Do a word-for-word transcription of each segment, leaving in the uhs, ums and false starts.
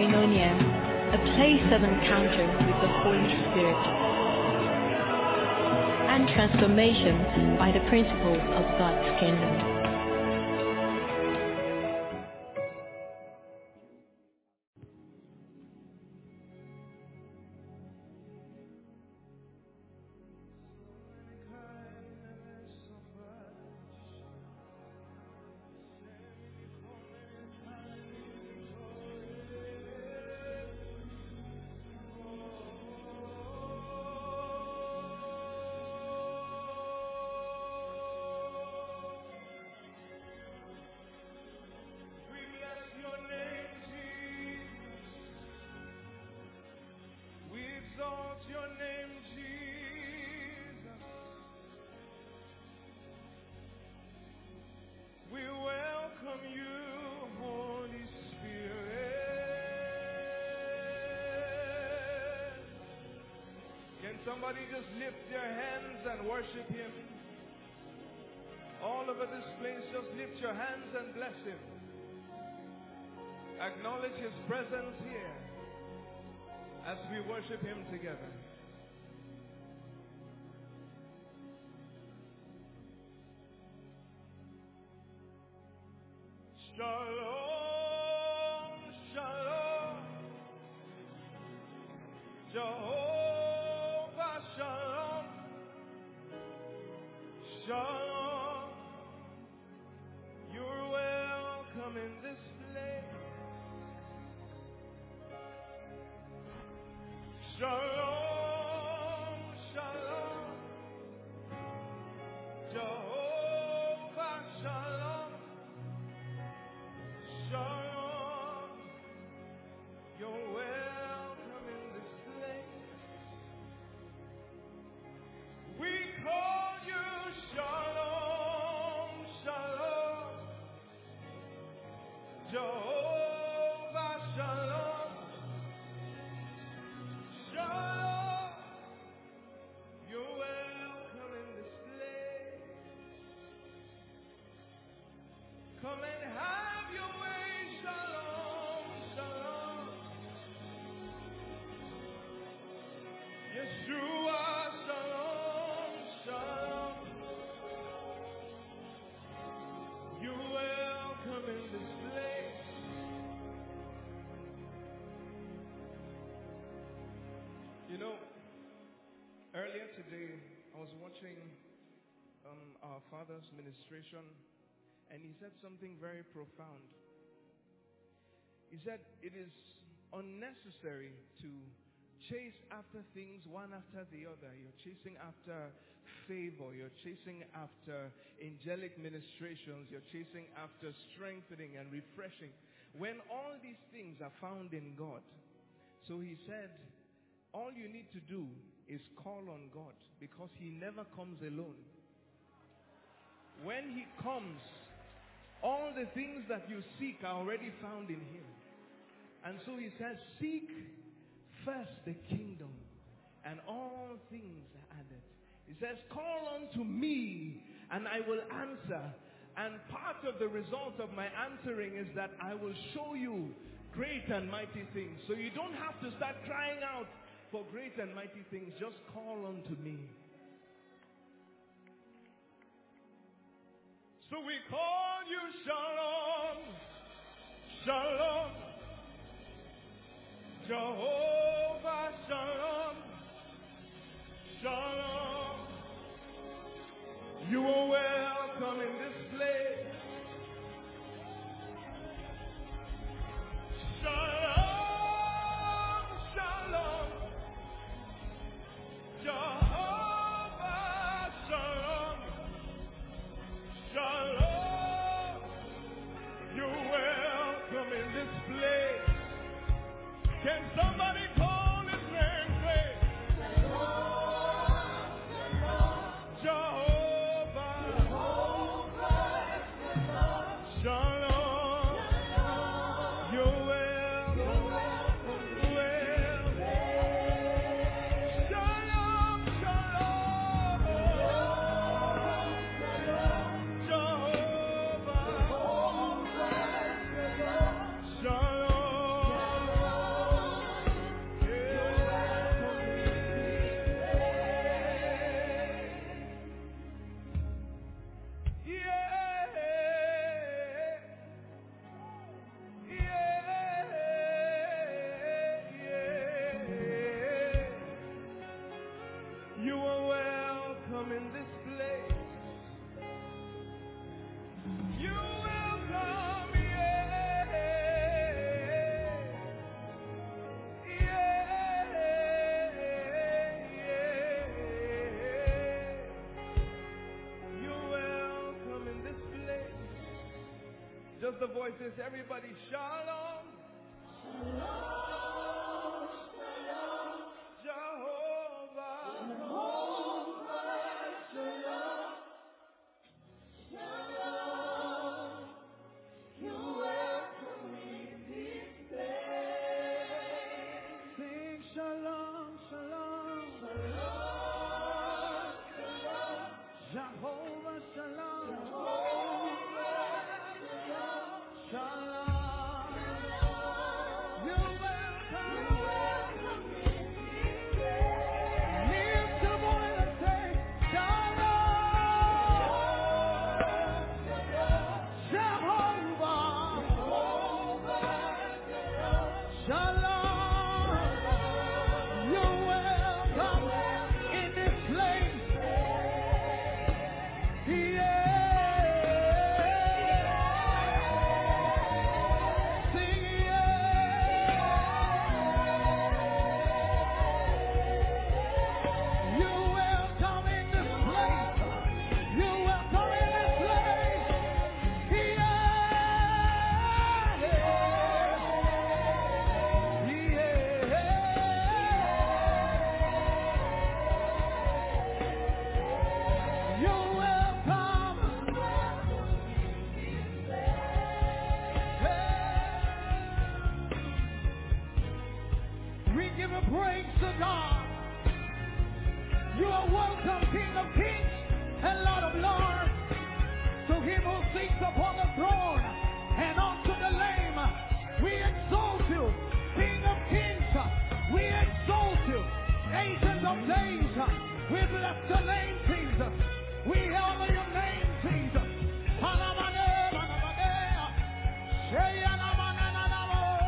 Koinonia, a place of encounter with the Holy Spirit and transformation by the principles of God's kingdom. Somebody just lift your hands and worship Him. All over this place, just lift your hands and bless Him. Acknowledge His presence here as we worship Him together. Shalom, shalom, Jehovah. Shalom, you're welcome in this place. Shalom, shalom, Jehovah Shalom. Shalom, you're welcome in this place. We call you Shalom, Shalom, Jehovah Shalom, Shalom, you're welcome in this place. Come and have your way, Shalom, Shalom, Yeshua, Shalom, Shalom. You're welcome in this place. You know, earlier today, I was watching um, our father's ministration, and he said something very profound. He said, it is unnecessary to chase after things one after the other. You're chasing after favor. You're chasing after angelic ministrations. You're chasing after strengthening and refreshing, when all these things are found in God. So he said, all you need to do is call on God, because He never comes alone. When He comes, all the things that you seek are already found in Him. And so he says, seek first the kingdom, and all things are added. He says, call unto me, and I will answer. And part of the result of my answering is that I will show you great and mighty things. So you don't have to start crying out for great and mighty things. Just call unto me. So we call you Shalom, Shalom, Jehovah Shalom, Shalom. You are welcome in this place. Shalom, Shalom, Jehovah Shalom, Shalom. You're welcome in this place. Can somebody the voices. Everybody, shalom. Shalom, shalom. Jehovah. Jehovah, shalom. Shalom. You welcome in this place. Sing shalom, shalom. Shalom, shalom. Jehovah, shalom. Jehovah, shalom. Shalom. You're welcome. You're welcome in this place. Lift your voice and say, shalom. Shalom. Jehovah. Jehovah, shalom. You're welcome in this place. Yeah. Sing yeah. You're welcome in this place. You're welcome in this place. Yeah. You're welcome. We give a praise to God. You are welcome, King of Kings and Lord of Lords. To him who sits upon the throne and unto the Lamb, we exalt you, King of Kings. We exalt you, Ancient of Days. We bless your name, Jesus. We honor your name, Jesus. Panamane, Panamane, Sheyana, Manana,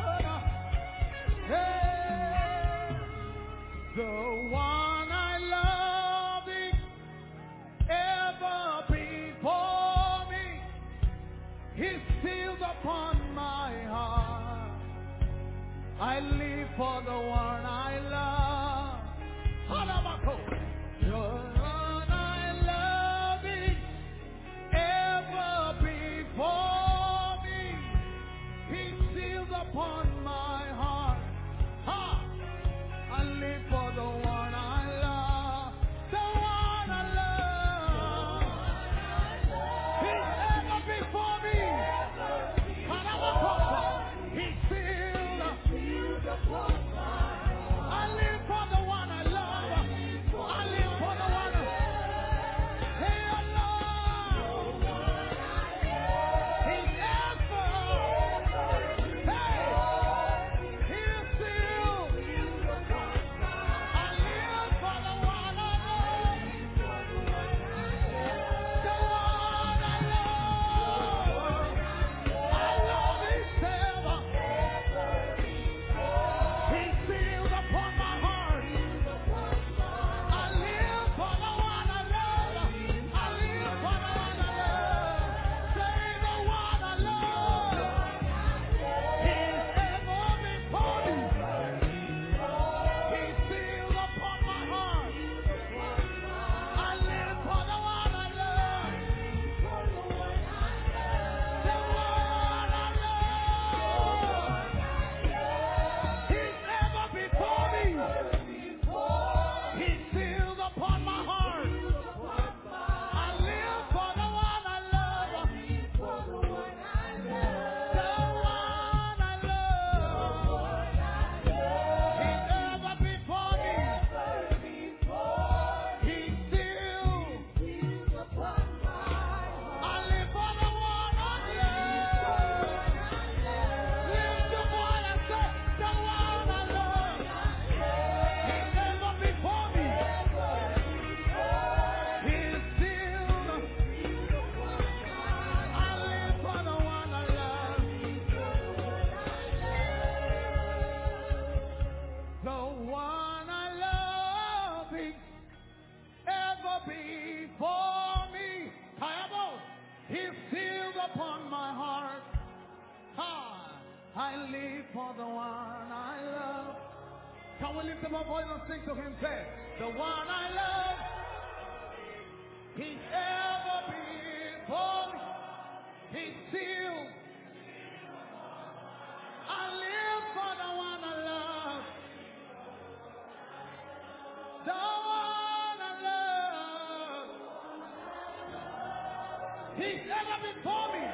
Hey, the one I love is ever before me. He sealed upon my heart. I live for the one I love. Hanamako. The one I love is ever before me. He sealed upon my heart. Ha! I live for the one I love. The one I love. He's ever before me. Hanamako. He's sealed. I live for the one I love. I live for the one I Hey, Allah. He's ever. Hey, he's sealed. I live for the one I love. The one I love. I love his ever. He's sealed upon my heart. I live for the one I love. I live for the one I love. Say the one I love. He's ever before me. He's sealed upon my heart. I live for the one I love. The one I love. He's ever before me. He's sealed upon my heart. I live for the one I love. The one I love. He's ever before me. He's sealed. I live for the one I love. Lift your voice and say, the one I love. He's ever before me. He's sealed. I live for the one I love. The one I love is ever before me. However, he's sealed upon my heart. Ha! I live for the one I love. Can we lift up our voice and sing to him? Say, the one I love. He's ever before me. He's sealed. He's ever before me.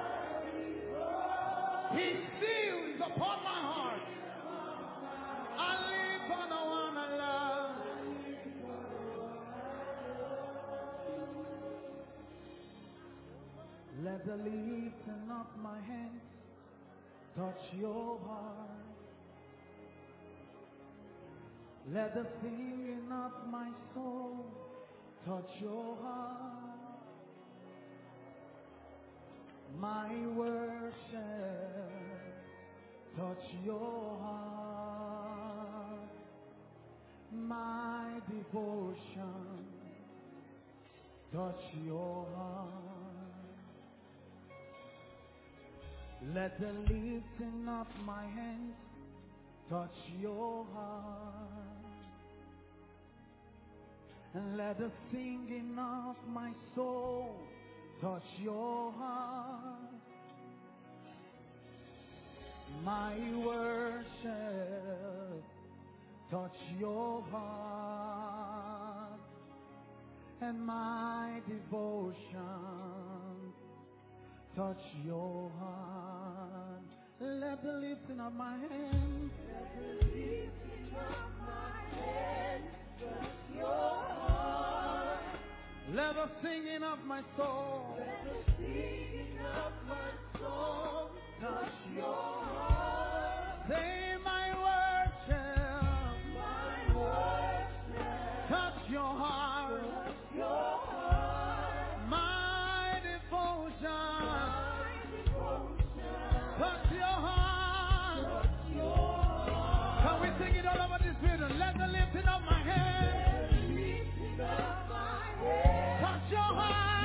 His seal is upon my heart. I live for the one I love. Let the lifting of my hands touch your heart. Let the singing of my soul touch your heart. My worship touch your heart. My devotion touch your heart. Let the lifting of my hands touch your heart. And let the singing of my soul touch your heart. My worship touch your heart. And my devotion touch your heart. Let the lifting of my hands, let the lifting of my hands touch your heart. Let the singing of my soul, let the singing of my soul touch your heart. Say my worship, my worship touch your heart, touch your heart. My devotion, my devotion touch your heart, touch your heart. Can we sing it all over this building? Let the lifting of my hands, let the lifting of my hands touch your heart.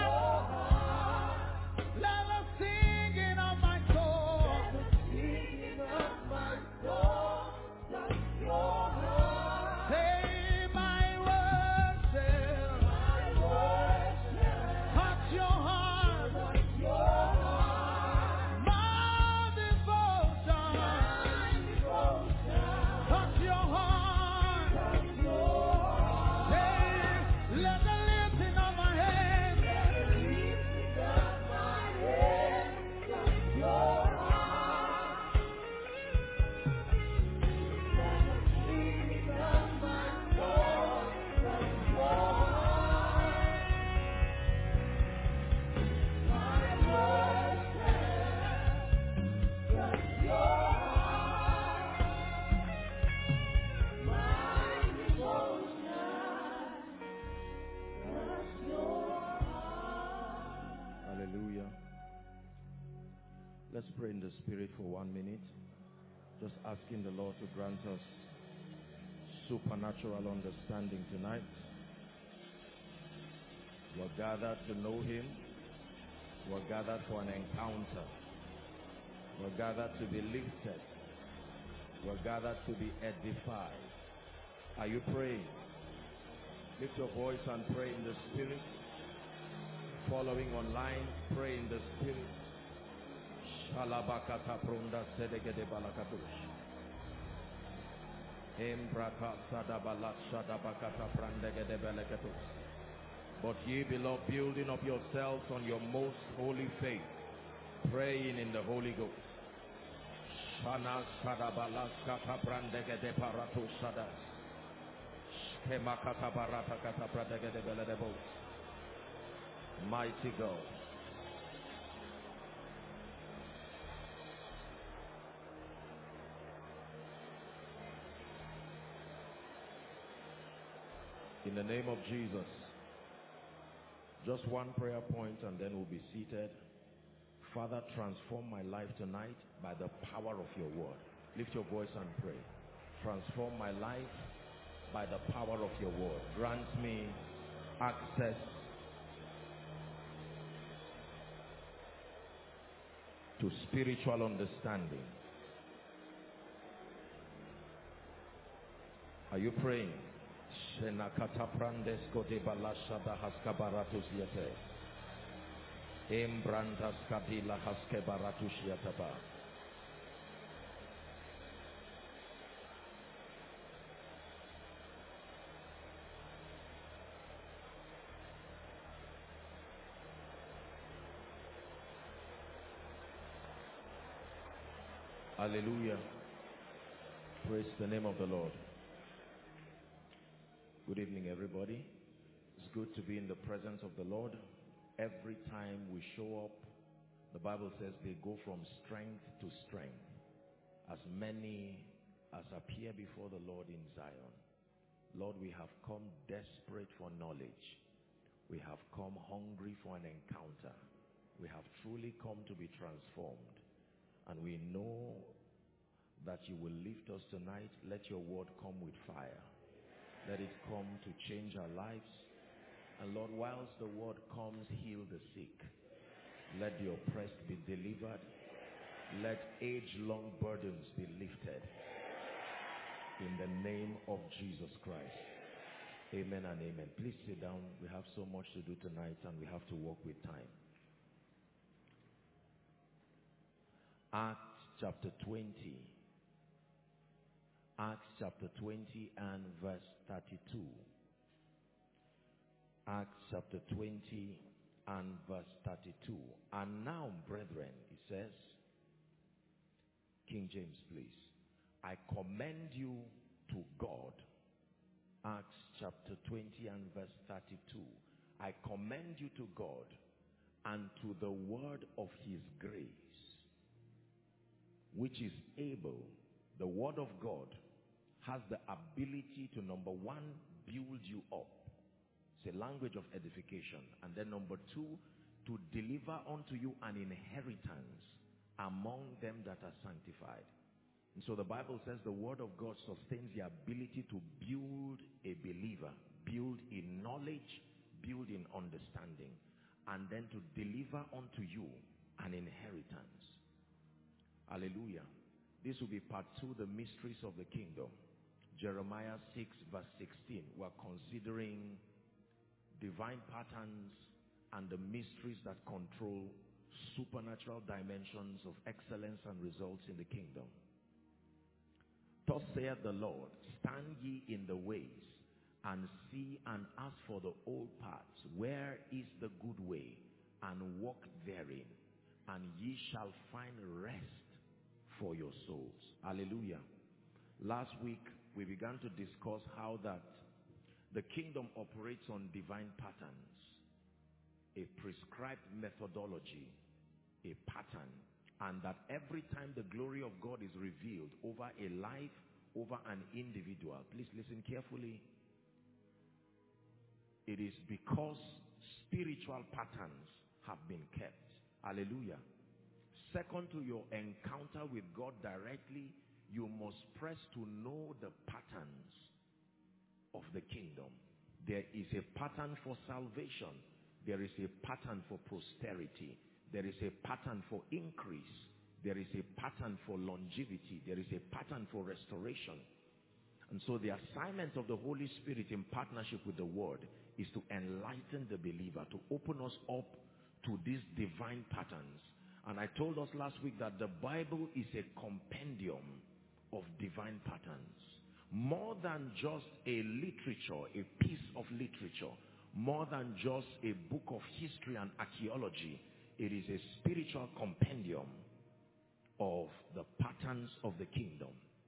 Let the singing of my soul, let the singing of my soul touch your heart. Say my worship, my worship touch your heart, touch your heart. My devotion, my devotion touch your heart, touch your heart. Say let the lifting of my hands, let the lifting of my hands touch your heart. Let the singing of my soul touch your heart. My worship touch your heart. My devotion touch your heart. Hallelujah. Let's pray in the Spirit for one minute. Just asking the Lord to grant us supernatural understanding tonight. We're gathered to know Him. We're gathered for an encounter. We're gathered to be lifted. We're gathered to be edified. Are you praying? Lift your voice and pray in the Spirit. Following online, pray in the Spirit. Shalabakata prunda sedegede balakatush. Embraka sadabalat shadabakata prandegede belekatus. But ye, beloved, building up yourselves on your most holy faith, praying in the Holy Ghost. Shana sadabalas kata prandegede paratu shadas. Kemakata barata kata prandegede beledebos. Mighty God. In the name of Jesus, just one prayer point and then we'll be seated. Father, transform my life tonight by the power of your word. Lift your voice and pray. Transform my life by the power of your word. Grant me access to spiritual understanding. Are you praying? Shenakata prandes kote balashada haskabaratus yete. Embrandas kadila haskebaratus yataba. Hallelujah. Praise the name of the Lord. Good evening, everybody. It's good to be in the presence of the Lord. Every time we show up, the Bible says they go from strength to strength. As many as appear before the Lord in Zion. Lord, we have come desperate for knowledge. We have come hungry for an encounter. We have truly come to be transformed. And we know that you will lift us tonight. Let your word come with fire. Let it come to change our lives. And Lord, whilst the word comes, heal the sick. Let the oppressed be delivered. Let age-long burdens be lifted. In the name of Jesus Christ. Amen and amen. Please sit down. We have so much to do tonight and we have to walk with time. Acts chapter twenty. Acts chapter twenty and verse thirty-two. Acts chapter twenty and verse thirty-two. And now, brethren, it says, King James, please. I commend you to God. Acts chapter twenty and verse thirty-two. I commend you to God and to the word of his grace, which is able. The word of God has the ability to, number one, build you up. It's a language of edification. And then number two, to deliver unto you an inheritance among them that are sanctified. And so the Bible says the word of God sustains the ability to build a believer, build in knowledge, build in understanding, and then to deliver unto you an inheritance. Hallelujah. This will be part two, the mysteries of the kingdom. Jeremiah six verse sixteen. We're considering divine patterns and the mysteries that control supernatural dimensions of excellence and results in the kingdom. Thus saith the Lord, stand ye in the ways, and see and ask for the old paths, where is the good way, and walk therein, and ye shall find rest for your souls. Hallelujah. Last week, we began to discuss how that the kingdom operates on divine patterns, a prescribed methodology, a pattern, and that every time the glory of God is revealed over a life, over an individual, please listen carefully, it is because spiritual patterns have been kept. Hallelujah. Second to your encounter with God directly, you must press to know the patterns of the kingdom. There is a pattern for salvation. There is a pattern for prosperity. There is a pattern for increase. There is a pattern for longevity. There is a pattern for restoration. And so the assignment of the Holy Spirit in partnership with the Word is to enlighten the believer, to open us up to these divine patterns. And I told us last week that the Bible is a compendium of divine patterns. More than just a literature, a piece of literature, more than just a book of history and archaeology, it is a spiritual compendium of the patterns of the kingdom.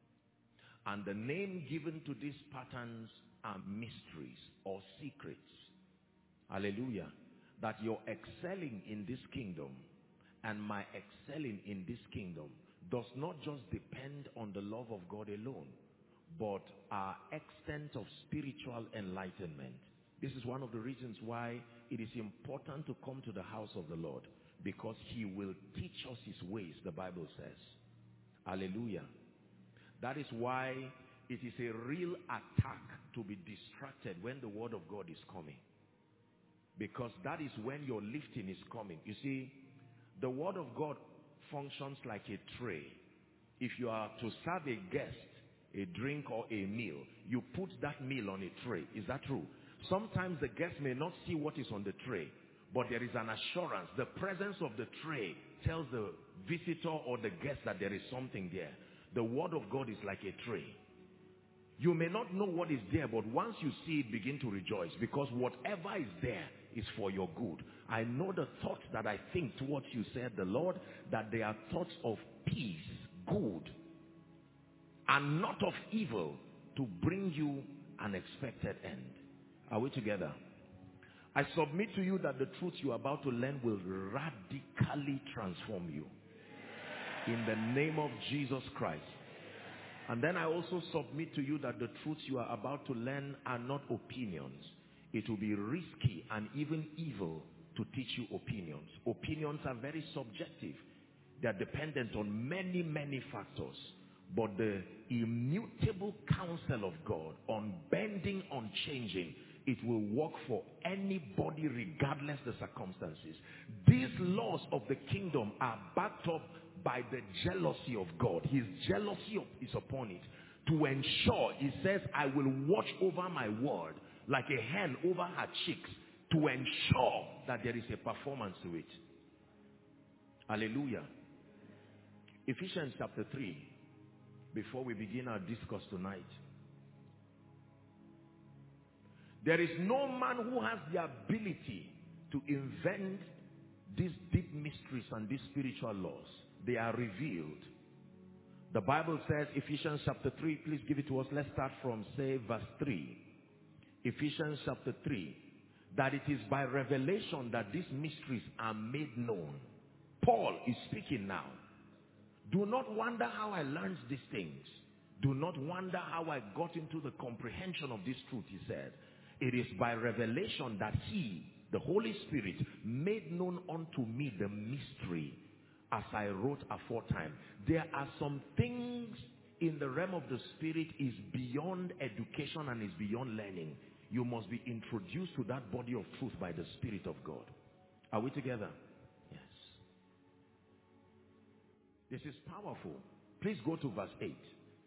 And the name given to these patterns are mysteries or secrets. Hallelujah. That you're excelling in this kingdom and my excelling in this kingdom does not just depend on the love of God alone, but our extent of spiritual enlightenment. This is one of the reasons why it is important to come to the house of the Lord, because he will teach us his ways, the Bible says. Hallelujah. That is why it is a real attack to be distracted when the word of God is coming, because that is when your lifting is coming. You see, the word of God functions like a tray. If you are to serve a guest a drink or a meal, you put that meal on a tray. Is that true? Sometimes the guest may not see what is on the tray, but there is an assurance. The presence of the tray tells the visitor or the guest that there is something there. The word of God is like a tray. You may not know what is there, but once you see it, begin to rejoice, because whatever is there is for your good. I know the thoughts that I think towards you, said the Lord, that they are thoughts of peace, good and not of evil, to bring you an expected end. Are we together? I submit to you that the truth you are about to learn will radically transform you. In the name of Jesus Christ. And then I also submit to you that the truths you are about to learn are not opinions. It will be risky and even evil to teach you opinions. Opinions are very subjective. They are dependent on many, many factors. But the immutable counsel of God, unbending, unchanging, it will work for anybody regardless the circumstances. These laws of the kingdom are backed up by the jealousy of God. His jealousy is upon it. To ensure, he says, I will watch over my word like a hen over her chicks, to ensure that there is a performance to it. Hallelujah. Ephesians chapter three, before we begin our discourse tonight. There is no man who has the ability to invent these deep mysteries and these spiritual laws. They are revealed. The Bible says, Ephesians chapter three, please give it to us. Let's start from, say, verse three. Ephesians chapter three, that it is by revelation that these mysteries are made known. Paul is speaking now. Do not wonder how I learned these things. Do not wonder how I got into the comprehension of this truth, he said. It is by revelation that he, the Holy Spirit, made known unto me the mystery, as I wrote aforetime. There are some things in the realm of the Spirit is beyond education and is beyond learning. You must be introduced to that body of truth by the Spirit of God. Are we together? Yes. This is powerful. Please go to verse eight.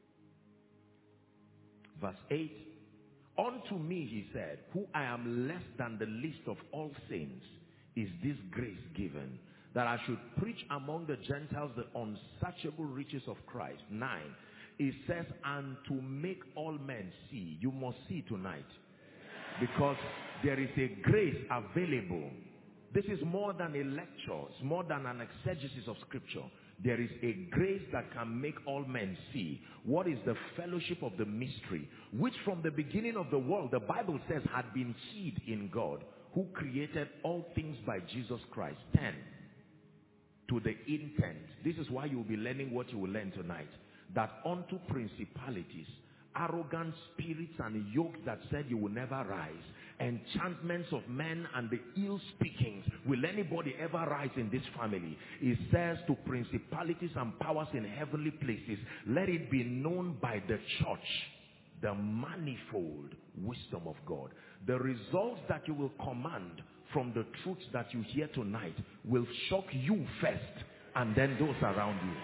Verse eight. Unto me, he said, who I am less than the least of all saints, is this grace given, that I should preach among the Gentiles the unsearchable riches of Christ. Nine. It says, and to make all men see. You must see tonight. Because there is a grace available. This is more than a lecture. It's more than an exegesis of scripture. There is a grace that can make all men see. What is the fellowship of the mystery, which from the beginning of the world, the Bible says, had been hid in God, who created all things by Jesus Christ. Ten. To the intent. This is why you will be learning what you will learn tonight. That unto principalities, arrogant spirits and yokes that said you will never rise, enchantments of men and the ill speakings, will anybody ever rise in this family? It says to principalities and powers in heavenly places, let it be known by the church the manifold wisdom of God. The results that you will command from the truths that you hear tonight will shock you first and then those around you.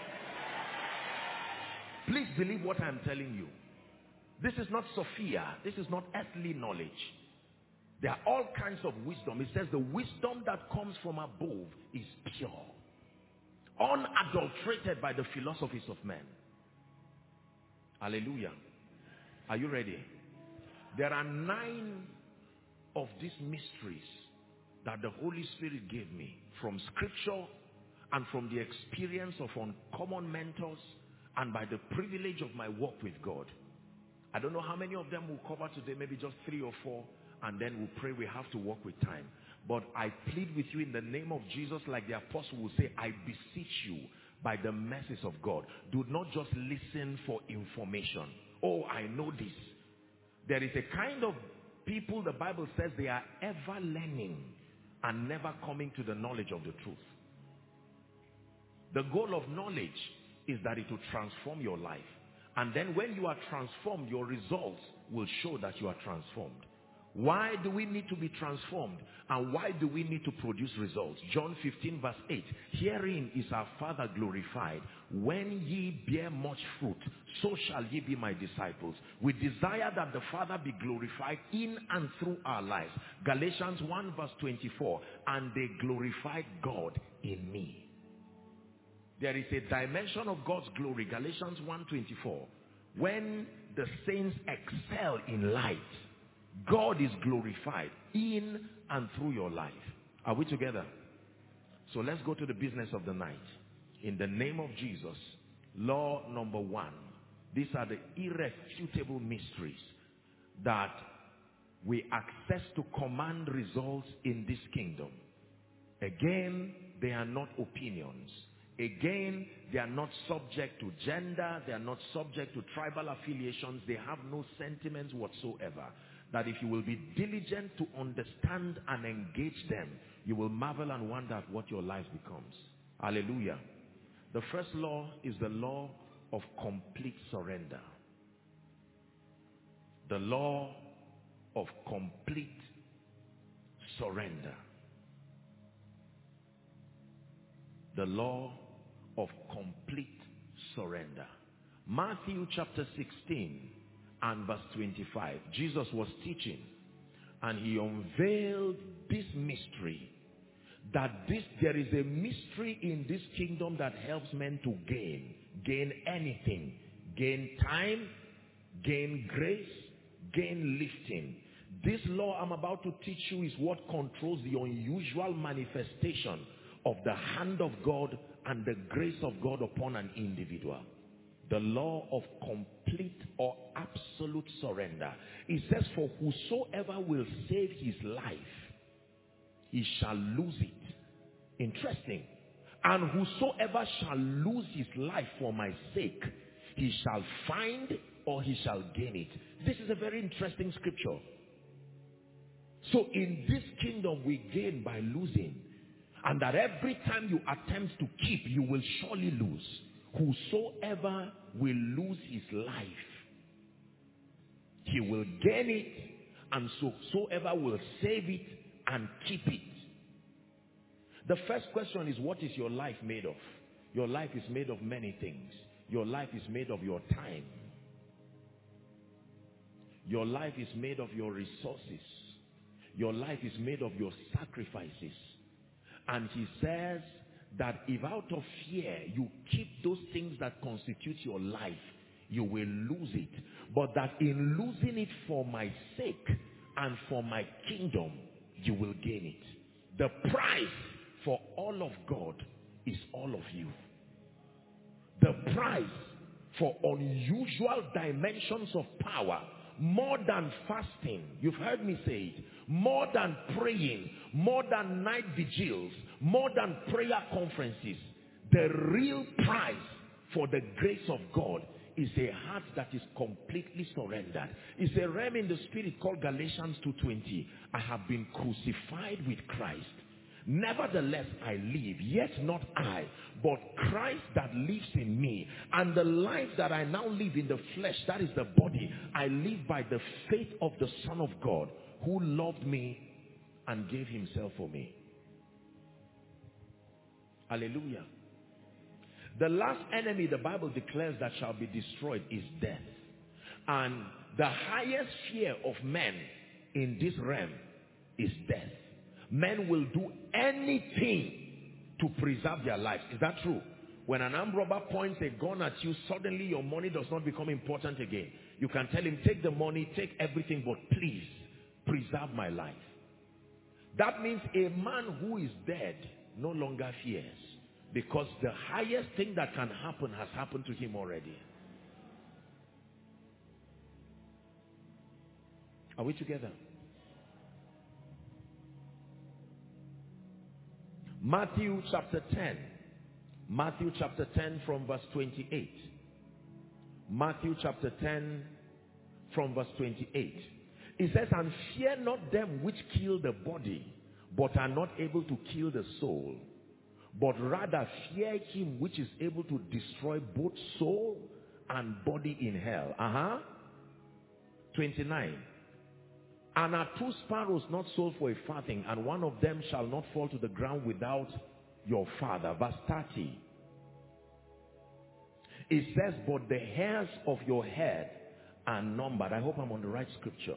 Please believe what I'm telling you. This is not Sophia. This is not earthly knowledge. There are all kinds of wisdom. It says the wisdom that comes from above is pure, unadulterated by the philosophies of men. Hallelujah. Are you ready? There are nine of these mysteries that the Holy Spirit gave me from scripture and from the experience of uncommon mentors and by the privilege of my walk with God. I don't know how many of them we'll cover today, maybe just three or four, and then we'll pray. We have to walk with time. But I plead with you in the name of Jesus, like the apostle will say, I beseech you by the mercies of God. Do not just listen for information. Oh, I know this. There is a kind of people, the Bible says, they are ever learning and never coming to the knowledge of the truth. The goal of knowledge is that it will transform your life. And then when you are transformed, your results will show that you are transformed. Why do we need to be transformed? And why do we need to produce results? John fifteen verse eight. Herein is our Father glorified, when ye bear much fruit, so shall ye be my disciples. We desire that the Father be glorified in and through our lives. Galatians one verse twenty-four. And they glorified God in me. There is a dimension of God's glory, Galatians one twenty-four. When the saints excel in light, God is glorified in and through your life. Are we together? So let's go to the business of the night. In the name of Jesus, Law number one. These are the irrefutable mysteries that we access to command results in this kingdom. Again, they are not opinions. Again, they are not subject to gender. They are not subject to tribal affiliations. They have no sentiments whatsoever. That if you will be diligent to understand and engage them, you will marvel and wonder at what your life becomes. Hallelujah. The first law is the law of complete surrender. The law of complete surrender. The law of complete surrender. Matthew chapter sixteen and verse twenty-five. Jesus was teaching and he unveiled this mystery. That this there is a mystery in this kingdom that helps men to gain. Gain anything. Gain time. Gain grace. Gain lifting. This law I'm about to teach you is what controls the unusual manifestation of the hand of God and the grace of God upon an individual. The law of complete or absolute surrender. It says, for whosoever will save his life, he shall lose it. Interesting. And whosoever shall lose his life for my sake, he shall find or he shall gain it. This is a very interesting scripture. So in this kingdom we gain by losing. And that every time you attempt to keep, you will surely lose. Whosoever will lose his life, he will gain it. And so whosoever will save it and keep it. The first question is, what is your life made of? Your life is made of many things. Your life is made of your time. Your life is made of your resources. Your life is made of your sacrifices. And he says that if out of fear you keep those things that constitute your life, you will lose it. But that in losing it for my sake and for my kingdom, you will gain it. The price for all of God is all of you. The price for unusual dimensions of power, more than fasting, you've heard me say it, more than praying, more than night vigils, more than prayer conferences, the real price for the grace of God is a heart that is completely surrendered. It's a realm in the spirit called Galatians two twenty. I have been crucified with Christ. Nevertheless I live, yet not I, but Christ that lives in me. And the life that I now live in the flesh, that is the body, I live by the faith of the Son of God, who loved me and gave himself for me. Hallelujah. The last enemy the Bible declares that shall be destroyed is death. And the highest fear of men in this realm is death. Men will do anything to preserve their lives. Is that true? When an armed robber points a gun at you, suddenly your money does not become important again. You can tell him, take the money, take everything, but please preserve my life. That means a man who is dead no longer fears, because the highest thing that can happen has happened to him already. Are we together? Matthew chapter ten. Matthew chapter ten from verse twenty-eight. Matthew chapter ten from verse twenty-eight. It says, and fear not them which kill the body, but are not able to kill the soul. But rather fear him which is able to destroy both soul and body in hell. Uh-huh. twenty-nine. And are two sparrows not sold for a farthing, and one of them shall not fall to the ground without your Father. Verse thirty. It says, but the hairs of your head are numbered. I hope I'm on the right scripture.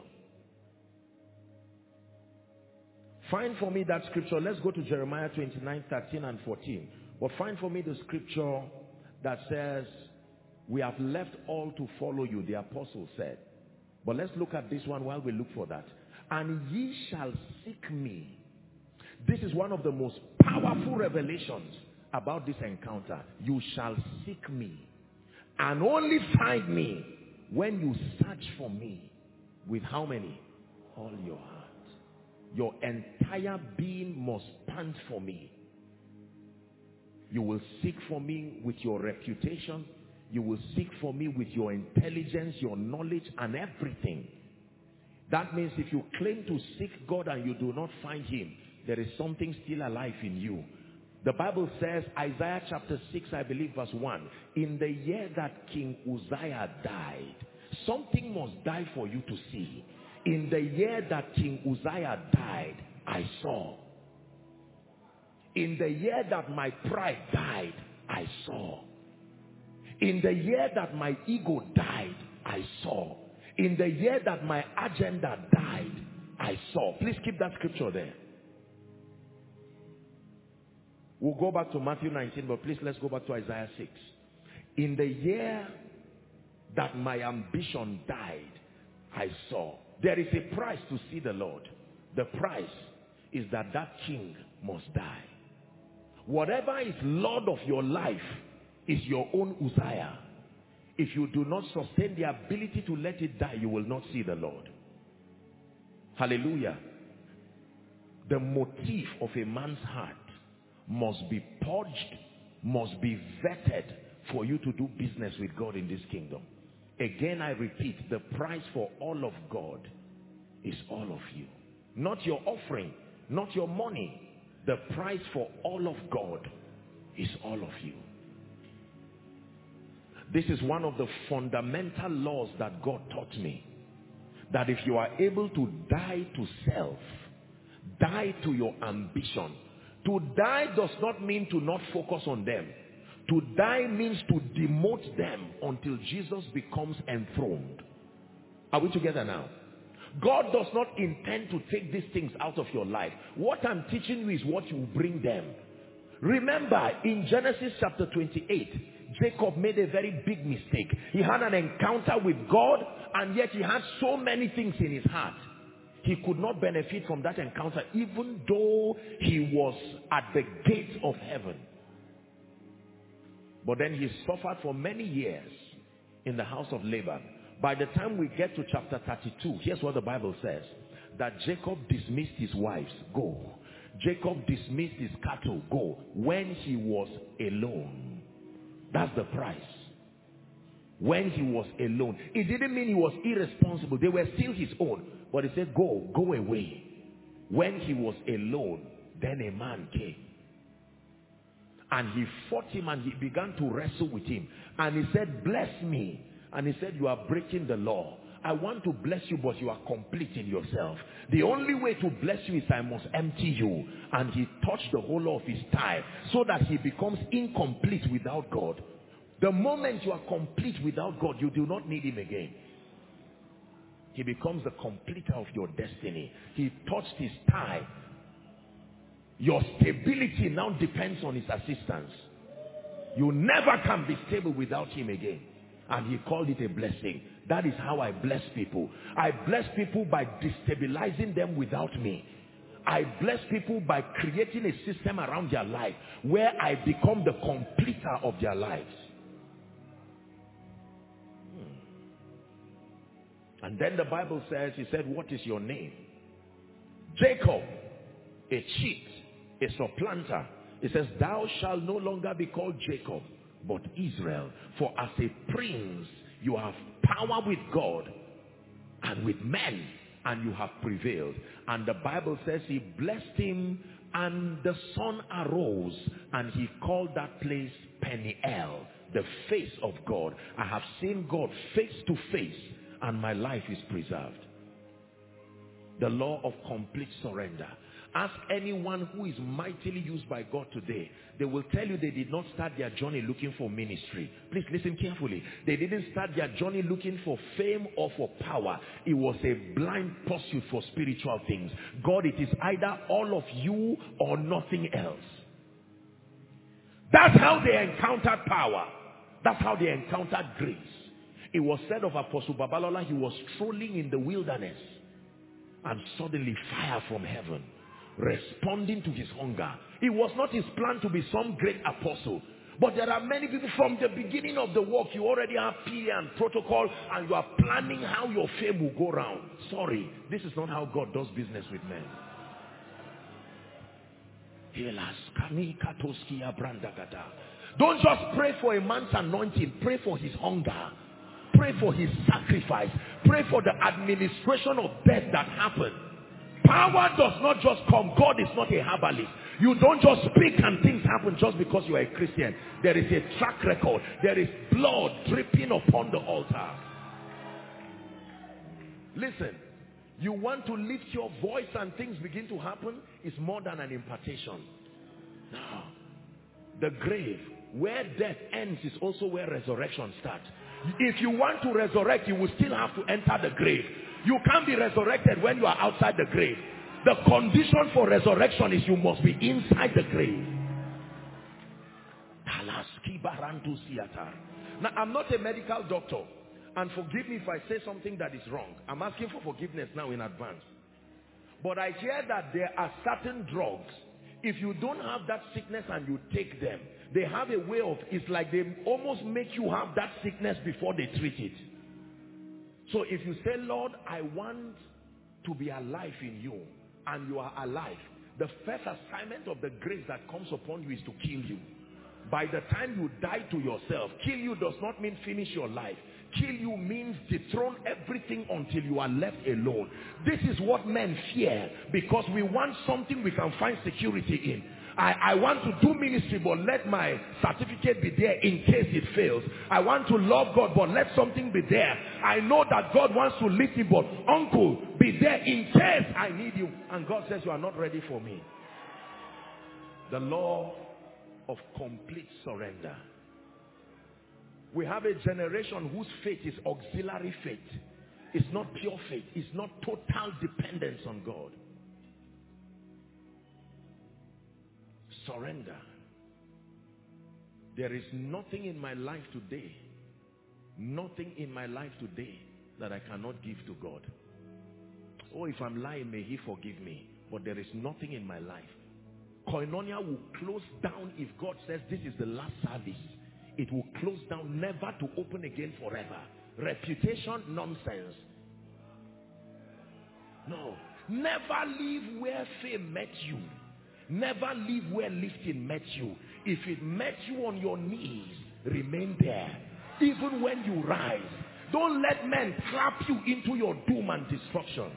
Find for me that scripture. Let's go to Jeremiah twenty-nine, thirteen and fourteen. But find for me the scripture that says, we have left all to follow you, the apostle said. But let's look at this one while we look for that. And ye shall seek me. This is one of the most powerful revelations about this encounter. You shall seek me. and only find me when you search for me with how many? All your heart. Your entire being must pant for me. You will seek for me with your reputation. You will seek for me with your intelligence, your knowledge, and everything. That means if you claim to seek God and you do not find him, there is something still alive in you. The Bible says, Isaiah chapter six, I believe verse one, in the year that King Uzziah died, something must die for you to see. In the year that King Uzziah died, I saw. In the year that my pride died, I saw. In the year that my ego died, I saw. In the year that my agenda died, I saw. Please keep that scripture there. We'll go back to Matthew nineteen, but please let's go back to Isaiah six. In the year that my ambition died, I saw. There is a price to see the Lord. The price is that that king must die. Whatever is Lord of your life is your own Uzziah. If you do not sustain the ability to let it die, you will not see the Lord. Hallelujah. The motive of a man's heart must be purged, must be vetted for you to do business with God in this kingdom. Again, I repeat, the price for all of God is all of you. Not your offering, not your money. The price for all of God is all of you. This is one of the fundamental laws that God taught me. That if you are able to die to self, die to your ambition. To die does not mean to not focus on them. To die means to demote them until Jesus becomes enthroned. Are we together now? God does not intend to take these things out of your life. What I'm teaching you is what you bring them. Remember, in Genesis chapter twenty-eight, Jacob made a very big mistake. He had an encounter with God, and yet he had so many things in his heart. He could not benefit from that encounter, even though he was at the gates of heaven. But then he suffered for many years in the house of Laban. By the time we get to chapter thirty-two, here's what the Bible says. That Jacob dismissed his wives, go. Jacob dismissed his cattle, go. When he was alone. That's the price. When he was alone. It didn't mean he was irresponsible. They were still his own. But he said, go, go away. When he was alone, then a man came. And he fought him and he began to wrestle with him. And he said, bless me. And he said, you are breaking the law. I want to bless you, but you are complete in yourself. The only way to bless you is I must empty you. And he touched the whole of his thigh so that he becomes incomplete without God. The moment you are complete without God, you do not need him again. He becomes the completer of your destiny. He touched his thigh. Your stability now depends on his assistance. You never can be stable without him again. And he called it a blessing. That is how I bless people. I bless people by destabilizing them without me. I bless people by creating a system around their life where I become the completer of their lives. Hmm. And then the Bible says, he said, what is your name? Jacob, a cheat, a supplanter. It says, thou shalt no longer be called Jacob, but Israel. For as a prince, you have power with God and with men, and you have prevailed. And the Bible says he blessed him, and the sun arose, and he called that place Peniel, the face of God. I have seen God face to face, and my life is preserved. The law of complete surrender. Ask anyone who is mightily used by God today. They will tell you they did not start their journey looking for ministry. Please listen carefully. They didn't start their journey looking for fame or for power. It was a blind pursuit for spiritual things. God, it is either all of you or nothing else. That's how they encountered power. That's how they encountered grace. It was said of Apostle Babalola, he was strolling in the wilderness, and suddenly fire from heaven, responding to his hunger. It was not his plan to be some great apostle, But there are many people from the beginning of the work, you already have P and protocol, and you are planning how your fame will go round. Sorry, this is not how God does business with men. Don't just pray for a man's anointing, pray for his hunger. Pray for his sacrifice. Pray for the administration of death that happened. Power does not just come. God is not a herbalist. You don't just speak and things happen just because you are a Christian. There is a track record. There is blood dripping upon the altar. Listen, you want to lift your voice and things begin to happen, it's more than an impartation. Now, the grave, where death ends is also where resurrection starts. If you want to resurrect, you will still have to enter the grave. You can't be resurrected when you are outside the grave. The condition for resurrection is you must be inside the grave. Now, I'm not a medical doctor, and forgive me if I say something that is wrong. I'm asking for forgiveness now in advance. But I hear that there are certain drugs, if you don't have that sickness and you take them, they have a way of, it's like they almost make you have that sickness before they treat it. So if you say, Lord, I want to be alive in you, and you are alive, the first assignment of the grace that comes upon you is to kill you. By the time you die to yourself, kill you does not mean finish your life. Kill you means dethrone everything until you are left alone. This is what men fear, because we want something we can find security in. I, I want to do ministry, but let my certificate be there in case it fails. I want to love God, but let something be there. I know that God wants to lift me, but uncle, be there in case I need you. And God says, you are not ready for me. The law of complete surrender. We have a generation whose faith is auxiliary faith. It's not pure faith. It's not total dependence on God. Surrender. There is nothing in my life today, nothing in my life today that I cannot give to God. Oh, if I'm lying, may He forgive me. But there is nothing in my life. Koinonia will close down if God says this is the last service. It will close down, never to open again forever. Reputation, nonsense. No. Never leave where fame met you. Never leave where lifting met you. If it met you on your knees, remain there. Even when you rise. Don't let men trap you into your doom and destruction.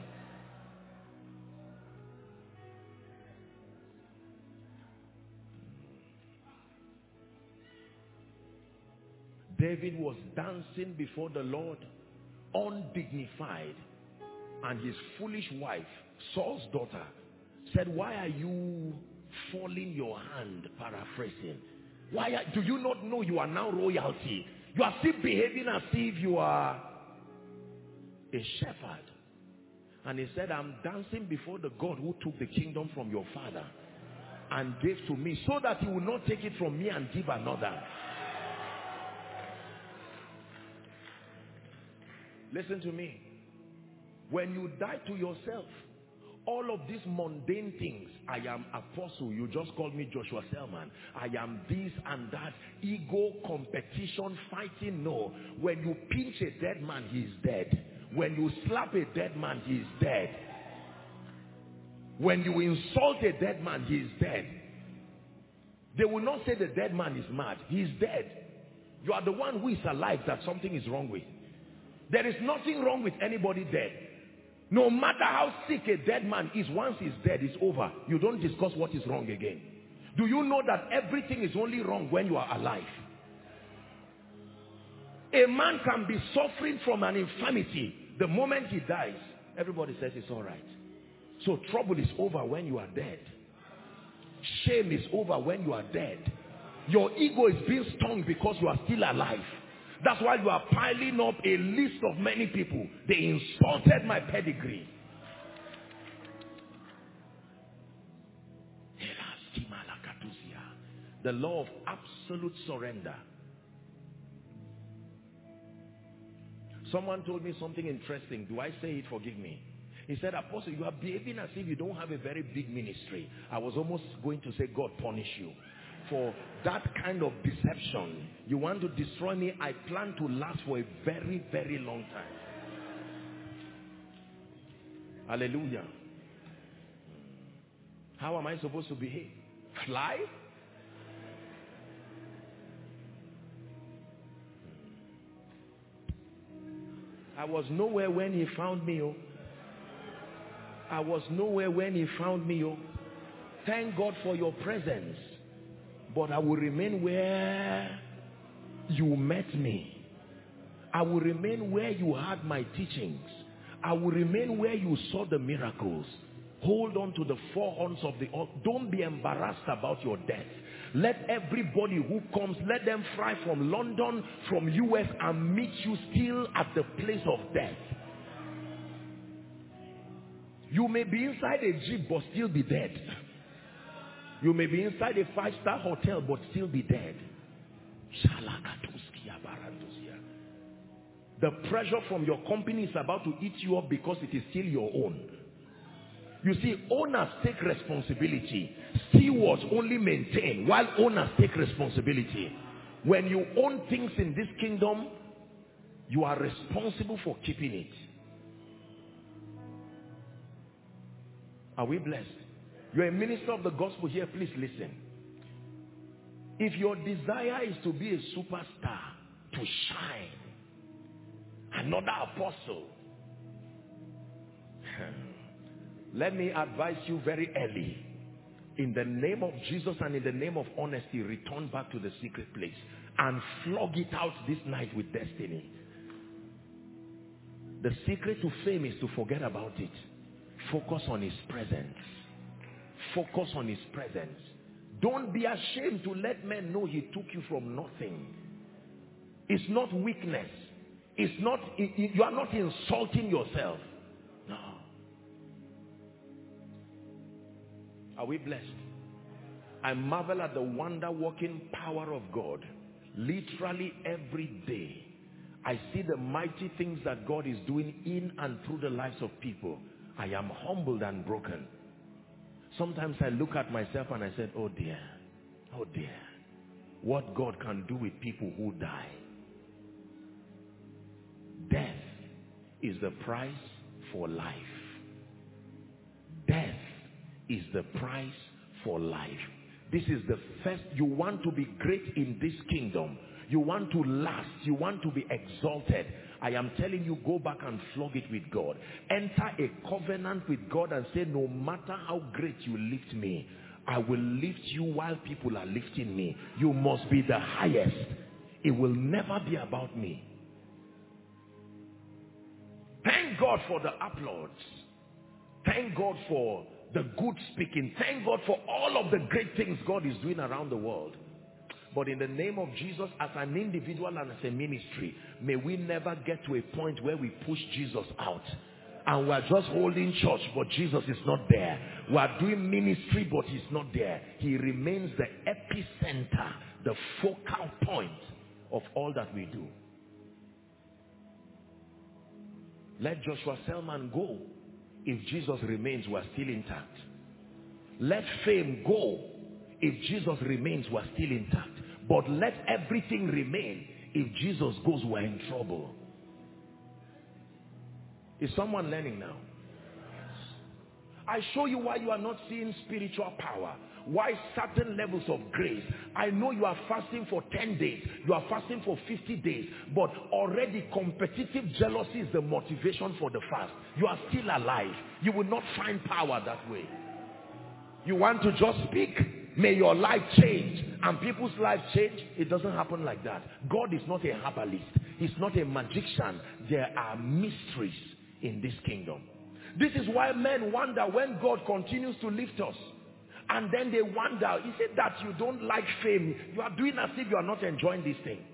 David was dancing before the Lord, undignified. And his foolish wife, Saul's daughter, said, why are you falling your hand? Paraphrasing. Why are, do you not know you are now royalty? You are still behaving as if you are a shepherd. And he said, I'm dancing before the God who took the kingdom from your father and gave to me, so that he will not take it from me and give another. Listen to me. When you die to yourself, all of these mundane things, I am apostle, you just called me Joshua Selman, I am this and that, ego, competition, fighting, no. When you pinch a dead man, he is dead. When you slap a dead man, he is dead. When you insult a dead man, he is dead. They will not say the dead man is mad. He is dead. You are the one who is alive that something is wrong with. There is nothing wrong with anybody dead. No matter how sick a dead man is, once he's dead, it's over. You don't discuss what is wrong again. Do you know that everything is only wrong when you are alive? A man can be suffering from an infirmity. The moment he dies, everybody says it's all right. So trouble is over when you are dead. Shame is over when you are dead. Your ego is being stung because you are still alive. That's why you are piling up a list of many people. They insulted my pedigree. The law of absolute surrender. Someone told me something interesting. Do I say it? Forgive me. He said, Apostle, you are behaving as if you don't have a very big ministry. I was almost going to say, God punish you. for that kind of deception. You want to destroy me. I plan to last for a very, very long time. Hallelujah. How am I supposed to behave? Fly? I was nowhere when he found me. Oh. I was nowhere when he found me. Oh. Thank God for your presence. But I will remain where you met me. I will remain where you had my teachings. I will remain where you saw the miracles. Hold on to the four horns of the earth. Don't be embarrassed about your death. Let everybody who comes, let them fly from London, from U S, and meet you still at the place of death. You may be inside a jeep but still be dead. You may be inside a five-star hotel but still be dead. The pressure from your company is about to eat you up because it is still your own. You see, owners take responsibility. Stewards only maintain, while owners take responsibility. When you own things in this kingdom, you are responsible for keeping it. Are we blessed? You're a minister of the gospel here, please listen. If your desire is to be a superstar, to shine, another apostle, let me advise you very early. In the name of Jesus and in the name of honesty, return back to the secret place and flog it out this night with destiny. The secret to fame is to forget about it. Focus on his presence. Focus on his presence. Don't be ashamed to let men know he took you from nothing. It's not weakness. It's not, you are not insulting yourself. No. Are we blessed? I marvel at the wonder-working power of God. Literally every day, I see the mighty things that God is doing in and through the lives of people. I am humbled and broken. Sometimes I look at myself and I said, oh dear, oh dear, what God can do with people who die. Death is the price for life. Death is the price for life. This is the first. You want to be great in this kingdom. You want to last. You want to be exalted. I am telling you, go back and flog it with God. Enter a covenant with God and say, no matter how great you lift me, I will lift you while people are lifting me. You must be the highest. It will never be about me. Thank God for the applause. Thank God for the good speaking. Thank God for all of the great things God is doing around the world. But in the name of Jesus, as an individual and as a ministry, may we never get to a point where we push Jesus out. And we're just holding church, but Jesus is not there. We are doing ministry, but he's not there. He remains the epicenter, the focal point of all that we do. Let Joshua Selman go. If Jesus remains, we're still intact. Let fame go. If Jesus remains, we're still intact. But let everything remain. If Jesus goes, we're in trouble. Is someone learning now? I show you why you are not seeing spiritual power. Why certain levels of grace. I know you are fasting for ten days. You are fasting for fifty days. But already competitive jealousy is the motivation for the fast. You are still alive. You will not find power that way. You want to just speak. May your life change. And people's lives change. It doesn't happen like that. God is not a herbalist. He's not a magician. There are mysteries in this kingdom. This is why men wonder when God continues to lift us. And then they wonder, is it that you don't like fame? You are doing as if you are not enjoying this thing.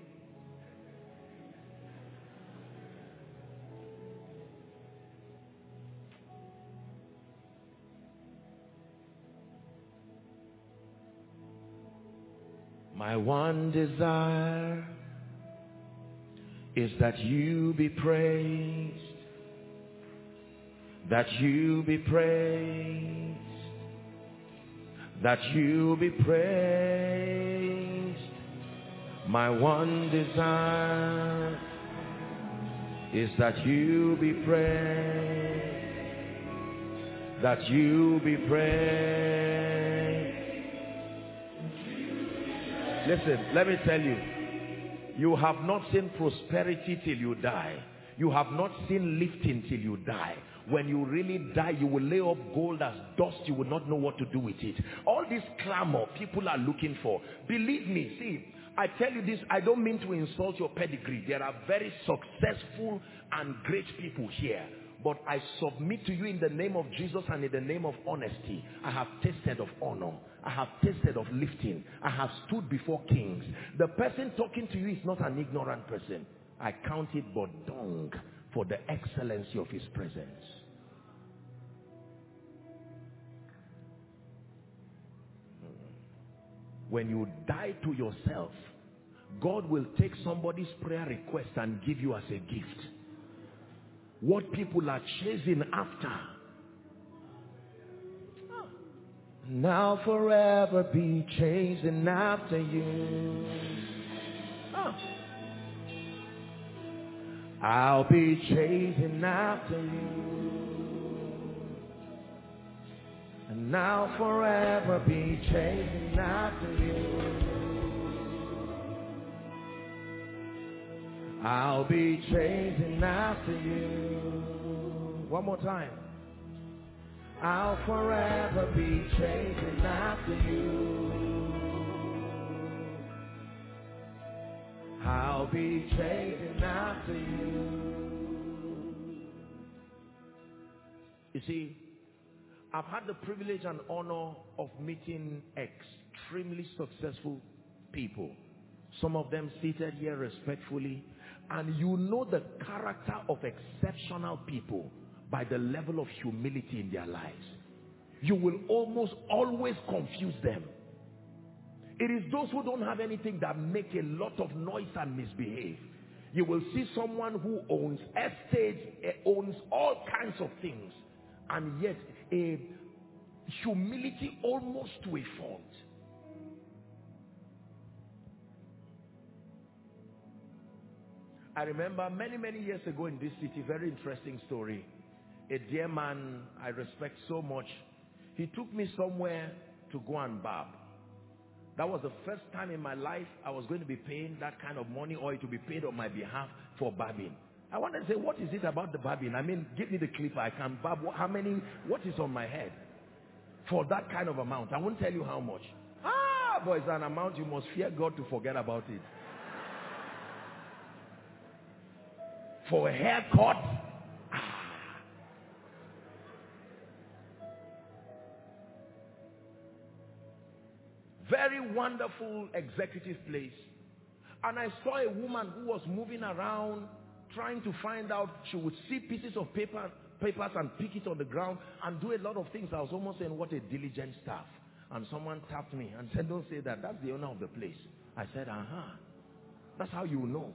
My one desire is that you be praised, that you be praised, that you be praised. My one desire is that you be praised, that you be praised. Listen, let me tell you, you have not seen prosperity till you die. You have not seen lifting till you die. When you really die, you will lay up gold as dust. You will not know what to do with it. All this clamor people are looking for. Believe me, see, I tell you this, I don't mean to insult your pedigree. There are very successful and great people here. But I submit to you in the name of Jesus and in the name of honesty. I have tasted of honor. I have tasted of lifting. I have stood before kings. The person talking to you is not an ignorant person. I count it but dung for the excellency of his presence. When you die to yourself, God will take somebody's prayer request and give you as a gift. What people are chasing after. Now forever be chasing after you. Oh. I'll be chasing after you. And now forever be chasing after you. I'll be chasing after you. One more time. I'll forever be chasing after you. I'll be chasing after you. You see, I've had the privilege and honor of meeting extremely successful people. Some of them seated here respectfully. And you know the character of exceptional people by the level of humility in their lives. You will almost always confuse them. It is those who don't have anything that make a lot of noise and misbehave. You will see someone who owns estates, owns all kinds of things, and yet a humility almost to a fault. I remember many, many years ago in this city, very interesting story. A dear man I respect so much, he took me somewhere to go and barb. That was the first time in my life I was going to be paying that kind of money, or it would be paid on my behalf for barbing. I wanted to say, what is it about the barbing? I mean, give me the clipper, I can barb. How many, what is on my head? For that kind of amount. I won't tell you how much. Ah, boy, it's an amount you must fear God to forget about it. For a haircut, ah. Very wonderful executive place. And I saw a woman who was moving around trying to find out. She would see pieces of paper, papers and pick it on the ground and do a lot of things. I was almost saying, what a diligent staff. And someone tapped me and said, don't say that, that's the owner of the place. I said, uh-huh. That's how you know.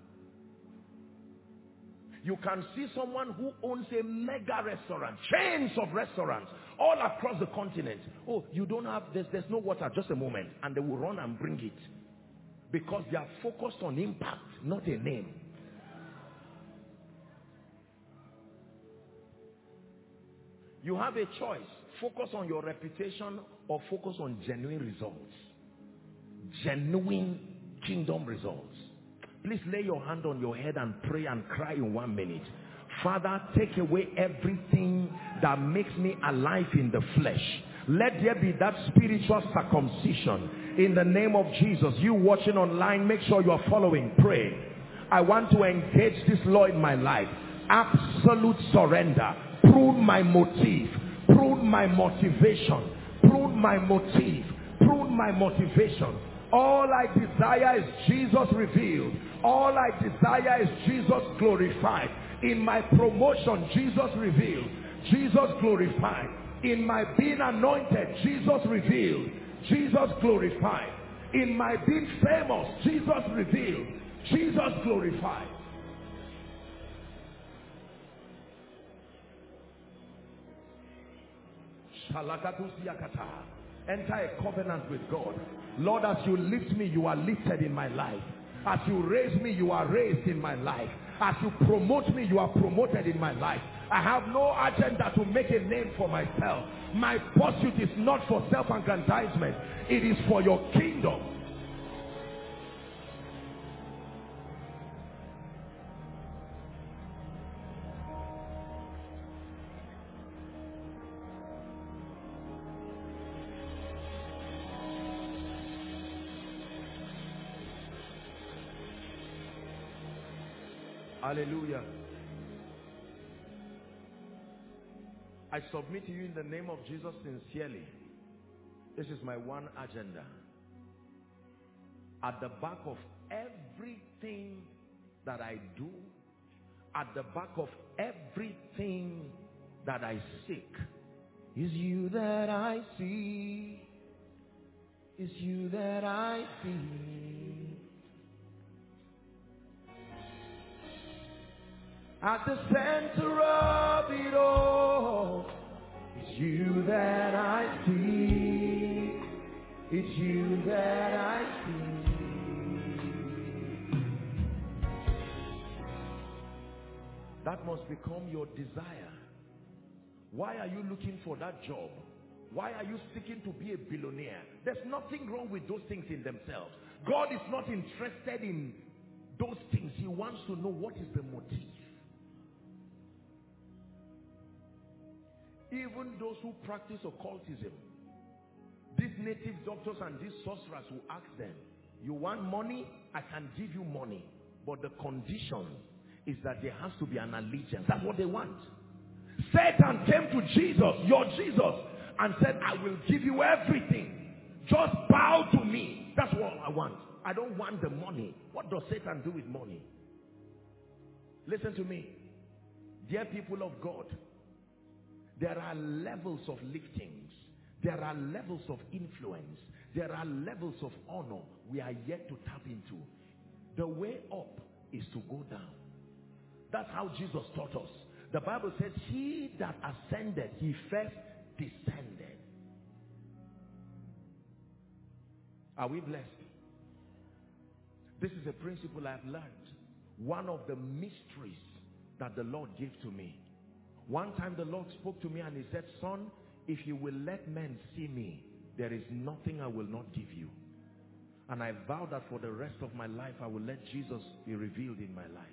You can see someone who owns a mega restaurant, chains of restaurants all across the continent. Oh, you don't have this, there's no water, just a moment. And they will run and bring it. Because they are focused on impact, not a name. You have a choice. Focus on your reputation or focus on genuine results. Genuine kingdom results. Please lay your hand on your head and pray and cry in one minute. Father, take away everything that makes me alive in the flesh. Let there be that spiritual circumcision. In the name of Jesus, you watching online, make sure you are following. Pray. I want to engage this law in my life. Absolute surrender. Prune my motive. Prune my motivation. Prune my motive. Prune my motivation. All I desire is Jesus revealed. All I desire is Jesus glorified. In my promotion, Jesus revealed. Jesus glorified. In my being anointed, Jesus revealed. Jesus glorified. In my being famous, Jesus revealed. Jesus glorified. Enter a covenant with God. Lord, as you lift me, you are lifted in my life. As you raise me, you are raised in my life. As you promote me, you are promoted in my life. I have no agenda to make a name for myself. My pursuit is not for self-aggrandizement. It is for your kingdom. Hallelujah. I submit to you in the name of Jesus sincerely. This is my one agenda. At the back of everything that I do, at the back of everything that I seek, is you that I see, is you that I see. At the center of it all, it's you that I see. It's you that I see. That must become your desire. Why are you looking for that job? Why are you seeking to be a billionaire? There's nothing wrong with those things in themselves. God is not interested in those things. He wants to know what is the motive. Even those who practice occultism, these native doctors and these sorcerers will ask them, you want money? I can give you money. But the condition is that there has to be an allegiance. That's what they want. Satan came to Jesus, your Jesus, and said, I will give you everything. Just bow to me. That's what I want. I don't want the money. What does Satan do with money? Listen to me. Dear people of God, there are levels of liftings. There are levels of influence. There are levels of honor we are yet to tap into. The way up is to go down. That's how Jesus taught us. The Bible says, he that ascended, he first descended. Are we blessed? This is a principle I've learned. One of the mysteries that the Lord gave to me. One time the Lord spoke to me and he said, son, if you will let men see me, there is nothing I will not give you. And I vow that for the rest of my life, I will let Jesus be revealed in my life.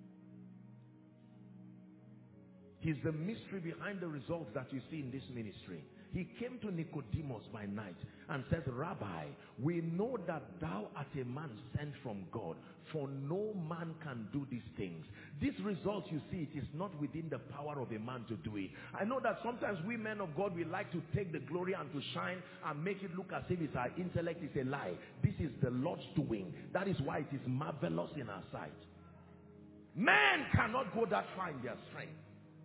He's the mystery behind the results that you see in this ministry. He came to Nicodemus by night and says, Rabbi, we know that thou art a man sent from God, for no man can do these things. These results you see, it is not within the power of a man to do it. I know that sometimes we men of God, we like to take the glory and to shine and make it look as if it's our intellect. Is a lie. This is the Lord's doing. That is why it is marvelous in our sight. Man cannot go that far in their strength.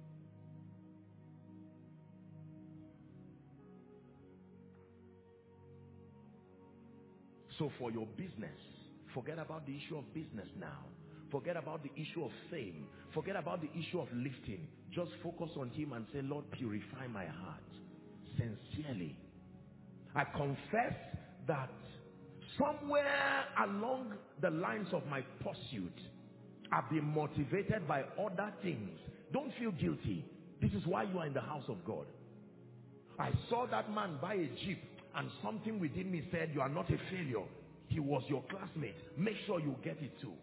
So for your business, forget about the issue of business now. Forget about the issue of fame. Forget about the issue of lifting. Just focus on him and say, Lord, purify my heart. Sincerely. I confess that somewhere along the lines of my pursuit, I've been motivated by other things. Don't feel guilty. This is why you are in the house of God. I saw that man buy a Jeep. And something within me said, you are not a failure. He was your classmate. Make sure you get it too.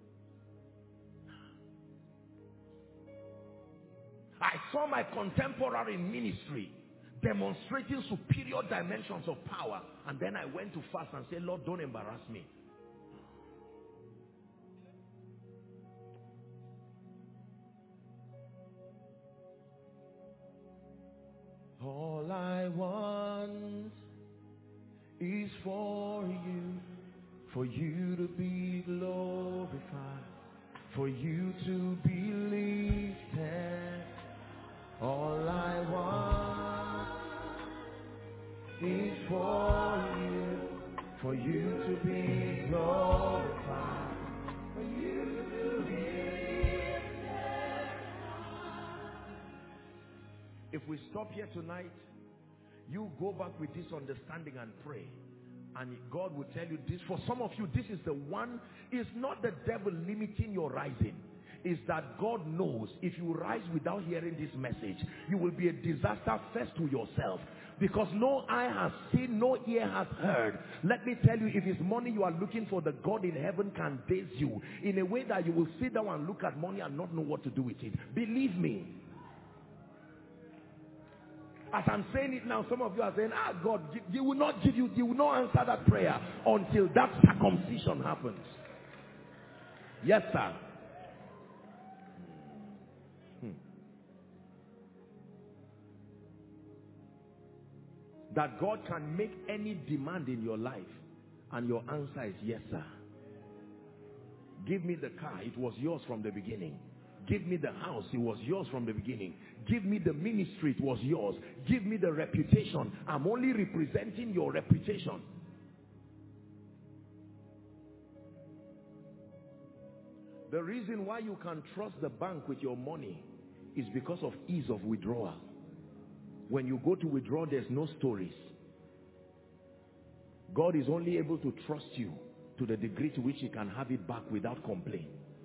I saw my contemporary ministry demonstrating superior dimensions of power. And then I went to fast and said, Lord, don't embarrass me. All I want is for you, for you to be glorified, for you to be lifted. All I want is for you, for you to be glorified, for you to be lifted. If we stop here tonight, You go back with this understanding and pray. And God will tell you this. For some of you, this is the one. It's not the devil limiting your rising. It's that God knows if you rise without hearing this message, you will be a disaster first to yourself. Because no eye has seen, no ear has heard. Let me tell you, if it's money you are looking for, the God in heaven can daze you in a way that you will sit down and look at money and not know what to do with it. Believe me. As I'm saying it now, some of you are saying, ah, God, He will not give you, He will not answer that prayer until that circumcision happens. Yes, sir. Hmm. That God can make any demand in your life, and your answer is yes, sir. Give me the car, it was yours from the beginning. Give me the house, it was yours from the beginning. Give me the ministry, it was yours. Give me the reputation, I'm only representing your reputation. The reason why you can trust the bank with your money is because of ease of withdrawal. When you go to withdraw, there's no stories. God is only able to trust you to the degree to which He can have it back without complaint.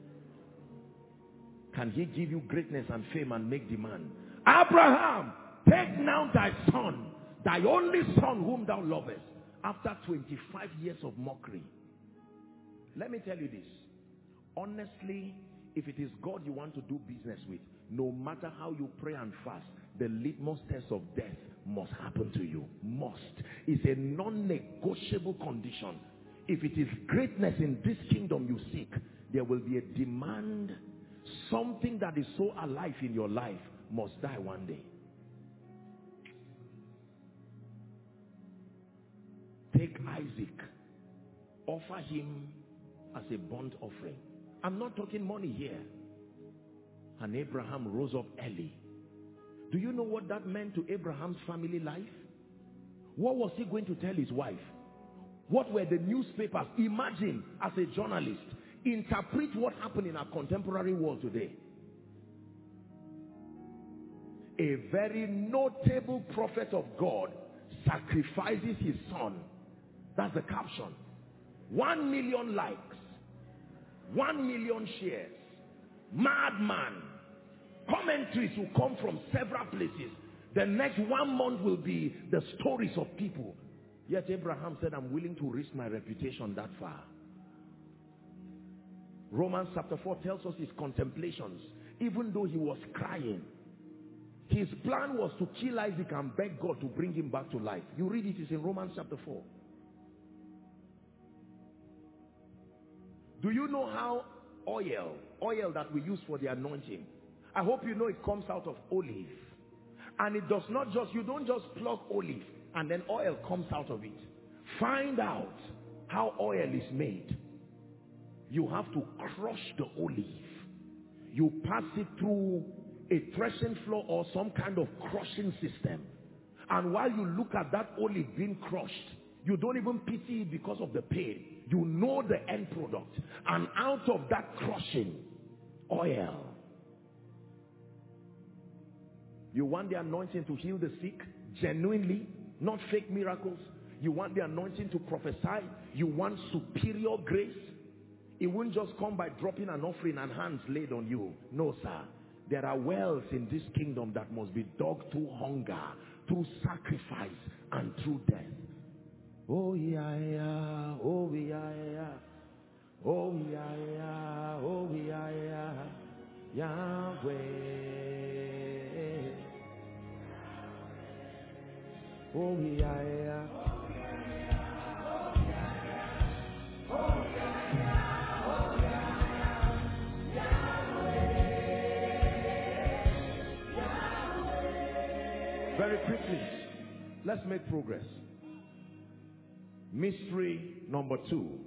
Can He give you greatness and fame and make demand? Abraham, take now thy son, thy only son whom thou lovest. After twenty-five years of mockery. Let me tell you this. Honestly, if it is God you want to do business with, no matter how you pray and fast, the litmus test of death must happen to you. Must. It's a non-negotiable condition. If it is greatness in this kingdom you seek, there will be a demand. Something that is so alive in your life must die one day. Take Isaac. Offer him as a burnt offering. I'm not talking money here. And Abraham rose up early. Do you know what that meant to Abraham's family life? What was he going to tell his wife? What were the newspapers? Imagine, as a journalist, interpret what happened in our contemporary world today. A very notable prophet of God sacrifices his son. That's the caption. One million likes. One million shares. Madman. Commentaries will come from several places. The next one month will be the stories of people. Yet Abraham said, I'm willing to risk my reputation that far. Romans chapter four tells us his contemplations. Even though he was crying, his plan was to kill Isaac and beg God to bring him back to life. You read it, it's in Romans chapter four. Do you know how oil, oil that we use for the anointing, I hope you know it comes out of olive. And it does not just, you don't just plug olive and then oil comes out of it. Find out how oil is made. You have to crush the olive. You pass it through a threshing floor or some kind of crushing system. And while you look at that olive being crushed, you don't even pity it because of the pain. You know the end product. And out of that crushing, oil. You want the anointing to heal the sick, genuinely, not fake miracles. You want the anointing to prophesy. You want superior grace. It won't just come by dropping an offering and hands laid on you. No, sir. There are wells in this kingdom that must be dug through hunger, through sacrifice, and through death. Oh, yeah, yeah. Oh, yeah, yeah. Oh, yeah, yeah. Oh, yeah, yeah. Yahweh. Oh, yeah, yeah. Very quickly, let's make progress. Mystery number two.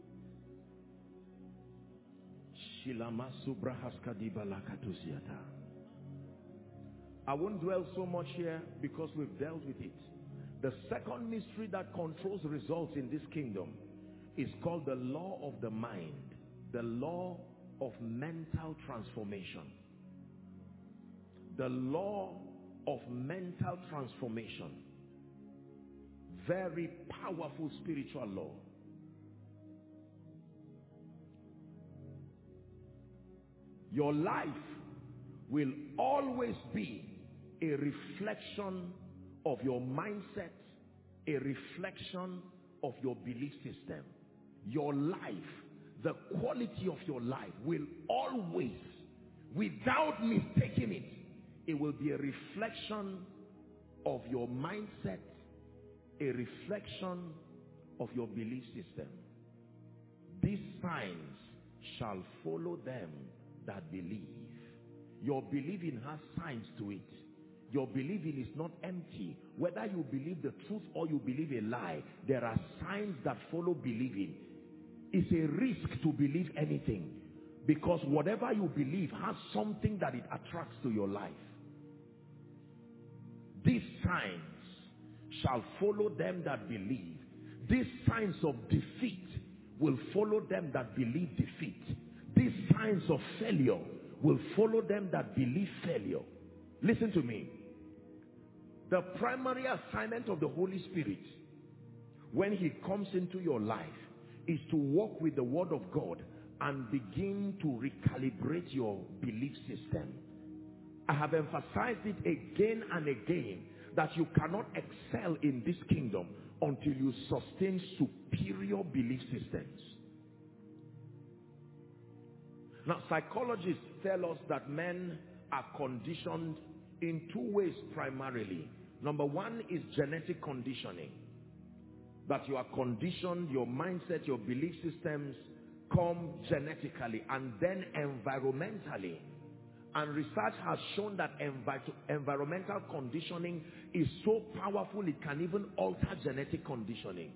I won't dwell so much here because we've dealt with it. The second mystery that controls results in this kingdom is called the law of the mind, the law of mental transformation. The law of mental transformation. Very powerful spiritual law. Your life will always be a reflection of your mindset, a reflection of your belief system. Your life, the quality of your life will always, without mistaking it, it will be a reflection of your mindset, a reflection of your belief system. These signs shall follow them that believe. Your believing has signs to it. Your believing is not empty. Whether you believe the truth or you believe a lie, there are signs that follow believing. It's a risk to believe anything, because whatever you believe has something that it attracts to your life. These signs shall follow them that believe. These signs of defeat will follow them that believe defeat. These signs of failure will follow them that believe failure. Listen to me. The primary assignment of the Holy Spirit when he comes into your life is to walk with the Word of God and begin to recalibrate your belief system. I have emphasized it again and again that you cannot excel in this kingdom until you sustain superior belief systems. Now, psychologists tell us that men are conditioned in two ways primarily. Number one is genetic conditioning. That you are conditioned, your mindset, your belief systems come genetically and then environmentally. And research has shown that envi environmental conditioning is so powerful it can even alter genetic conditioning.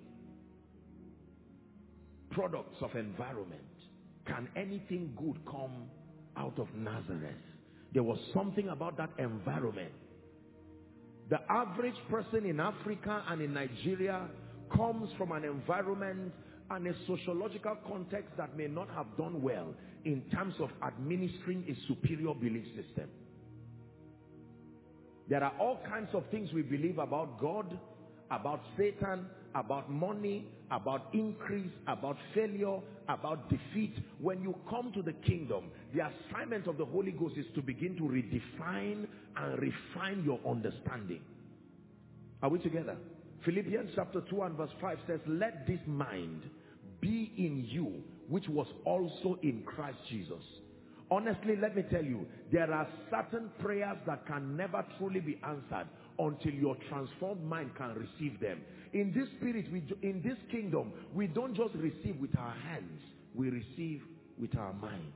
Products of environment. Can anything good come out of Nazareth? There was something about that environment. The average person in Africa and in Nigeria comes from an environment and a sociological context that may not have done well in terms of administering a superior belief system. There are all kinds of things we believe about God, about Satan, about money, about increase, about failure, about defeat. When you come to the kingdom, the assignment of the Holy Ghost is to begin to redefine and refine your understanding. Are we together? Philippians chapter two and verse five says, let this mind be in you, which was also in Christ Jesus. Honestly, let me tell you, there are certain prayers that can never truly be answered until your transformed mind can receive them. In this spirit, we, in this kingdom, we don't just receive with our hands, we receive with our minds.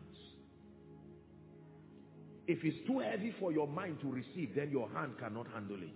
If it's too heavy for your mind to receive, then your hand cannot handle it.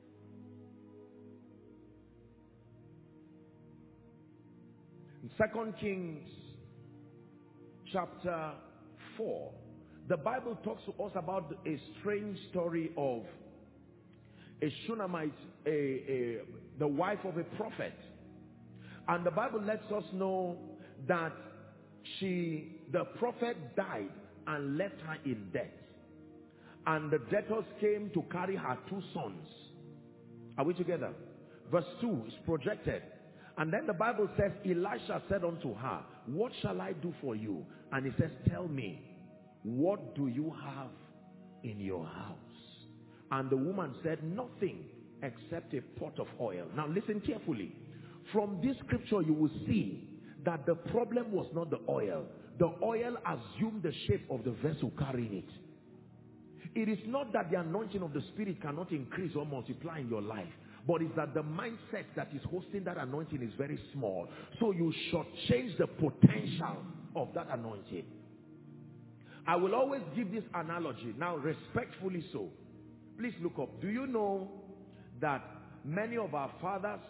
In Second Kings chapter four, the Bible talks to us about a strange story of a Shunammite, a, a, the wife of a prophet. And the Bible lets us know that she, the prophet died and left her in debt. And the debtors came to carry her two sons. Are we together? Verse two is projected. And then the Bible says, Elisha said unto her, what shall I do for you? And he says, tell me, what do you have in your house? And the woman said, nothing except a pot of oil. Now listen carefully. From this scripture you will see that the problem was not the oil. The oil assumed the shape of the vessel carrying it. It is not that the anointing of the Spirit cannot increase or multiply in your life, but it's that the mindset that is hosting that anointing is very small. So you should change the potential of that anointing. I will always give this analogy, now respectfully so. Please look up. Do you know that many of our fathers,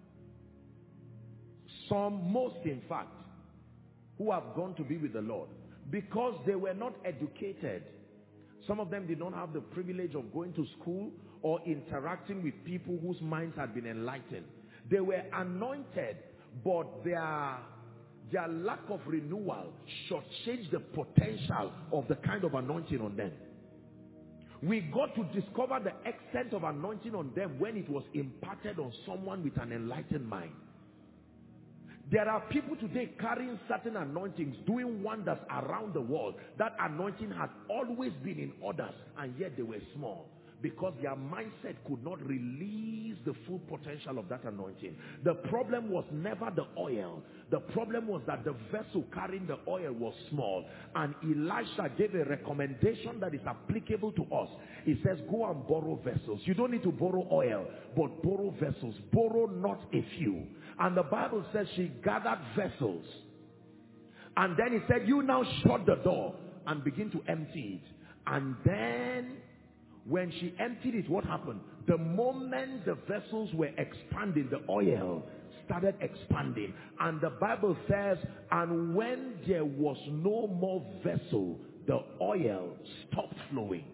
some, most in fact, who have gone to be with the Lord, because they were not educated, some of them did not have the privilege of going to school or interacting with people whose minds had been enlightened. They were anointed, but their, their lack of renewal shortchanged the potential of the kind of anointing on them. We got to discover the extent of anointing on them when it was imparted on someone with an enlightened mind. There are people today carrying certain anointings, doing wonders around the world. That anointing had always been in others, and yet they were small, because their mindset could not release the full potential of that anointing. The problem was never the oil. The problem was that the vessel carrying the oil was small. And Elisha gave a recommendation that is applicable to us. He says, go and borrow vessels. You don't need to borrow oil, but borrow vessels. Borrow not a few. And the Bible says she gathered vessels. And then he said, you now shut the door and begin to empty it. And then when she emptied it, what happened? The moment the vessels were expanding, the oil started expanding. And the Bible says, and when there was no more vessel, the oil stopped flowing.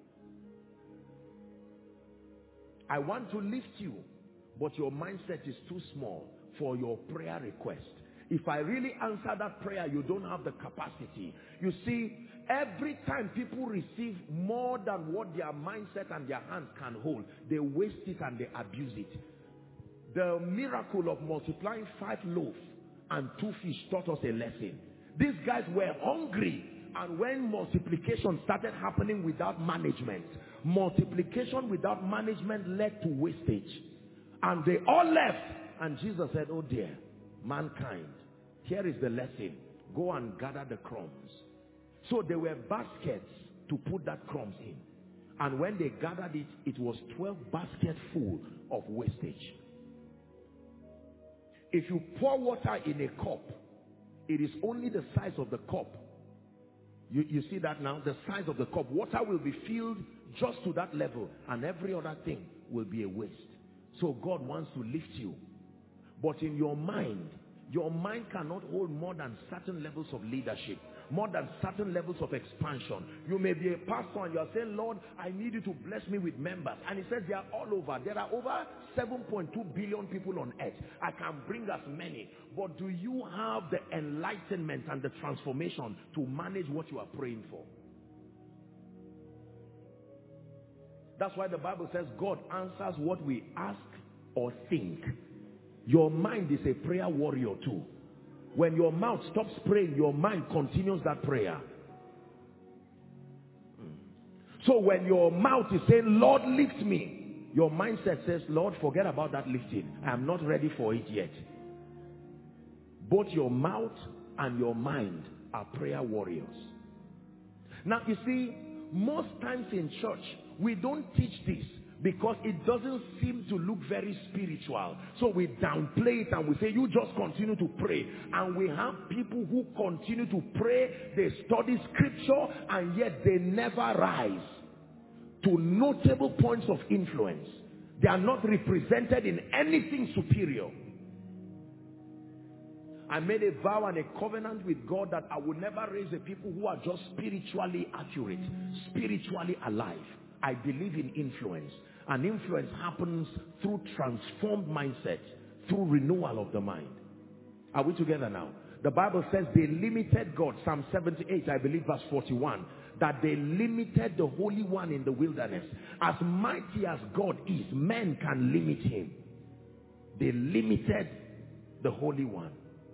I want to lift you, but your mindset is too small for your prayer request. If I really answer that prayer, you don't have the capacity. You see, every time people receive more than what their mindset and their hands can hold, they waste it and they abuse it. The miracle of multiplying five loaves and two fish taught us a lesson. These guys were hungry, and when multiplication started happening without management, multiplication without management led to wastage. And they all left, and Jesus said, oh dear, mankind, here is the lesson. Go and gather the crumbs. So there were baskets to put that crumbs in. And when they gathered it, it was twelve baskets full of wastage. If you pour water in a cup, it is only the size of the cup. You, you see that now? The size of the cup. Water will be filled just to that level, and every other thing will be a waste. So God wants to lift you. But in your mind, your mind cannot hold more than certain levels of leadership, more than certain levels of expansion. You may be a pastor and you are saying, Lord, I need you to bless me with members. And he says they are all over. There are over seven point two billion people on earth. I can bring as many. But do you have the enlightenment and the transformation to manage what you are praying for? That's why the Bible says God answers what we ask or think. Your mind is a prayer warrior too. When your mouth stops praying, your mind continues that prayer. So when your mouth is saying, Lord, lift me, your mindset says, Lord, forget about that lifting. I am not ready for it yet. Both your mouth and your mind are prayer warriors. Now, you see, most times in church, we don't teach this because it doesn't seem to look very spiritual. So we downplay it and we say, you just continue to pray. And we have people who continue to pray, they study scripture, and yet they never rise to notable points of influence. They are not represented in anything superior. I made a vow and a covenant with God that I would never raise a people who are just spiritually accurate, spiritually alive. I believe in influence. And influence happens through transformed mindset, through renewal of the mind. Are we together now? The Bible says they limited God. Psalm seventy-eight, I believe, verse forty-one. That they limited the Holy One in the wilderness. As mighty as God is, men can limit him. They limited the Holy One.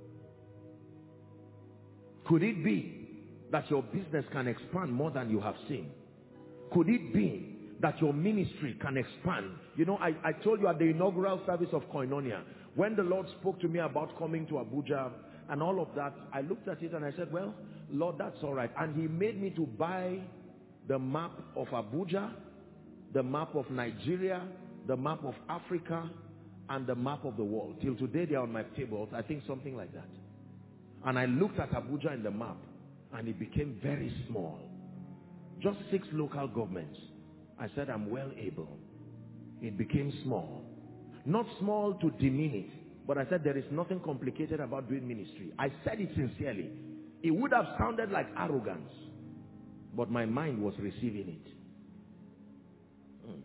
Could it be that your business can expand more than you have seen? Could it be that your ministry can expand? You know, I, I told you at the inaugural service of Koinonia, when the Lord spoke to me about coming to Abuja and all of that, I looked at it and I said, well, Lord, that's all right. And he made me to buy the map of Abuja, the map of Nigeria, the map of Africa, and the map of the world. Till today, they are on my table. I think something like that. And I looked at Abuja in the map, and it became very small. Just six local governments. I said, I'm well able. It became small. Not small to demean it, but I said there is nothing complicated about doing ministry. I said it sincerely. It would have sounded like arrogance, but my mind was receiving it. Hmm.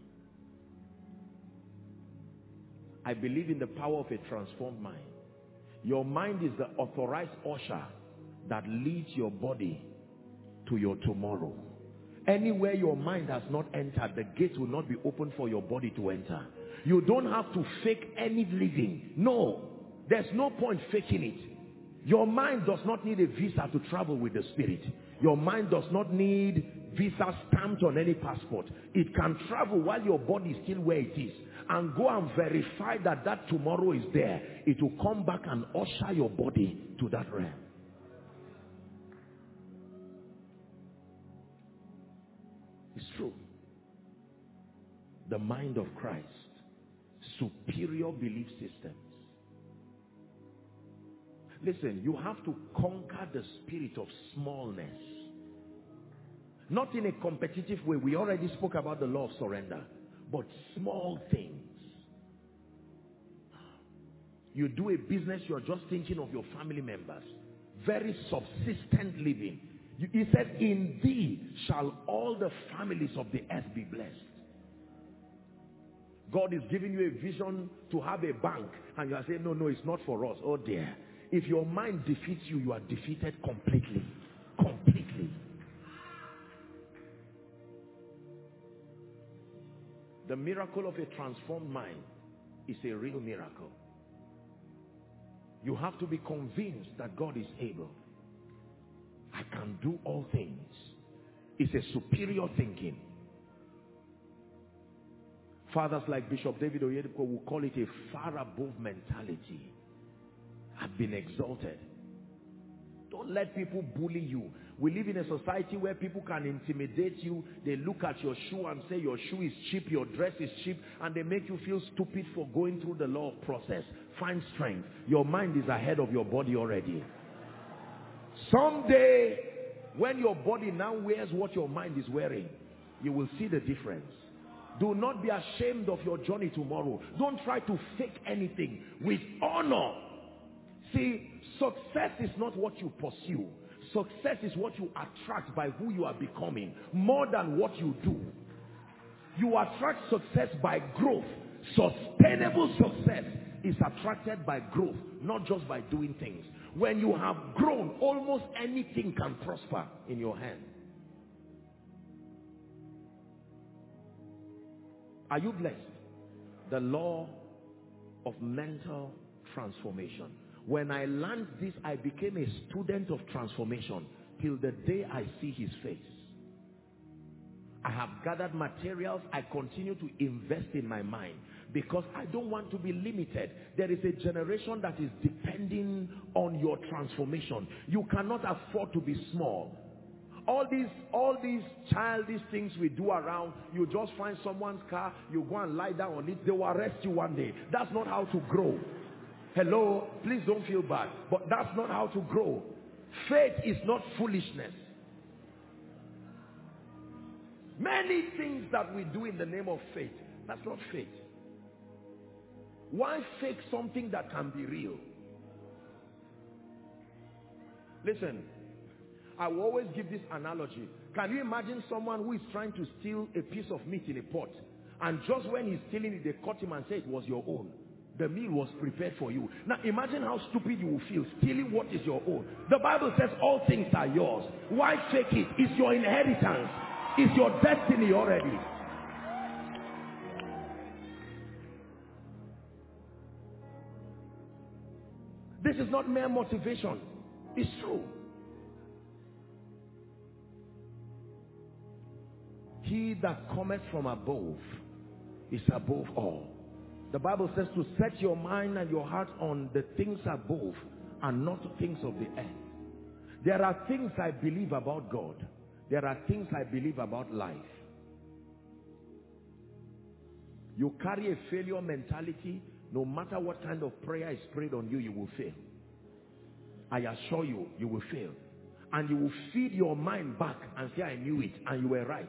I believe in the power of a transformed mind. Your mind is the authorized usher that leads your body to your tomorrow. Anywhere your mind has not entered, the gate will not be open for your body to enter. You don't have to fake any living. No, there's no point faking it. Your mind does not need a visa to travel with the Spirit. Your mind does not need visa stamped on any passport. It can travel while your body is still where it is, and go and verify that that tomorrow is there. It will come back and usher your body to that realm. It's true. The mind of Christ. Superior belief systems. Listen, you have to conquer the spirit of smallness. Not in a competitive way. We already spoke about the law of surrender. But small things. You do a business, you're just thinking of your family members. Very subsistent living. You, he said, in thee shall all the families of the earth be blessed. God is giving you a vision to have a bank, and you are saying, no, no, it's not for us. Oh dear. If your mind defeats you, you are defeated completely. Completely. The miracle of a transformed mind is a real miracle. You have to be convinced that God is able. I can do all things. It's a superior thinking. Fathers like Bishop David Oyedepo will call it a far above mentality. I've been exalted. Don't let people bully you. We live in a society where people can intimidate you. They look at your shoe and say your shoe is cheap, your dress is cheap, and they make you feel stupid for going through the law of process. Find strength. Your mind is ahead of your body already. Someday, when your body now wears what your mind is wearing, you will see the difference. Do not be ashamed of your journey tomorrow. Don't try to fake anything. With honor. See, success is not what you pursue. Success is what you attract by who you are becoming, more than what you do. You attract success by growth. Sustainable success is attracted by growth, not just by doing things. When you have grown, almost anything can prosper in your hand. Are you blessed? The law of mental transformation. When I learned this, I became a student of transformation till the day I see his face. I have gathered materials. I continue to invest in my mind because I don't want to be limited. There is a generation that is depending on your transformation. You cannot afford to be small. All these, all these childish things we do around, you just find someone's car, you go and lie down on it, they will arrest you one day. That's not how to grow. Hello, please don't feel bad, but that's not how to grow. Faith is not foolishness. Many things that we do in the name of faith, that's not faith. Why fake something that can be real? Listen, I will always give this analogy. Can you imagine someone who is trying to steal a piece of meat in a pot, and just when he's stealing it, they caught him and said it was your own? The meal was prepared for you. Now imagine how stupid you will feel stealing what is your own. The Bible says all things are yours. Why fake it? It's your inheritance. It's your destiny already. This is not mere motivation. It's true. He that cometh from above is above all. The Bible says to set your mind and your heart on the things above and not the things of the earth. There are things I believe about God. There are things I believe about life. You carry a failure mentality, no matter what kind of prayer is prayed on you, you will fail. I assure you, you will fail. And you will feed your mind back and say, I knew it, and you were right.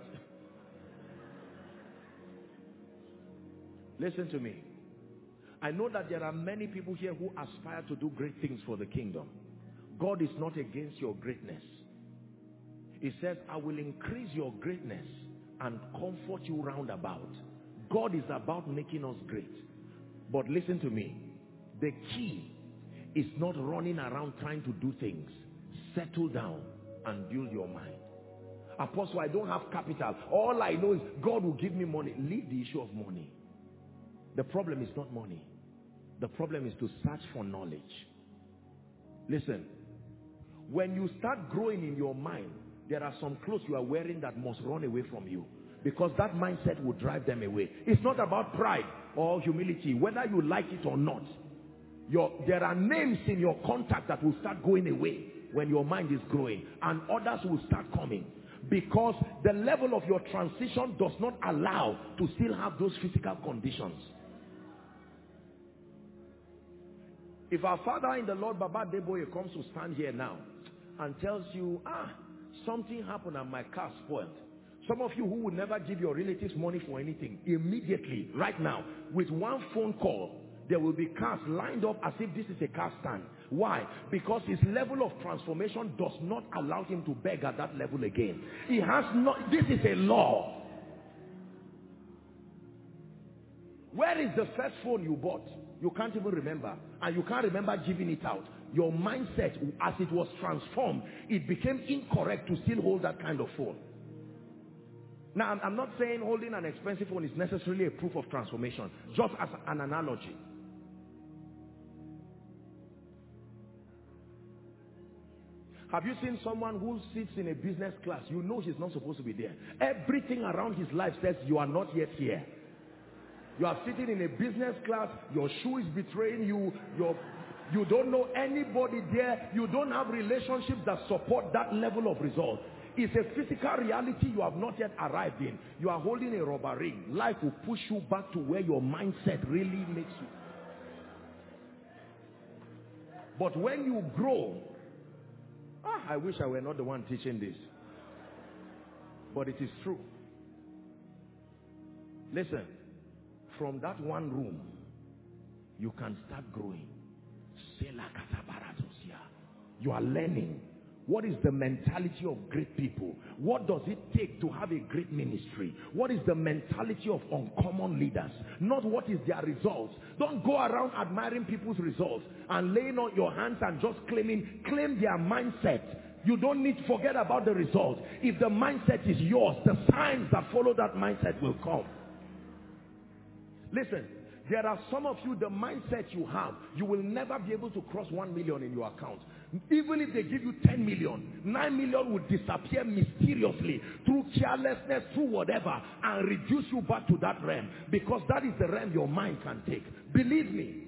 Listen to me. I know that there are many people here who aspire to do great things for the kingdom. God is not against your greatness. He says, I will increase your greatness and comfort you round about. God is about making us great. But listen to me. The key is not running around trying to do things. Settle down and build your mind. Apostle, I don't have capital. All I know is God will give me money. Leave the issue of money. The problem is not money. The problem is to search for knowledge. Listen, when you start growing in your mind, there are some clothes you are wearing that must run away from you, because that mindset will drive them away. It's not about pride or humility, whether you like it or not. Your, there are names in your contact that will start going away when your mind is growing, and others will start coming, because the level of your transition does not allow to still have those physical conditions. If our father in the Lord, Baba Deboye, comes to stand here now and tells you, ah, something happened and my car spoiled. Some of you who would never give your relatives money for anything, immediately, right now, with one phone call, there will be cars lined up as if this is a car stand. Why? Because his level of transformation does not allow him to beg at that level again. He has not, this is a law. Where is the first phone you bought? You can't even remember. And you can't remember giving it out. Your mindset, as it was transformed, it became incorrect to still hold that kind of phone. Now, I'm not saying holding an expensive phone is necessarily a proof of transformation. Just as an analogy. Have you seen someone who sits in a business class? You know he's not supposed to be there. Everything around his life says you are not yet here. You are sitting in a business class, your shoe is betraying you, your, you don't know anybody there, you don't have relationships that support that level of result. It's a physical reality you have not yet arrived in. You are holding a rubber ring. Life will push you back to where your mindset really makes you. But when you grow, ah, I wish I were not the one teaching this. But it is true. Listen. From that one room, you can start growing. You are learning. What is the mentality of great people? What does it take to have a great ministry? What is the mentality of uncommon leaders? Not what is their results. Don't go around admiring people's results and laying on your hands and just claiming, claim their mindset. You don't need to forget about the results. If the mindset is yours, the signs that follow that mindset will come. Listen, there are some of you, the mindset you have, you will never be able to cross one million in your account. Even if they give you ten million, nine million will disappear mysteriously through carelessness, through whatever, and reduce you back to that realm, because that is the realm your mind can take. Believe me.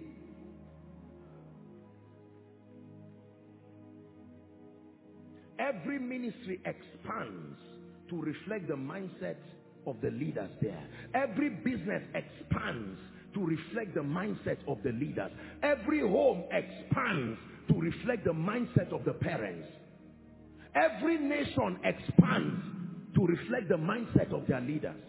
Every ministry expands to reflect the mindset of the leaders there. Every business expands to reflect the mindset of the leaders. Every home expands to reflect the mindset of the parents. Every nation expands to reflect the mindset of their leaders.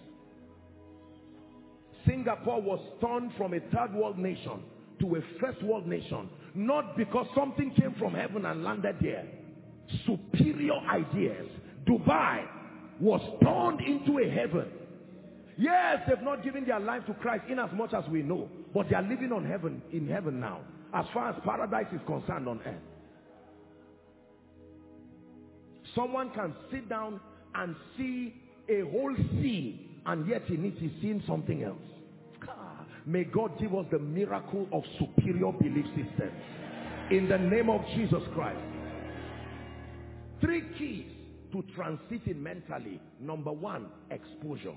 Singapore was turned from a third world nation to a first world nation, not because something came from heaven and landed there. Superior ideas. Dubai was turned into a heaven. Yes, they've not given their life to Christ in as much as we know, but they are living on heaven, in heaven now, as far as paradise is concerned on earth. Someone can sit down and see a whole sea, and yet in it he's seeing something else. May God give us the miracle of superior belief systems in the name of Jesus Christ. Three keys to transiting mentally. Number one, exposure.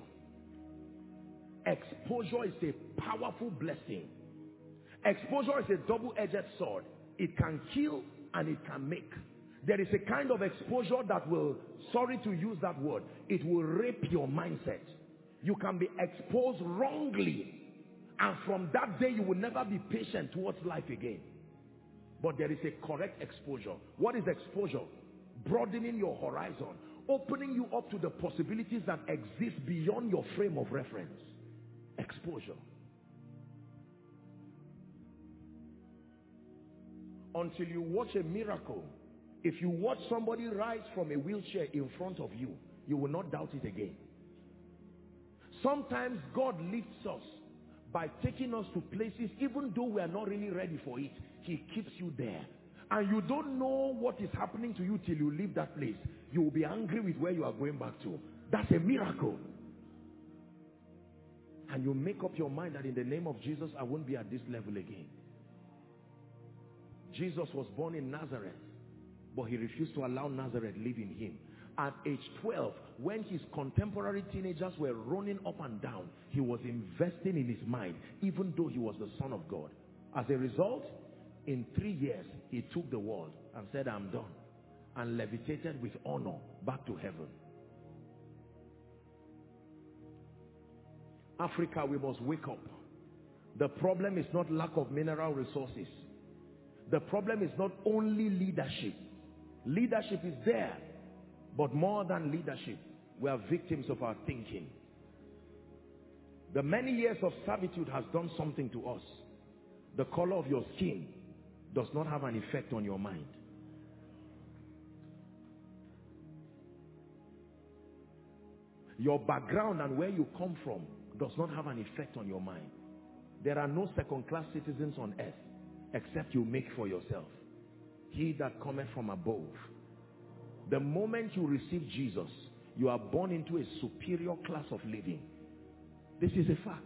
Exposure is a powerful blessing. Exposure is a double-edged sword. It can kill and it can make. There is a kind of exposure that will, sorry to use that word, it will rape your mindset. You can be exposed wrongly, and from that day you will never be patient towards life again. But there is a correct exposure. What is exposure? Broadening your horizon, opening you up to the possibilities that exist beyond your frame of reference. Exposure. Until you watch a miracle, if you watch somebody rise from a wheelchair in front of you, you will not doubt it again. Sometimes God lifts us by taking us to places, even though we are not really ready for it. He keeps you there. And you don't know what is happening to you till you leave that place. You will be angry with where you are going back to. That's a miracle. And you make up your mind that in the name of Jesus, I won't be at this level again. Jesus was born in Nazareth, but he refused to allow Nazareth live in him. At age twelve, when his contemporary teenagers were running up and down, he was investing in his mind, even though he was the Son of God. As a result, in three years, he took the world and said, I'm done, and levitated with honor back to heaven. Africa, we must wake up. The problem is not lack of mineral resources. The problem is not only leadership. Leadership is there, but more than leadership, we are victims of our thinking. The many years of servitude has done something to us. The color of your skin does not have an effect on your mind. Your background and where you come from does not have an effect on your mind. There are no second-class citizens on earth except you make for yourself. He that cometh from above. The moment you receive Jesus, you are born into a superior class of living. This is a fact.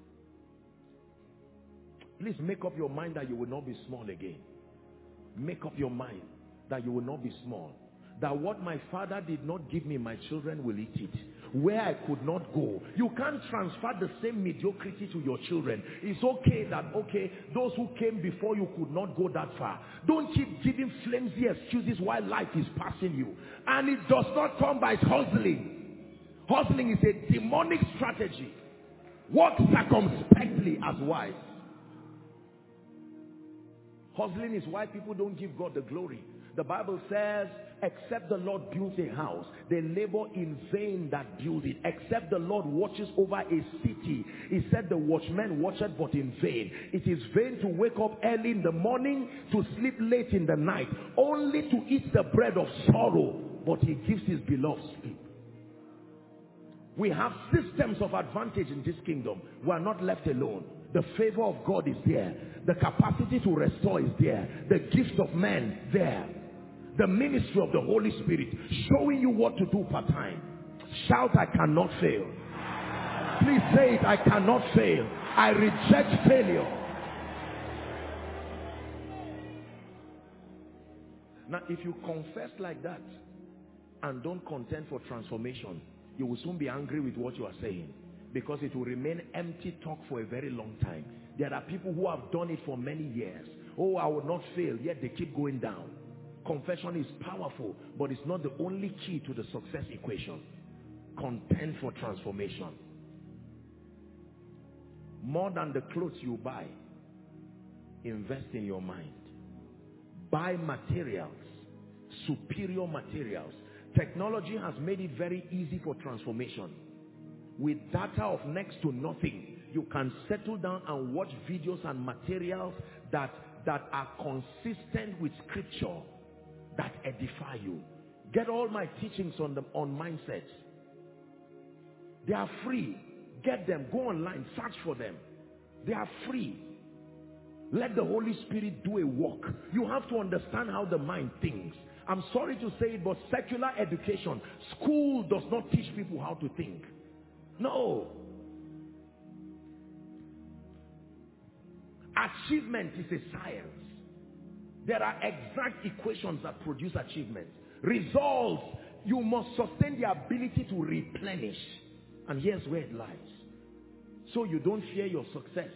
Please make up your mind that you will not be small again. Make up your mind that you will not be small. That what my father did not give me, my children will eat it. Where I could not go. You can't transfer the same mediocrity to your children. It's okay that, okay, those who came before you could not go that far. Don't keep giving flimsy excuses while life is passing you. And it does not come by hustling. Hustling is a demonic strategy. Walk circumspectly as wise. Hustling is why people don't give God the glory. The Bible says, except the Lord builds a house, they labor in vain that build it. Except the Lord watches over a city, he said the watchman watcheth but in vain. It is vain to wake up early in the morning, to sleep late in the night, only to eat the bread of sorrow, but he gives his beloved sleep. We have systems of advantage in this kingdom. We are not left alone. The favor of God is there. The capacity to restore is there. The gift of men there. The ministry of the Holy Spirit showing you what to do part time. Shout, I cannot fail. Please say it, I cannot fail. I reject failure. Now, if you confess like that and don't contend for transformation, you will soon be angry with what you are saying, because it will remain empty talk for a very long time. There are people who have done it for many years. Oh, I will not fail, yet they keep going down. Confession is powerful, but it's not the only key to the success equation. Contend for transformation. More than the clothes you buy, invest in your mind. Buy materials, superior materials. Technology has made it very easy for transformation. With data of next to nothing, you can settle down and watch videos and materials that, that are consistent with scripture, that edify you. Get all my teachings on, the, on mindsets. They are free. Get them. Go online. Search for them. They are free. Let the Holy Spirit do a work. You have to understand how the mind thinks. I'm sorry to say it, but secular education, school does not teach people how to think. No. Achievement is a science. There are exact equations that produce achievement. Results, you must sustain the ability to replenish. And here's where it lies. So you don't fear your success.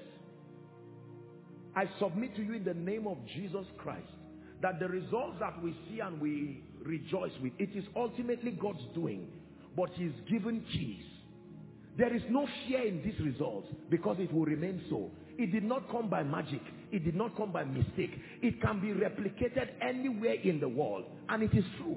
I submit to you in the name of Jesus Christ that the results that we see and we rejoice with, it is ultimately God's doing, but he's given keys. There is no fear in these results because it will remain so. It did not come by magic. It did not come by mistake. It can be replicated anywhere in the world, and it is true.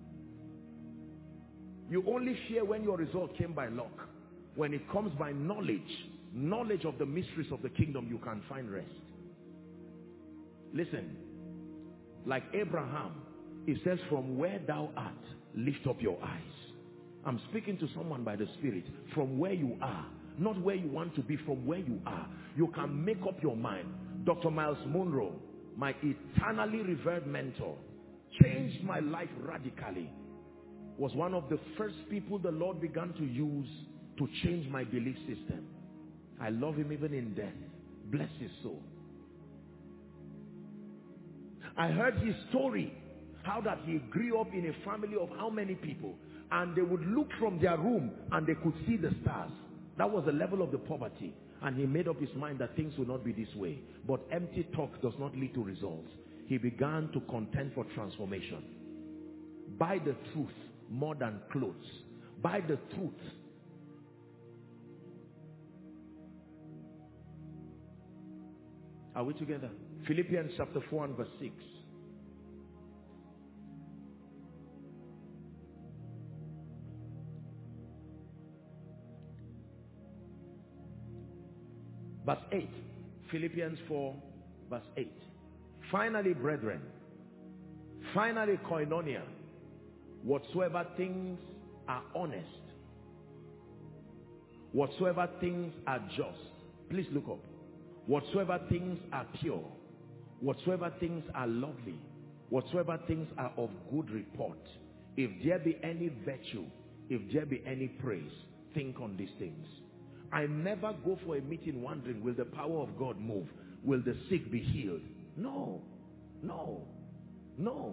You only fear when your result came by luck. When it comes by knowledge, knowledge of the mysteries of the kingdom, you can find rest. Listen, like Abraham, it says, from where thou art, lift up your eyes. I'm speaking to someone by the Spirit. From where you are, not where you want to be, from where you are. You can make up your mind. Doctor Miles Monroe, my eternally revered mentor, changed my life radically. was one of the first people the Lord began to use to change my belief system. I love him even in death. Bless his soul. I heard his story, how that he grew up in a family of how many people, and they would look from their room and they could see the stars. That was the level of the poverty. And he made up his mind that things will not be this way. But empty talk does not lead to results. He began to contend for transformation. Buy the truth more than clothes. Buy the truth. Are we together? Philippians chapter four and verse six. Verse eight. Philippians four verse eight. Finally, brethren, finally, koinonia, whatsoever things are honest, whatsoever things are just, please look up, whatsoever things are pure, whatsoever things are lovely, whatsoever things are of good report, if there be any virtue, if there be any praise, think on these things. I never go for a meeting wondering, will the power of God move? Will the sick be healed? No, no, no.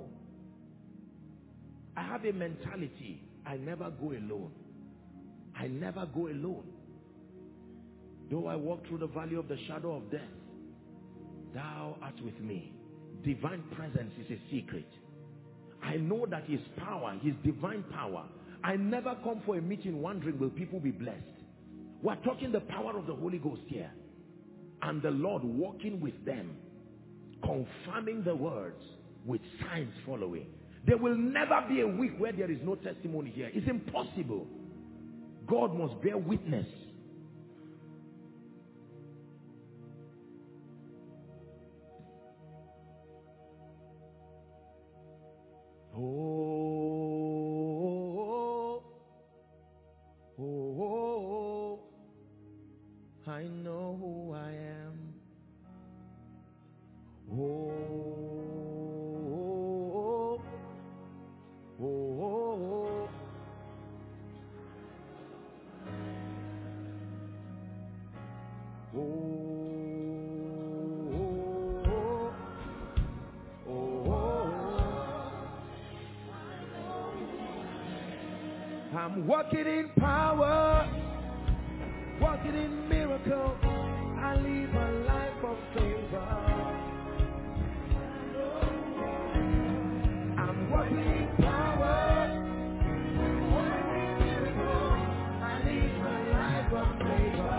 I have a mentality, I never go alone. I never go alone. Though I walk through the valley of the shadow of death, thou art with me. Divine presence is a secret. I know that his power, his divine power. I never come for a meeting wondering, will people be blessed? We're talking the power of the Holy Ghost here. And the Lord walking with them, confirming the words with signs following. There will never be a week where there is no testimony here. It's impossible. God must bear witness. Oh, oh, oh, oh, I know who I am. Oh, oh, oh, oh. Oh, oh, oh, I'm walking in power, walking in miracles. I live a life of favor. I'm walking in power, walking in miracles. I live a life of favor.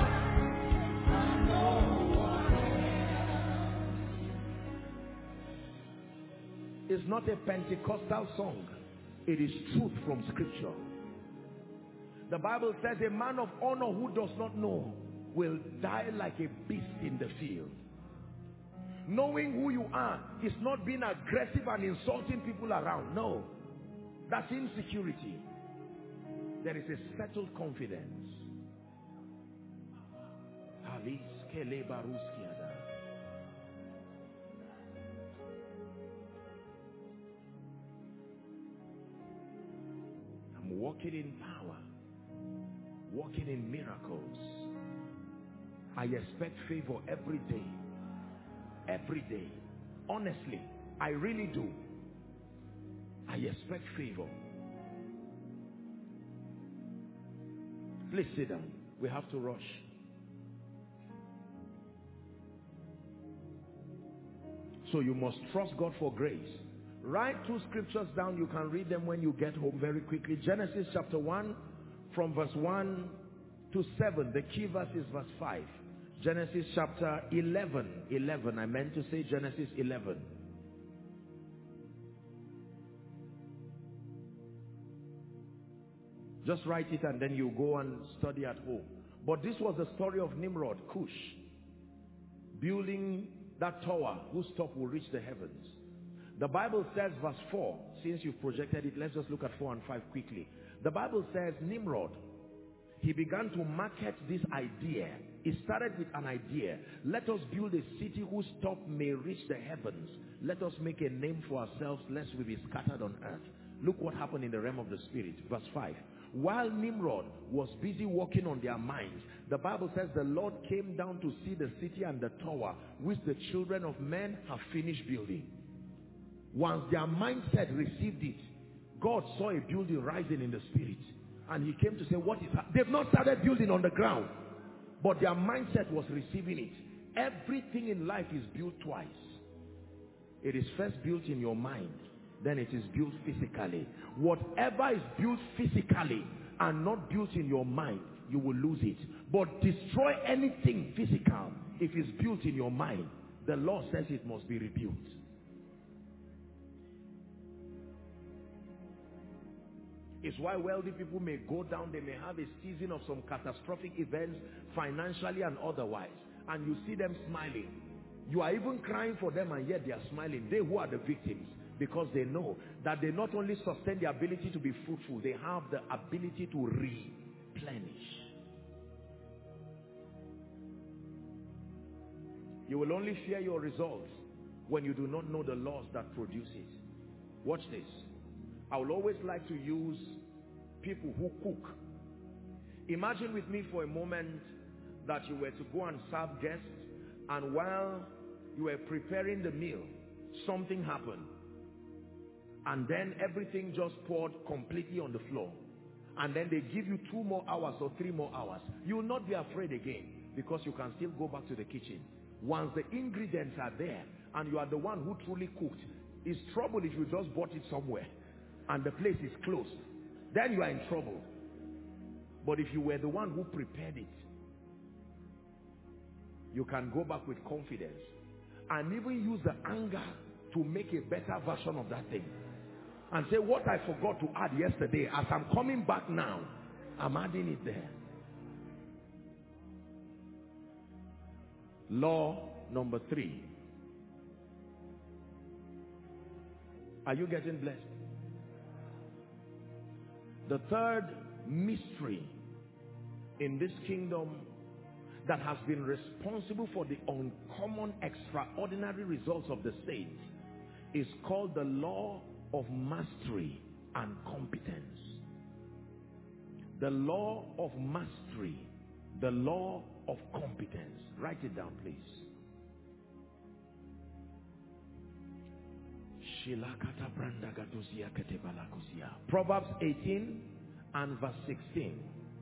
It's not a Pentecostal song. It is truth from scripture. The Bible says a man of honor who does not know will die like a beast in the field. Knowing who you are is not being aggressive and insulting people around. No. That's insecurity. There is a settled confidence. I'm walking in power, walking in miracles. I expect favor every day. Every day. Honestly, I really do. I expect favor. Please sit down. We have to rush. So you must trust God for grace. Write two scriptures down. You can read them when you get home very quickly. Genesis chapter one from verse one to seven. The key verse is verse five. Genesis chapter eleven. eleven. I meant to say Genesis eleven. Just write it and then you go and study at home. But this was the story of Nimrod, Cush, building that tower whose top will reach the heavens. The Bible says, verse four, since you've projected it, let's just look at four and five quickly. The Bible says, Nimrod, he began to market this idea. He started with an idea. Let us build a city whose top may reach the heavens. Let us make a name for ourselves, lest we be scattered on earth. Look what happened in the realm of the spirit. Verse five. While Nimrod was busy working on their minds, the Bible says the Lord came down to see the city and the tower which the children of men have finished building. Once their mindset received it, God saw a building rising in the spirit. And he came to say, what is happening? They've not started building on the ground, but their mindset was receiving it. Everything in life is built twice. It is first built in your mind, then it is built physically. Whatever is built physically and not built in your mind, you will lose it. But destroy anything physical if it's built in your mind. The law says it must be rebuilt. It's why wealthy people may go down, they may have a season of some catastrophic events, financially and otherwise, and you see them smiling. You are even crying for them, and yet they are smiling. They who are the victims, because they know that they not only sustain the ability to be fruitful, they have the ability to replenish. You will only fear your results when you do not know the laws that produce it. Watch this. I will always like to use people who cook. Imagine with me for a moment that you were to go and serve guests, and while you were preparing the meal, something happened. And then everything just poured completely on the floor. And then they give you two more hours or three more hours. You will not be afraid again, because you can still go back to the kitchen. Once the ingredients are there and you are the one who truly cooked, it's trouble if you just bought it somewhere and the place is closed. Then you are in trouble. But if you were the one who prepared it, you can go back with confidence and even use the anger to make a better version of that thing. And say, what I forgot to add yesterday, as I'm coming back now, I'm adding it there. Law number three. Are you getting blessed? The third mystery in this kingdom that has been responsible for the uncommon, extraordinary results of the saints is called the law of mastery and competence. The law of mastery, the law of competence. Write it down, please. Proverbs eighteen and verse sixteen.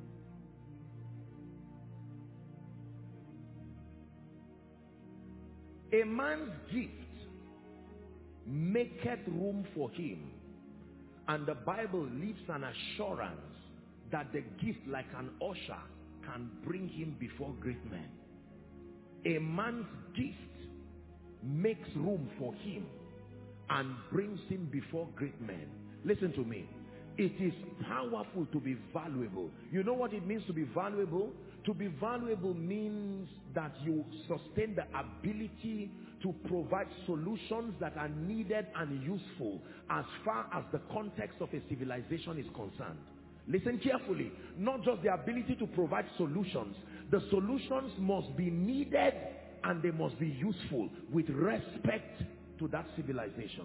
A man's gift maketh room for him, and the Bible leaves an assurance that the gift, like an usher, can bring him before great men. A man's gift makes room for him and brings him before great men. Listen to me. It is powerful to be valuable. You know what it means to be valuable? To be valuable means that you sustain the ability to provide solutions that are needed and useful as far as the context of a civilization is concerned. Listen carefully. Not just the ability to provide solutions. The solutions must be needed and they must be useful with respect to that civilization.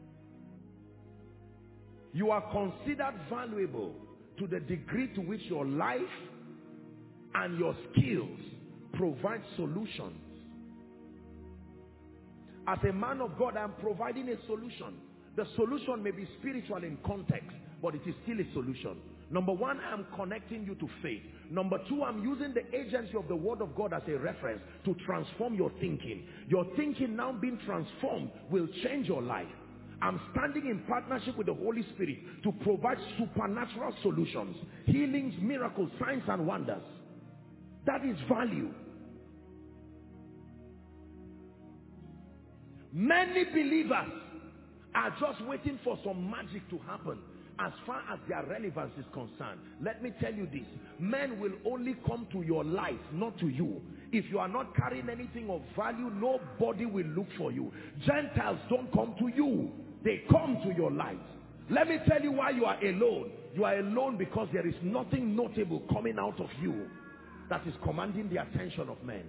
You are considered valuable to the degree to which your life and your skills provide solutions. As a man of God, I am providing a solution. The solution may be spiritual in context, but it is still a solution. Number one, I am connecting you to faith. Number two, I'm using the agency of the word of God as a reference to transform your thinking. Your thinking now being transformed will change your life. I'm standing in partnership with the Holy Spirit to provide supernatural solutions, healings, miracles, signs and wonders. That is value. Many believers are just waiting for some magic to happen as far as their relevance is concerned. Let me tell you this. Men will only come to your life, not to you. If you are not carrying anything of value, nobody will look for you. Gentiles don't come to you. They come to your light. Let me tell you why you are alone. You are alone because there is nothing notable coming out of you that is commanding the attention of men.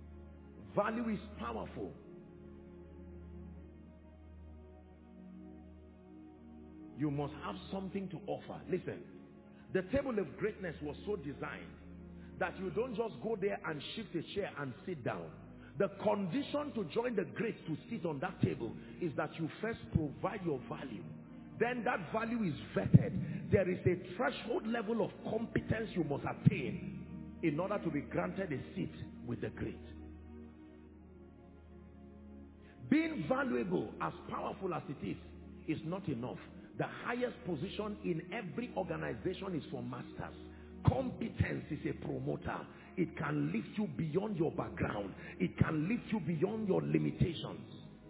Value is powerful. You must have something to offer. Listen, the table of greatness was so designed that you don't just go there and shift a chair and sit down. The condition to join the great to sit on that table is that you first provide your value. Then that value is vetted. There is a threshold level of competence you must attain in order to be granted a seat with the great. Being valuable, as powerful as it is, is not enough. The highest position in every organization is for masters. Competence is a promoter. It can lift you beyond your background. It can lift you beyond your limitations.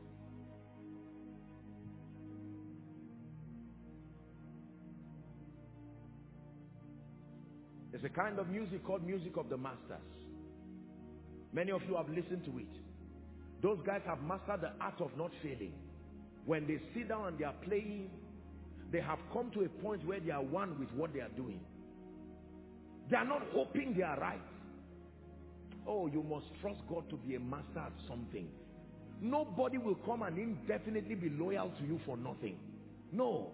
There's a kind of music called music of the masters. Many of you have listened to it. Those guys have mastered the art of not failing. When they sit down and they are playing, they have come to a point where they are one with what they are doing. They are not hoping they are right. Oh, you must trust God to be a master at something. Nobody will come and indefinitely be loyal to you for nothing. No.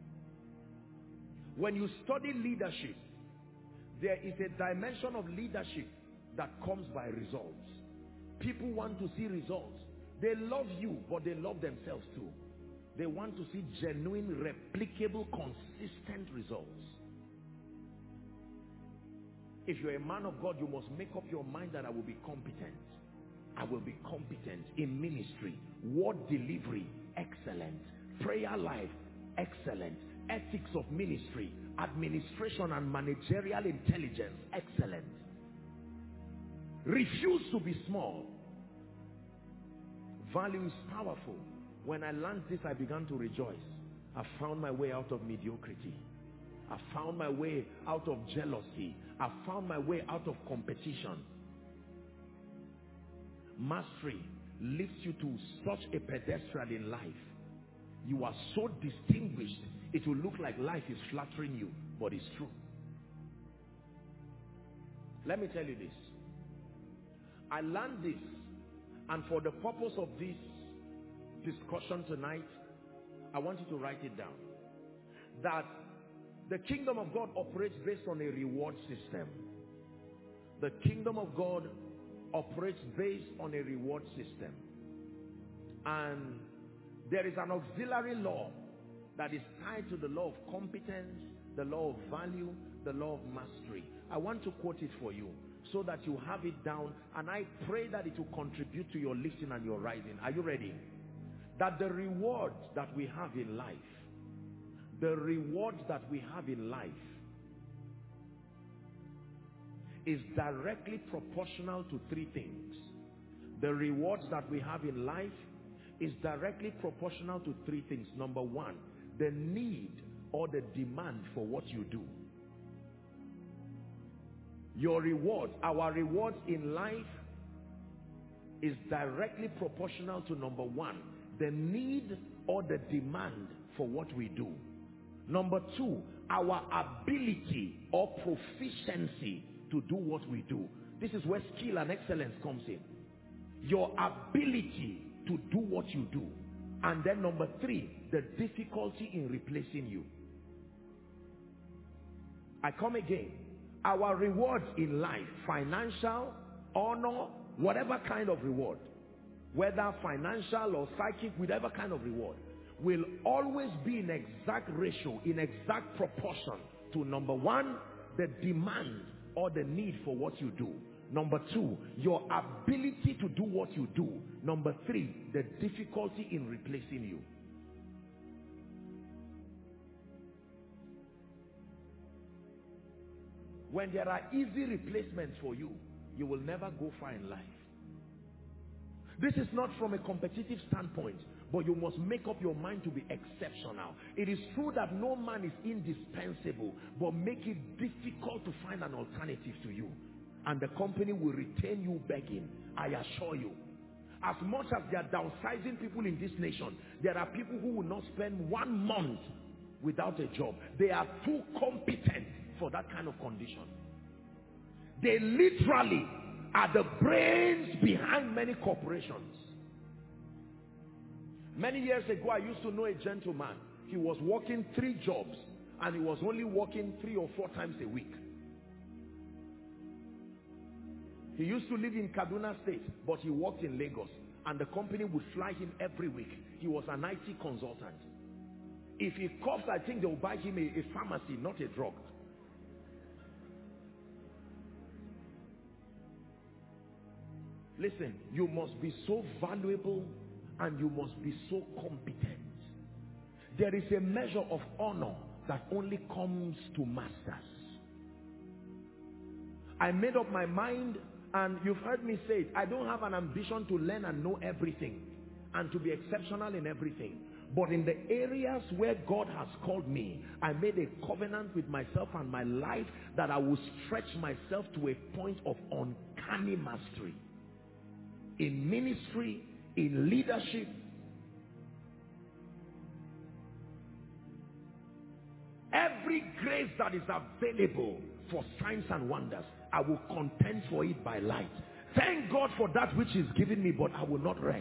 When you study leadership, there is a dimension of leadership that comes by results. People want to see results. They love you, but they love themselves too. They want to see genuine, replicable, consistent results. If you're a man of God, you must make up your mind that I will be competent. I will be competent in ministry, word delivery, excellent. Prayer life, excellent. Ethics of ministry, administration and managerial intelligence, excellent. Refuse to be small. Value is powerful. When I learned this, I began to rejoice. I found my way out of mediocrity. I found my way out of jealousy. I found my way out of competition. Mastery lifts you to such a pedestal in life. You are so distinguished, it will look like life is flattering you, but it's true. Let me tell you this. I learned this, and for the purpose of this discussion tonight, I want you to write it down. That the kingdom of God operates based on a reward system. The kingdom of God operates based on a reward system. And there is an auxiliary law that is tied to the law of competence, the law of value, the law of mastery. I want to quote it for you so that you have it down, and I pray that it will contribute to your lifting and your rising. Are you ready? That the rewards that we have in life, the rewards that we have in life is directly proportional to three things. The rewards that we have in life is directly proportional to three things. Number one, the need or the demand for what you do. Your reward, our rewards in life is directly proportional to number one, the need or the demand for what we do. Number two, our ability or proficiency to do what we do. This is where skill and excellence comes in. Your ability to do what you do. And then number three, the difficulty in replacing you. I come again. Our rewards in life, financial, honor, whatever kind of reward, whether financial or psychic, whatever kind of reward, will always be in exact ratio, in exact proportion to number one, the demand or the need for what you do. Number two, your ability to do what you do. Number three, the difficulty in replacing you. When there are easy replacements for you, you will never go far in life. This is not from a competitive standpoint, but you must make up your mind to be exceptional. It is true that no man is indispensable, but make it difficult to find an alternative to you. And the company will retain you begging, I assure you. As much as they are downsizing people in this nation, there are people who will not spend one month without a job. They are too competent for that kind of condition. They literally are the brains behind many corporations. Many years ago, I used to know a gentleman. He was working three jobs and he was only working three or four times a week. He used to live in Kaduna State, but he worked in Lagos, and the company would fly him every week. He was an I T consultant. If he coughs, I think they'll buy him a, a pharmacy, not a drug. Listen, you must be so valuable and you must be so competent. There is a measure of honor that only comes to masters. I made up my mind, and you've heard me say it, I don't have an ambition to learn and know everything and to be exceptional in everything. But in the areas where God has called me, I made a covenant with myself and my life that I will stretch myself to a point of uncanny mastery. In ministry, in leadership. Every grace that is available for signs and wonders, I will contend for it by light. Thank God for that which is given me, but I will not rest.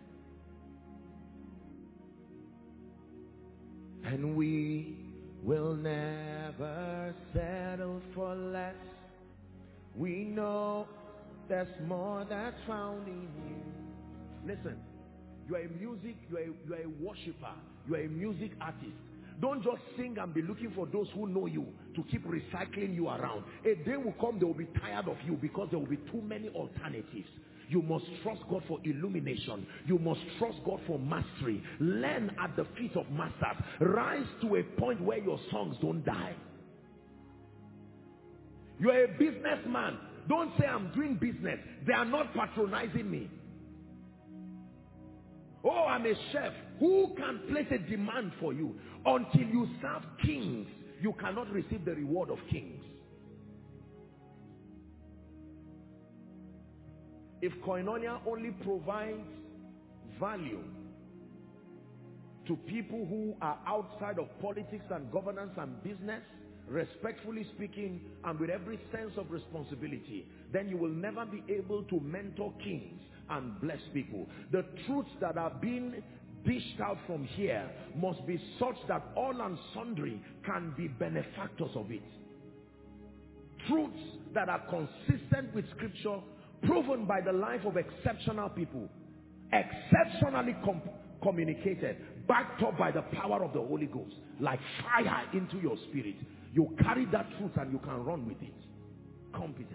And we will never settle for less. We know there's more that's found in you. Listen, you are a music, you are a, you are a worshiper, you are a music artist. Don't just sing and be looking for those who know you to keep recycling you around. A day will come, they will be tired of you because there will be too many alternatives. You must trust God for illumination. You must trust God for mastery. Learn at the feet of masters. Rise to a point where your songs don't die. You are a businessman. Don't say I'm doing business. They are not patronizing me. Oh, I'm a chef. Who can place a demand for you? Until you serve kings, you cannot receive the reward of kings. If Koinonia only provides value to people who are outside of politics and governance and business, respectfully speaking, and with every sense of responsibility, then you will never be able to mentor kings and bless people. The truths that are being dished out from here must be such that all and sundry can be benefactors of it. Truths that are consistent with scripture, proven by the life of exceptional people, exceptionally com communicated, backed up by the power of the Holy Ghost, like fire into your spirit. You carry that truth and you can run with it. Competence.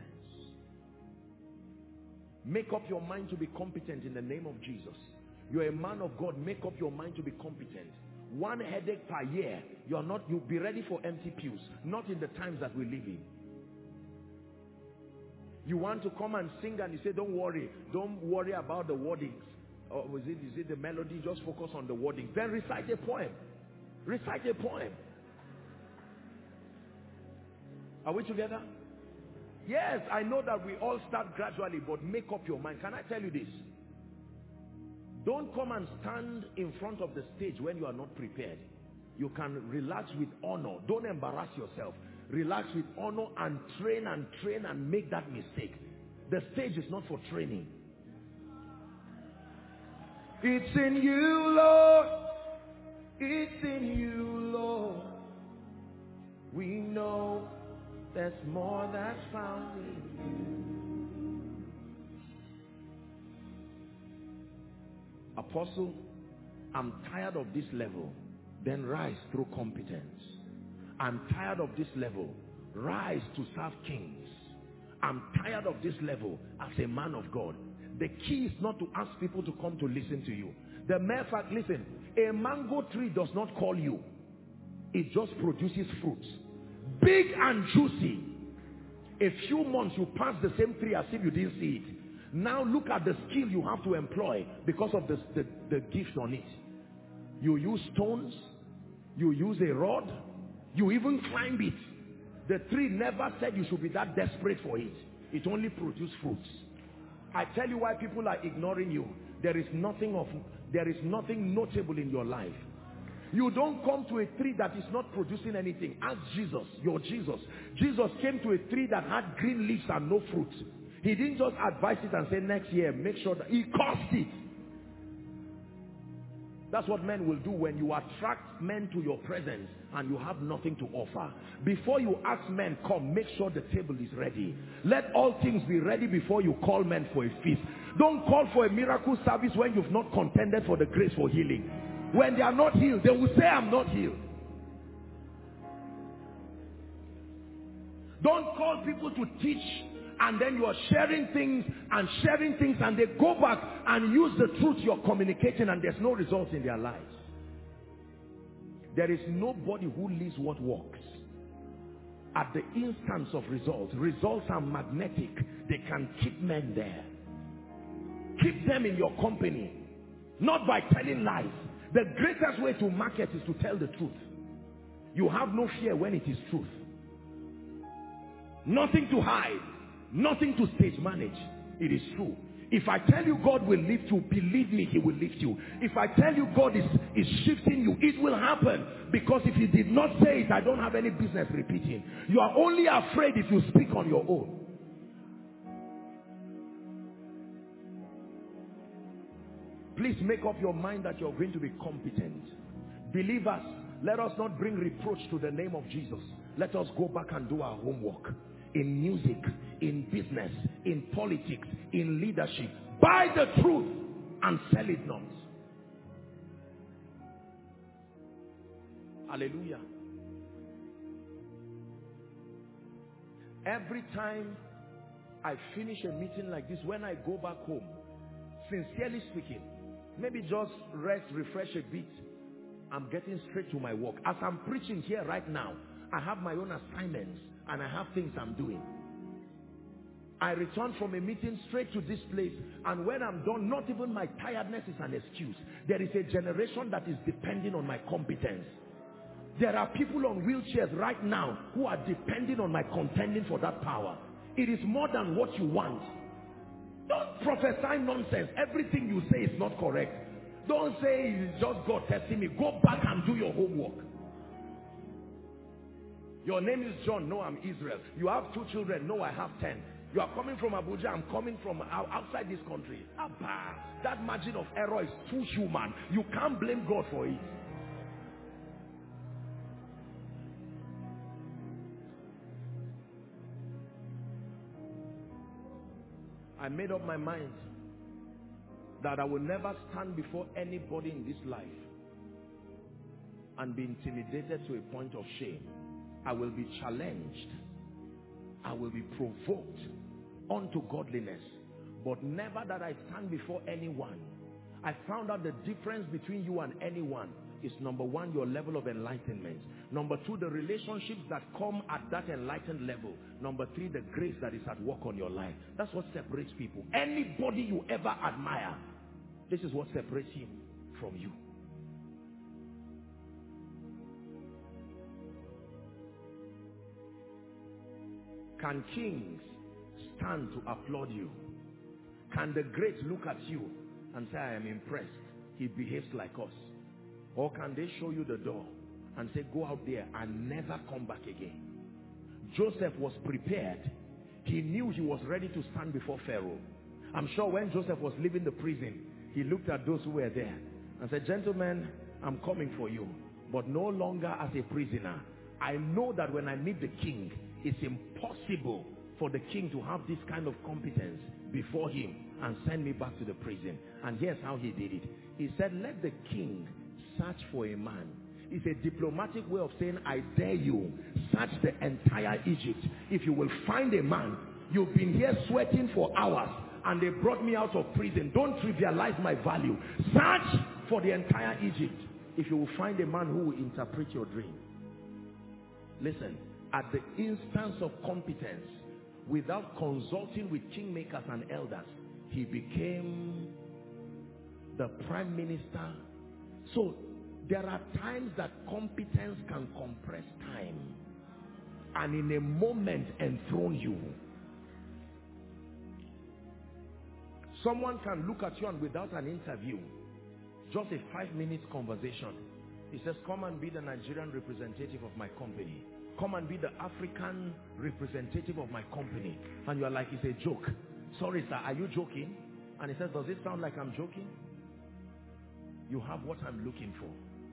Make up your mind to be competent in the name of Jesus. You're a man of God. Make up your mind to be competent. One headache per year. You're not. You'll be ready for empty pews. Not in the times that we live in. You want to come and sing and you say, don't worry. Don't worry about the wordings. Or is it, is it the melody? Just focus on the wording. Then recite a poem. Recite a poem. Are we together? Yes, I know that we all start gradually, but make up your mind. Can I tell you this? Don't come and stand in front of the stage when you are not prepared. You can relax with honor. Don't embarrass yourself. Relax with honor and train and train and make that mistake. The stage is not for training. It's in you, Lord. It's in you, Lord. We know there's more that's found in you. Apostle, I'm tired of this level. Then rise through competence. I'm tired of this level. Rise to serve kings. I'm tired of this level as a man of God. The key is not to ask people to come to listen to you. The mere fact, listen, a mango tree does not call you. It just produces fruits. Big and juicy. A few months you pass the same tree as if you didn't see it. Now look at the skill you have to employ because of the, the, the gift on it. You use stones. You use a rod. You even climb it. The tree never said you should be that desperate for it. It only produces fruits. I tell you why people are ignoring you. There is nothing of, there is nothing notable in your life. You don't come to a tree that is not producing anything. Ask Jesus, your Jesus. Jesus came to a tree that had green leaves and no fruit. He didn't just advise it and say next year, make sure that he cursed it. That's what men will do when you attract men to your presence and you have nothing to offer. Before you ask men, come, make sure the table is ready. Let all things be ready before you call men for a feast. Don't call for a miracle service when you've not contended for the grace for healing. When they are not healed, they will say, I'm not healed. Don't call people to teach and then you are sharing things and sharing things and they go back and use the truth you're communicating and there's no results in their lives. There is nobody who lives what works. At the instance of results, results are magnetic. They can keep men there. Keep them in your company. Not by telling lies. The greatest way to market is to tell the truth. You have no fear when it is truth. Nothing to hide. Nothing to stage manage. It is true. If I tell you God will lift you, believe me, he will lift you. If I tell you God is, is shifting you, it will happen. Because if he did not say it, I don't have any business repeating. You are only afraid if you speak on your own. Please make up your mind that you're going to be competent. Believers, let us not bring reproach to the name of Jesus. Let us go back and do our homework. In music, in business, in politics, in leadership. Buy the truth and sell it not. Hallelujah. Every time I finish a meeting like this, when I go back home, sincerely speaking, maybe just rest, refresh a bit, I'm getting straight to my work. As I'm preaching here right now, I have my own assignments and I have things I'm doing. I return from a meeting straight to this place, and when I'm done, not even my tiredness is an excuse. There is a generation that is depending on my competence. There are people on wheelchairs right now who are depending on my contending for that power. It is more than what you want. Don't prophesy nonsense. Everything you say is not correct. Don't say it's just God testing me. Go back and do your homework. Your name is John. No, I'm Israel. You have two children. No, I have ten. You are coming from Abuja. I'm coming from outside this country. Abba, that margin of error is too human. You can't blame God for it. I made up my mind that I will never stand before anybody in this life and be intimidated to a point of shame. I will be challenged. I will be provoked unto godliness. But never that I stand before anyone. I found out the difference between you and anyone is, number one, your level of enlightenment. Number two, the relationships that come at that enlightened level. Number three, the grace that is at work on your life. That's what separates people. Anybody you ever admire, this is what separates him from you. Can kings stand to applaud you? Can the great look at you and say, I am impressed, he behaves like us? Or can they show you the door and say, go out there and never come back again? Joseph was prepared. He knew he was ready to stand before Pharaoh. I'm sure when Joseph was leaving the prison, he looked at those who were there and said, gentlemen, I'm coming for you, but no longer as a prisoner. I know that when I meet the king, it's impossible for the king to have this kind of competence before him and send me back to the prison. And here's how he did it. He said, let the king search for a man. It's a diplomatic way of saying, I dare you, search the entire Egypt. If you will find a man, you've been here sweating for hours and they brought me out of prison. Don't trivialize my value. Search for the entire Egypt. If you will find a man who will interpret your dream. Listen, at the instance of competence, without consulting with kingmakers and elders, he became the prime minister. So there are times that competence can compress time and in a moment enthrone you. Someone can look at you and without an interview, just a five minutes conversation, he says, come and be the Nigerian representative of my company. Come and be the African representative of my company. And you're like, it's a joke. Sorry, sir, are you joking? And he says, does it sound like I'm joking? You have what I'm looking for.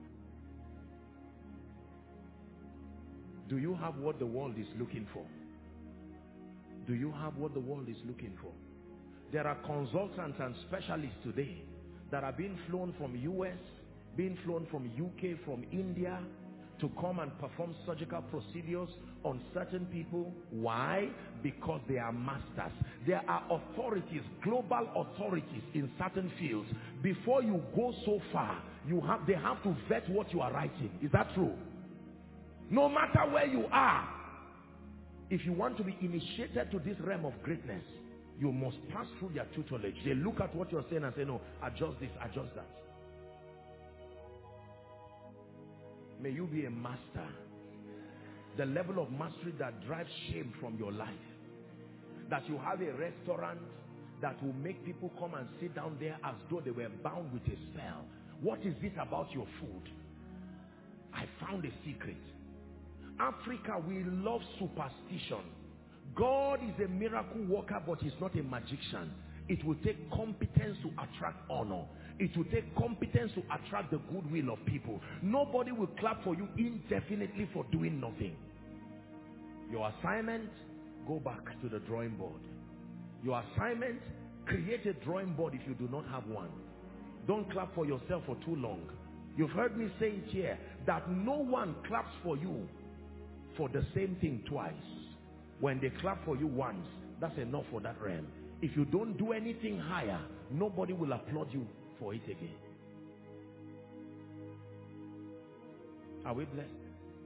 Do you have what the world is looking for? Do you have what the world is looking for? There are consultants and specialists today that are being flown from U S, being flown from U K, from India, to come and perform surgical procedures on certain people. Why? Because they are masters. There are authorities, global authorities in certain fields. Before you go so far, you have they have to vet what you are writing. Is that true? No matter where you are, if you want to be initiated to this realm of greatness, you must pass through their tutelage. They look at what you're saying and say, no, adjust this, adjust that. May you be a master. The level of mastery that drives shame from your life. That you have a restaurant that will make people come and sit down there as though they were bound with a spell. What is it about your food? I found a secret. Africa, we love superstition. God is a miracle worker, but he's not a magician. It will take competence to attract honor. It will take competence to attract the goodwill of people. Nobody will clap for you indefinitely for doing nothing. Your assignment, go back to the drawing board. Your assignment, create a drawing board if you do not have one. Don't clap for yourself for too long. You've heard me say it here, that no one claps for you for the same thing twice. When they clap for you once, that's enough for that realm. If you don't do anything higher, nobody will applaud you for it again. Are we blessed?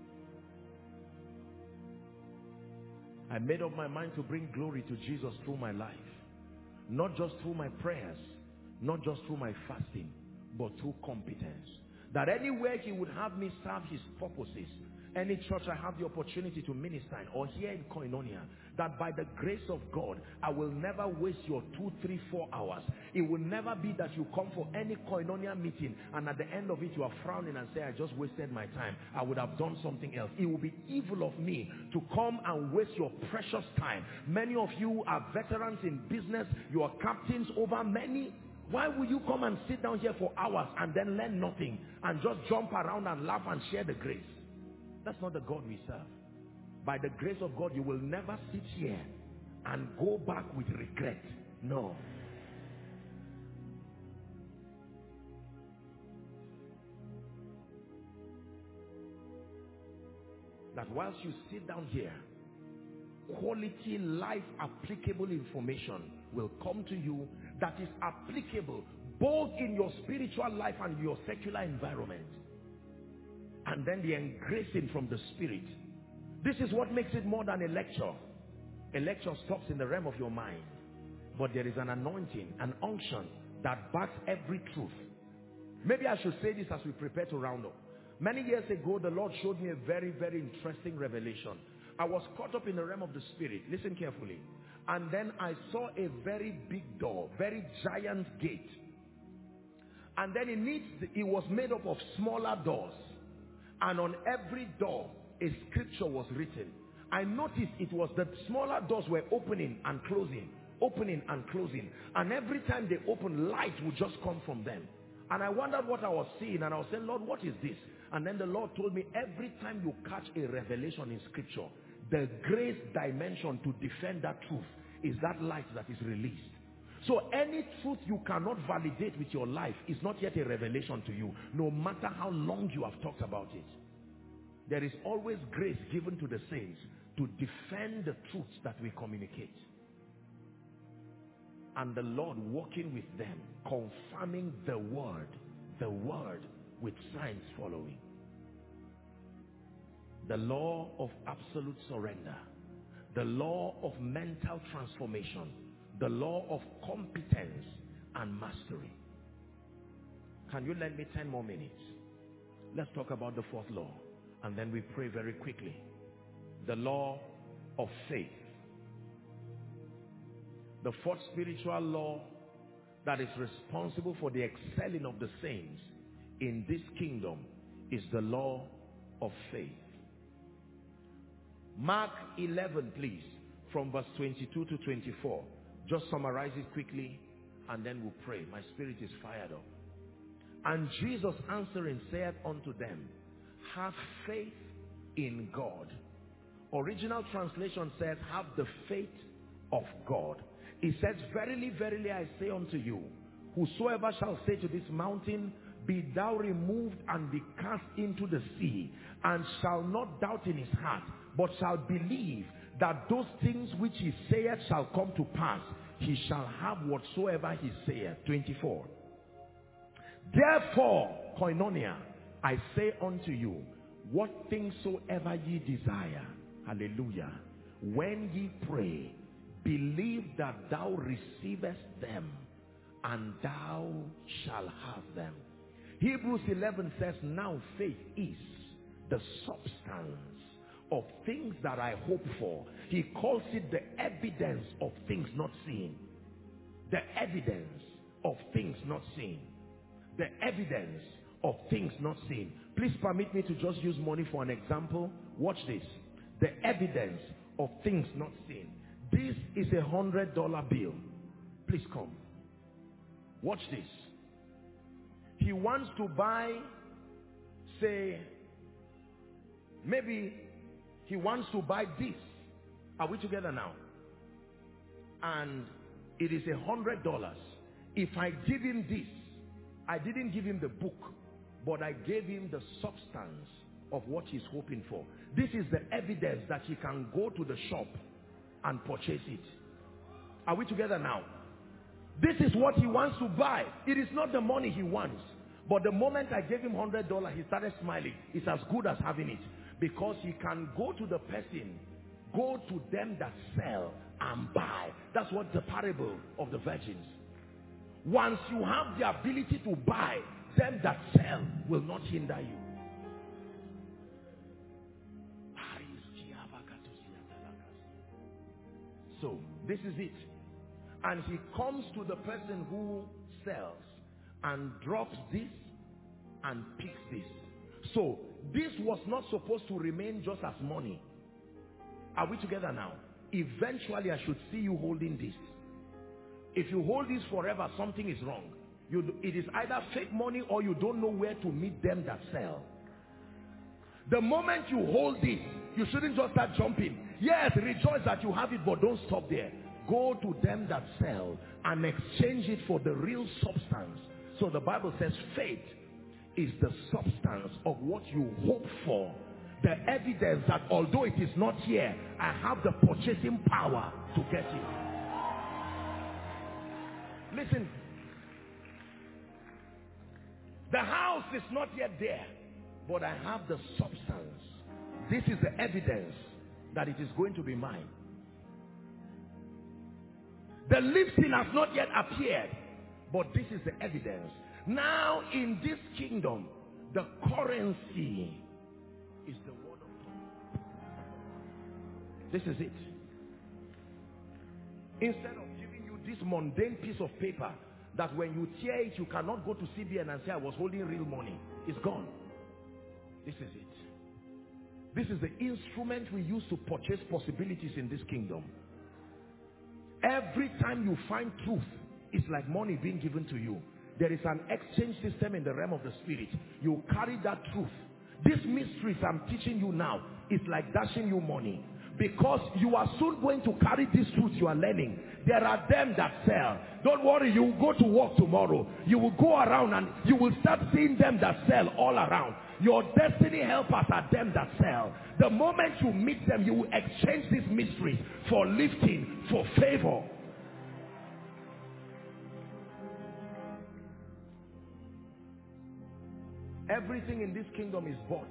I made up my mind to bring glory to Jesus through my life. Not just through my prayers, not just through my fasting, but through competence. That anywhere he would have me serve his purposes, any church I have the opportunity to minister in, or here in Koinonia, that by the grace of God, I will never waste your two, three, four hours. It will never be that you come for any Koinonia meeting and at the end of it you are frowning and say, I just wasted my time. I would have done something else. It will be evil of me to come and waste your precious time. Many of you are veterans in business. You are captains over many. Why will you come and sit down here for hours and then learn nothing and just jump around and laugh and share the grace? That's not the God we serve. By the grace of God, you will never sit here and go back with regret. No. That whilst you sit down here, quality, life applicable information will come to you that is applicable both in your spiritual life and your secular environment. And then the engracing from the Spirit. This is what makes it more than a lecture. A lecture stops in the realm of your mind. But there is an anointing, an unction that backs every truth. Maybe I should say this as we prepare to round up. Many years ago, the Lord showed me a very, very interesting revelation. I was caught up in the realm of the Spirit. Listen carefully. And then I saw a very big door, very giant gate. And then it, needs, it was made up of smaller doors. And on every door, a scripture was written. I noticed it was the smaller doors were opening and closing, opening and closing. And every time they opened, light would just come from them. And I wondered what I was seeing. And I was saying, Lord, what is this? And then the Lord told me, every time you catch a revelation in scripture, the grace dimension to defend that truth is that light that is released. So any truth you cannot validate with your life is not yet a revelation to you, no matter how long you have talked about it. There is always grace given to the saints to defend the truths that we communicate. And the Lord working with them, confirming the word, the word with signs following. The law of absolute surrender, the law of mental transformation, the law of competence and mastery. Can you lend me ten more minutes? Let's talk about the fourth law, and then we pray very quickly. The law of faith. The fourth spiritual law that is responsible for the excelling of the saints in this kingdom is the law of faith. Mark eleven, please, from verse twenty-two to twenty-four. Just summarize it quickly and then we'll pray. My spirit is fired up. And Jesus answering said unto them, have faith in God. Original translation says, have the faith of God. It says, verily, verily, I say unto you, whosoever shall say to this mountain, be thou removed and be cast into the sea, and shall not doubt in his heart, but shall believe that those things which he saith shall come to pass, he shall have whatsoever he saith. twenty-four. Therefore, koinonia, I say unto you, what things soever ye desire, hallelujah, when ye pray, believe that thou receivest them, and thou shalt have them. Hebrews eleven says, now faith is the substance of things that I hope for. He calls it the evidence of things not seen. The evidence of things not seen. The evidence of things not seen. Please permit me to just use money for an example. Watch this. The evidence of things not seen. This is a hundred dollar bill. Please come. Watch this. He wants to buy, say, maybe he wants to buy this. Are we together now? And it is a hundred dollars. If I give him this, I didn't give him the book, but I gave him the substance of what he's hoping for. This is the evidence that he can go to the shop and purchase it. Are we together now? This is what he wants to buy. It is not the money he wants. But the moment I gave him one hundred dollars, he started smiling. It's as good as having it. Because he can go to the person, go to them that sell and buy. That's what the parable of the virgins. Once you have the ability to buy, them that sell will not hinder you. So, this is it. And he comes to the person who sells and drops this and picks this. So, this was not supposed to remain just as money. Are we together now? Eventually, I should see you holding this. If you hold this forever, something is wrong. You, it is either fake money or you don't know where to meet them that sell. The moment you hold this, you shouldn't just start jumping. Yes, rejoice that you have it, but don't stop there. Go to them that sell and exchange it for the real substance. So the Bible says faith is the substance of what you hope for. The evidence that although it is not here, I have the purchasing power to get it. Listen. The house is not yet there, but I have the substance. This is the evidence that it is going to be mine. The lifting has not yet appeared, but this is the evidence. Now in this kingdom, the currency is the word of God. This is it. Instead of giving you this mundane piece of paper that when you tear it, you cannot go to C B N and say, I was holding real money. It's gone. This is it. This is the instrument we use to purchase possibilities in this kingdom. Every time you find truth, it's like money being given to you. There is an exchange system in the realm of the spirit. You carry that truth. These mysteries I'm teaching you now is like dashing you money. Because you are soon going to carry these truths you are learning. There are them that sell. Don't worry, you will go to work tomorrow. You will go around and you will start seeing them that sell all around. Your destiny helpers are them that sell. The moment you meet them, you will exchange these mysteries for lifting, for favor. Everything in this kingdom is bought.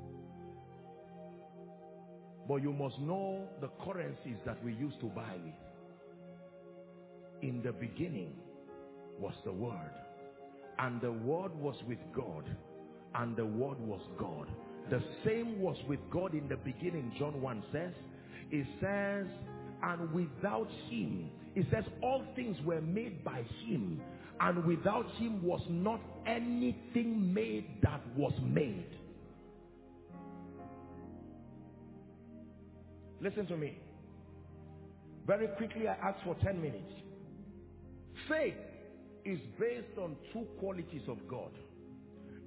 But you must know the currencies that we used to buy with. In the beginning was the Word. And the Word was with God. And the Word was God. The same was with God in the beginning, John one says. It says, and without Him, it says all things were made by Him. And without Him was not anything made that was made. Listen to me. Very quickly, I ask for ten minutes. Faith is based on two qualities of God.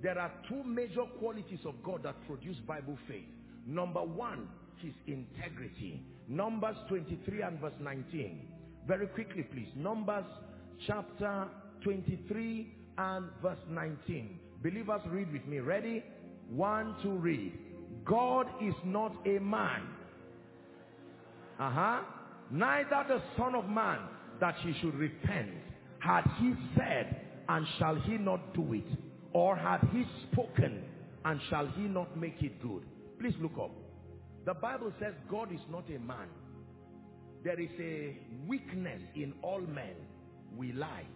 There are two major qualities of God that produce Bible faith. Number one, his integrity. Numbers twenty-three and verse nineteen. Very quickly, please. Numbers chapter twenty-three and verse nineteen. Believers, read with me. Ready? One, two, read. God is not a man. Uh-huh. Neither the Son of Man that he should repent. Had he said, and shall he not do it? Or had he spoken, and shall he not make it good? Please look up. The Bible says God is not a man. There is a weakness in all men. We lie.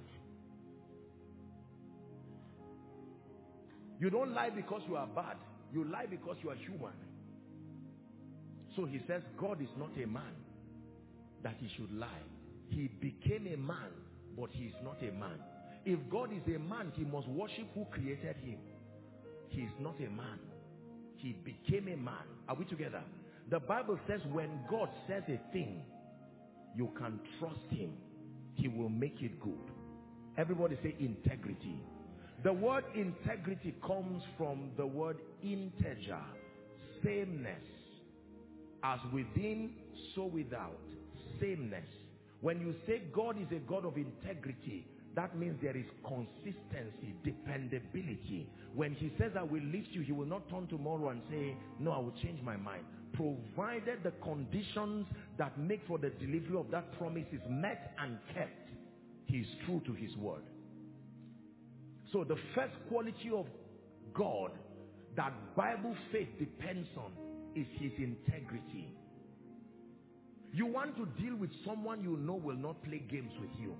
You don't lie because you are bad. You lie because you are human. So he says God is not a man that he should lie. He became a man, but he is not a man. If God is a man, he must worship who created him. He is not a man. He became a man. Are we together? The Bible says when God says a thing, you can trust him. He will make it good. Everybody say integrity. The word integrity comes from the word integer, sameness. As within, so without. Sameness. When you say God is a God of integrity, that means there is consistency, dependability. When he says I will lift you, he will not turn tomorrow and say, no, I will change my mind. Provided the conditions that make for the delivery of that promise is met and kept, he is true to his word. So the first quality of God that Bible faith depends on is his integrity. You want to deal with someone you know will not play games with you.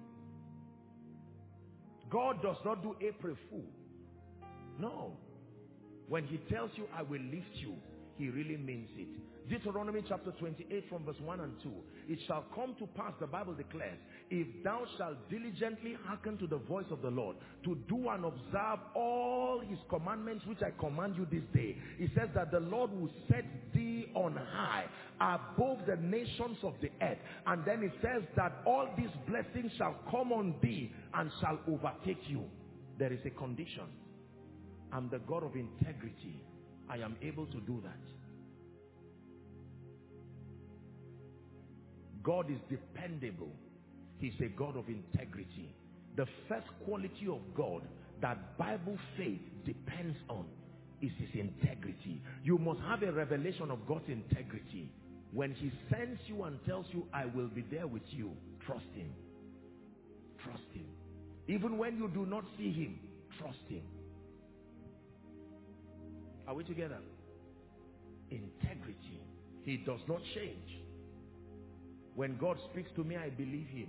God does not do April Fool. No. When he tells you, I will lift you, he really means it. Deuteronomy chapter twenty-eight from verse one and two. It shall come to pass, the Bible declares, if thou shalt diligently hearken to the voice of the Lord, to do and observe all his commandments which I command you this day. It says that the Lord will set thee on high above the nations of the earth. And then it says that all these blessings shall come on thee and shall overtake you. There is a condition. I'm the God of integrity. I am able to do that. God is dependable. He's a God of integrity. The first quality of God that Bible faith depends on is his integrity. You must have a revelation of God's integrity. When he sends you and tells you, I will be there with you, trust him. Trust him. Even when you do not see him, trust him. Are we together? Integrity. He does not change. When God speaks to me, I believe him.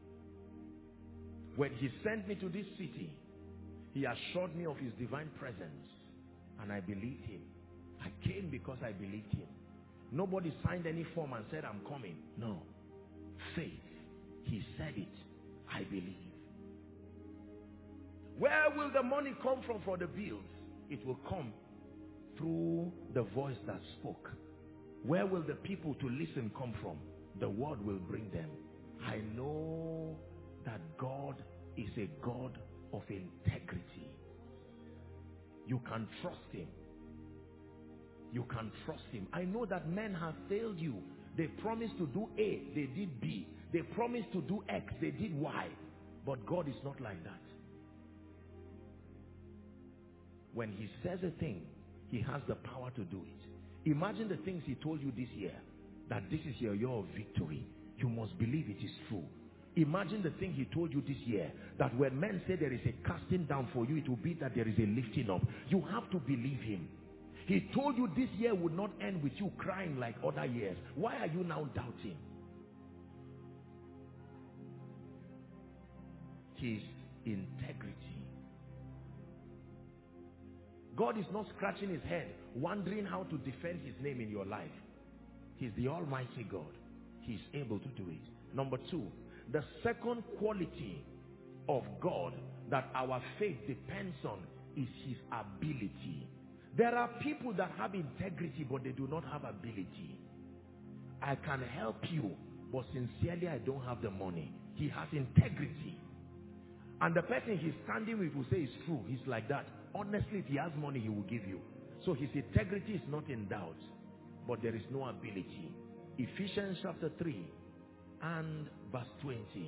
When he sent me to this city, he assured me of his divine presence, and I believed him. I came because I believed him. Nobody signed any form and said, I'm coming. No. Faith. He said it. I believe. Where will the money come from for the bills? It will come through the voice that spoke. Where will the people to listen come from? The word will bring them. I know that God is a God of integrity. You can trust him. You can trust him. I know that men have failed you. They promised to do A, they did B. They promised to do X, they did Y. But God is not like that. When he says a thing, he has the power to do it. Imagine the things he told you this year, that this is your year of victory. You must believe it is true. Imagine the thing he told you this year, that when men say there is a casting down for you, it will be that there is a lifting up. You have to believe him. He told you this year would not end with you crying like other years. Why are you now doubting? His integrity. God is not scratching his head, wondering how to defend his name in your life. He's the Almighty God. He's able to do it. Number two, the second quality of God that our faith depends on is his ability. There are people that have integrity, but they do not have ability. I can help you, but sincerely I don't have the money. He has integrity. And the person he's standing with will say it's true. He's like that. Honestly, if he has money, he will give you. So his integrity is not in doubt, but there is no ability. Ephesians chapter three and verse twenty.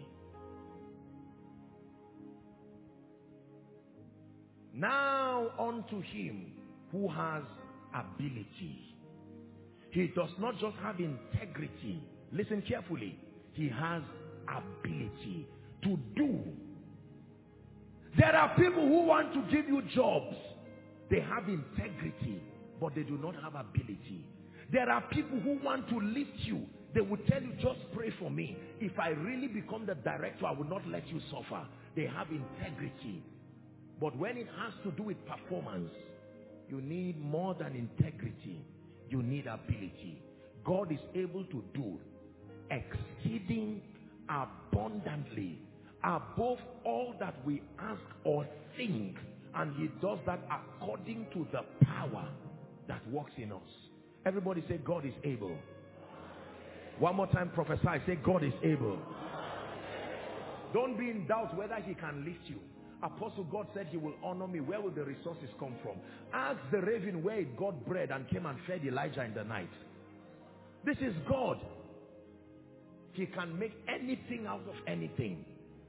Now unto him who has ability. He does not just have integrity. Listen carefully. He has ability to do. There are people who want to give you jobs. They have integrity, but they do not have ability. There are people who want to lift you. They will tell you, just pray for me. If I really become the director, I will not let you suffer. They have integrity. But when it has to do with performance, you need more than integrity. You need ability. God is able to do exceeding abundantly above all that we ask or think. And he does that according to the power that works in us. Everybody say, God is able. One more time, prophesy. Say, God is able. Don't be in doubt whether he can lift you. Apostle, God said he will honor me. Where will the resources come from? Ask the raven where it got bread and came and fed Elijah in the night. This is God. He can make anything out of anything.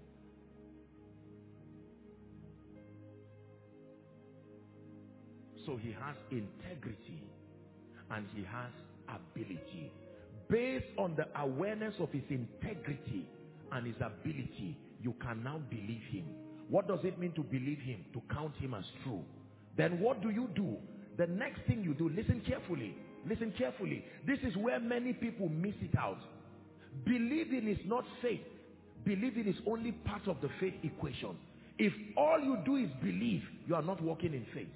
So he has integrity and he has ability. Based on the awareness of his integrity and his ability, you can now believe him. What does it mean to believe him? To count him as true. Then what do you do? The next thing you do, listen carefully. Listen carefully. This is where many people miss it out. Believing is not faith. Believing is only part of the faith equation. If all you do is believe, you are not walking in faith.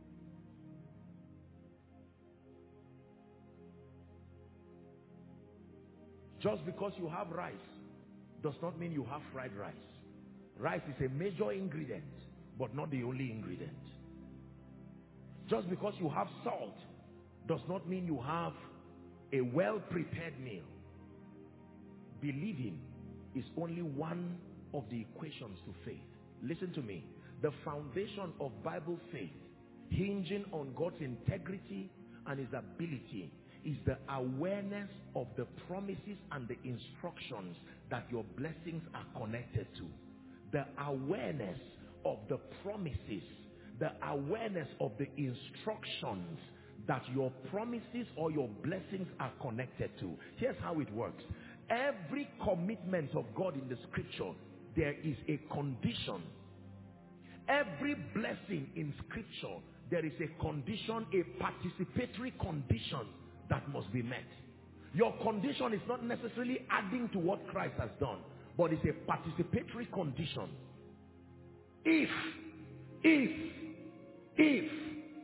Just because you have rice does not mean you have fried rice. Rice is a major ingredient, but not the only ingredient. Just because you have salt does not mean you have a well-prepared meal. Believing is only one of the equations to faith. Listen to me. The foundation of Bible faith, hinging on God's integrity and his ability, is the awareness of the promises and the instructions that your blessings are connected to. The awareness of the promises, the awareness of the instructions that your promises or your blessings are connected to. Here's how it works. Every commitment of God in the scripture, there is a condition. Every blessing in scripture, there is a condition, a participatory condition that must be met. Your condition is not necessarily adding to what Christ has done, but it's a participatory condition. If, if, if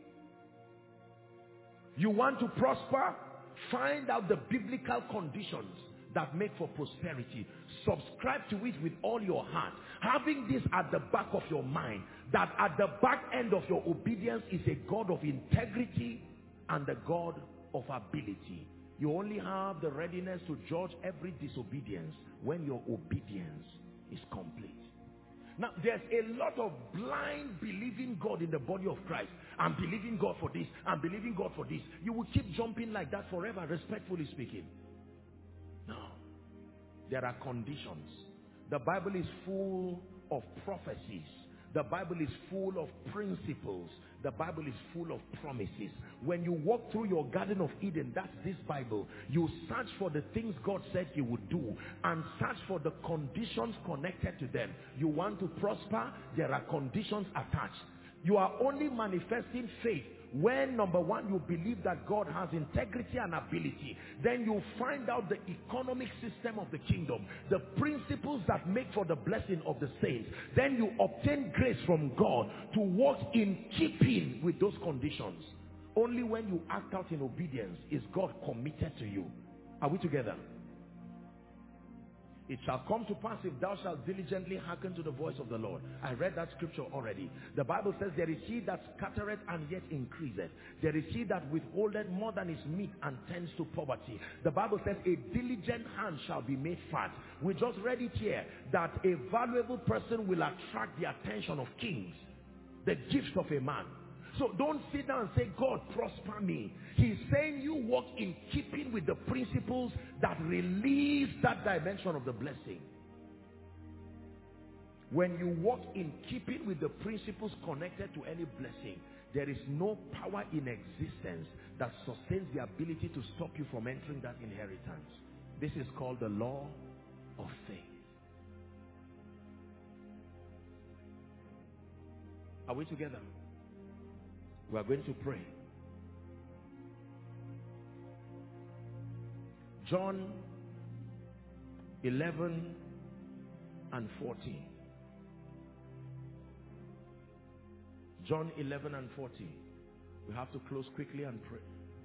you want to prosper, find out the biblical conditions that make for prosperity. Subscribe to it with all your heart. Having this at the back of your mind, that at the back end of your obedience is a God of integrity and the God of ability. You only have the readiness to judge every disobedience when your obedience is complete. Now, there's a lot of blind believing God in the body of Christ. I'm believing God for this. I'm believing God for this. You will keep jumping like that forever, respectfully speaking. No. There are conditions. The Bible is full of prophecies. The Bible is full of principles. The Bible is full of promises. When you walk through your Garden of Eden, that's this Bible. You search for the things God said he would do and search for the conditions connected to them. You want to prosper, there are conditions attached. You are only manifesting faith when, number one, you believe that God has integrity and ability. Then you find out the economic system of the kingdom, the principles that make for the blessing of the saints. Then you obtain grace from God to walk in keeping with those conditions. Only when you act out in obedience is God committed to you. Are we together? It shall come to pass if thou shalt diligently hearken to the voice of the Lord. I read that scripture already. The Bible says, there is he that scattereth and yet increaseth. There is he that withholdeth more than is meet and tends to poverty. The Bible says, a diligent hand shall be made fat. We just read it here, that a valuable person will attract the attention of kings. The gift of a man. So don't sit down and say, God, prosper me. He's saying you walk in keeping with the principles that release that dimension of the blessing. When you walk in keeping with the principles connected to any blessing, there is no power in existence that sustains the ability to stop you from entering that inheritance. This is called the law of faith. Are we together? We are going to pray. John eleven and fourteen. John eleven and fourteen. We have to close quickly and pray.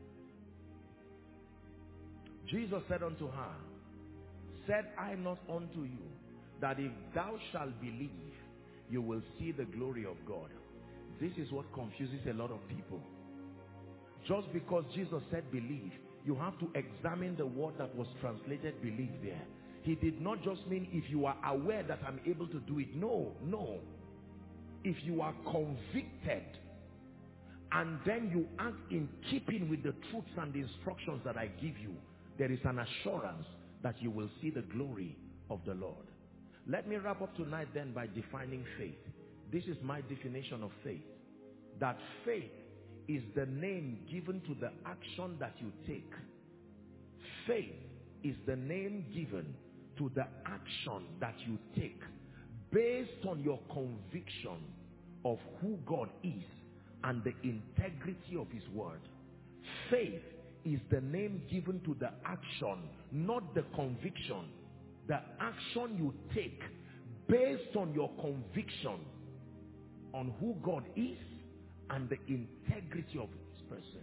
Jesus said unto her, said I not unto you, that if thou shalt believe, you will see the glory of God. This is what confuses a lot of people. Just because Jesus said believe, you have to examine the word that was translated believe there. He did not just mean if you are aware that I'm able to do it. No, no. If you are convicted and then you act in keeping with the truths and the instructions that I give you, there is an assurance that you will see the glory of the Lord. Let me wrap up tonight then by defining faith. This is my definition of faith. That faith is the name given to the action that you take. Faith is the name given to the action that you take based on your conviction of who God is and the integrity of his word. Faith is the name given to the action, not the conviction. The action you take based on your conviction on who God is and the integrity of his person.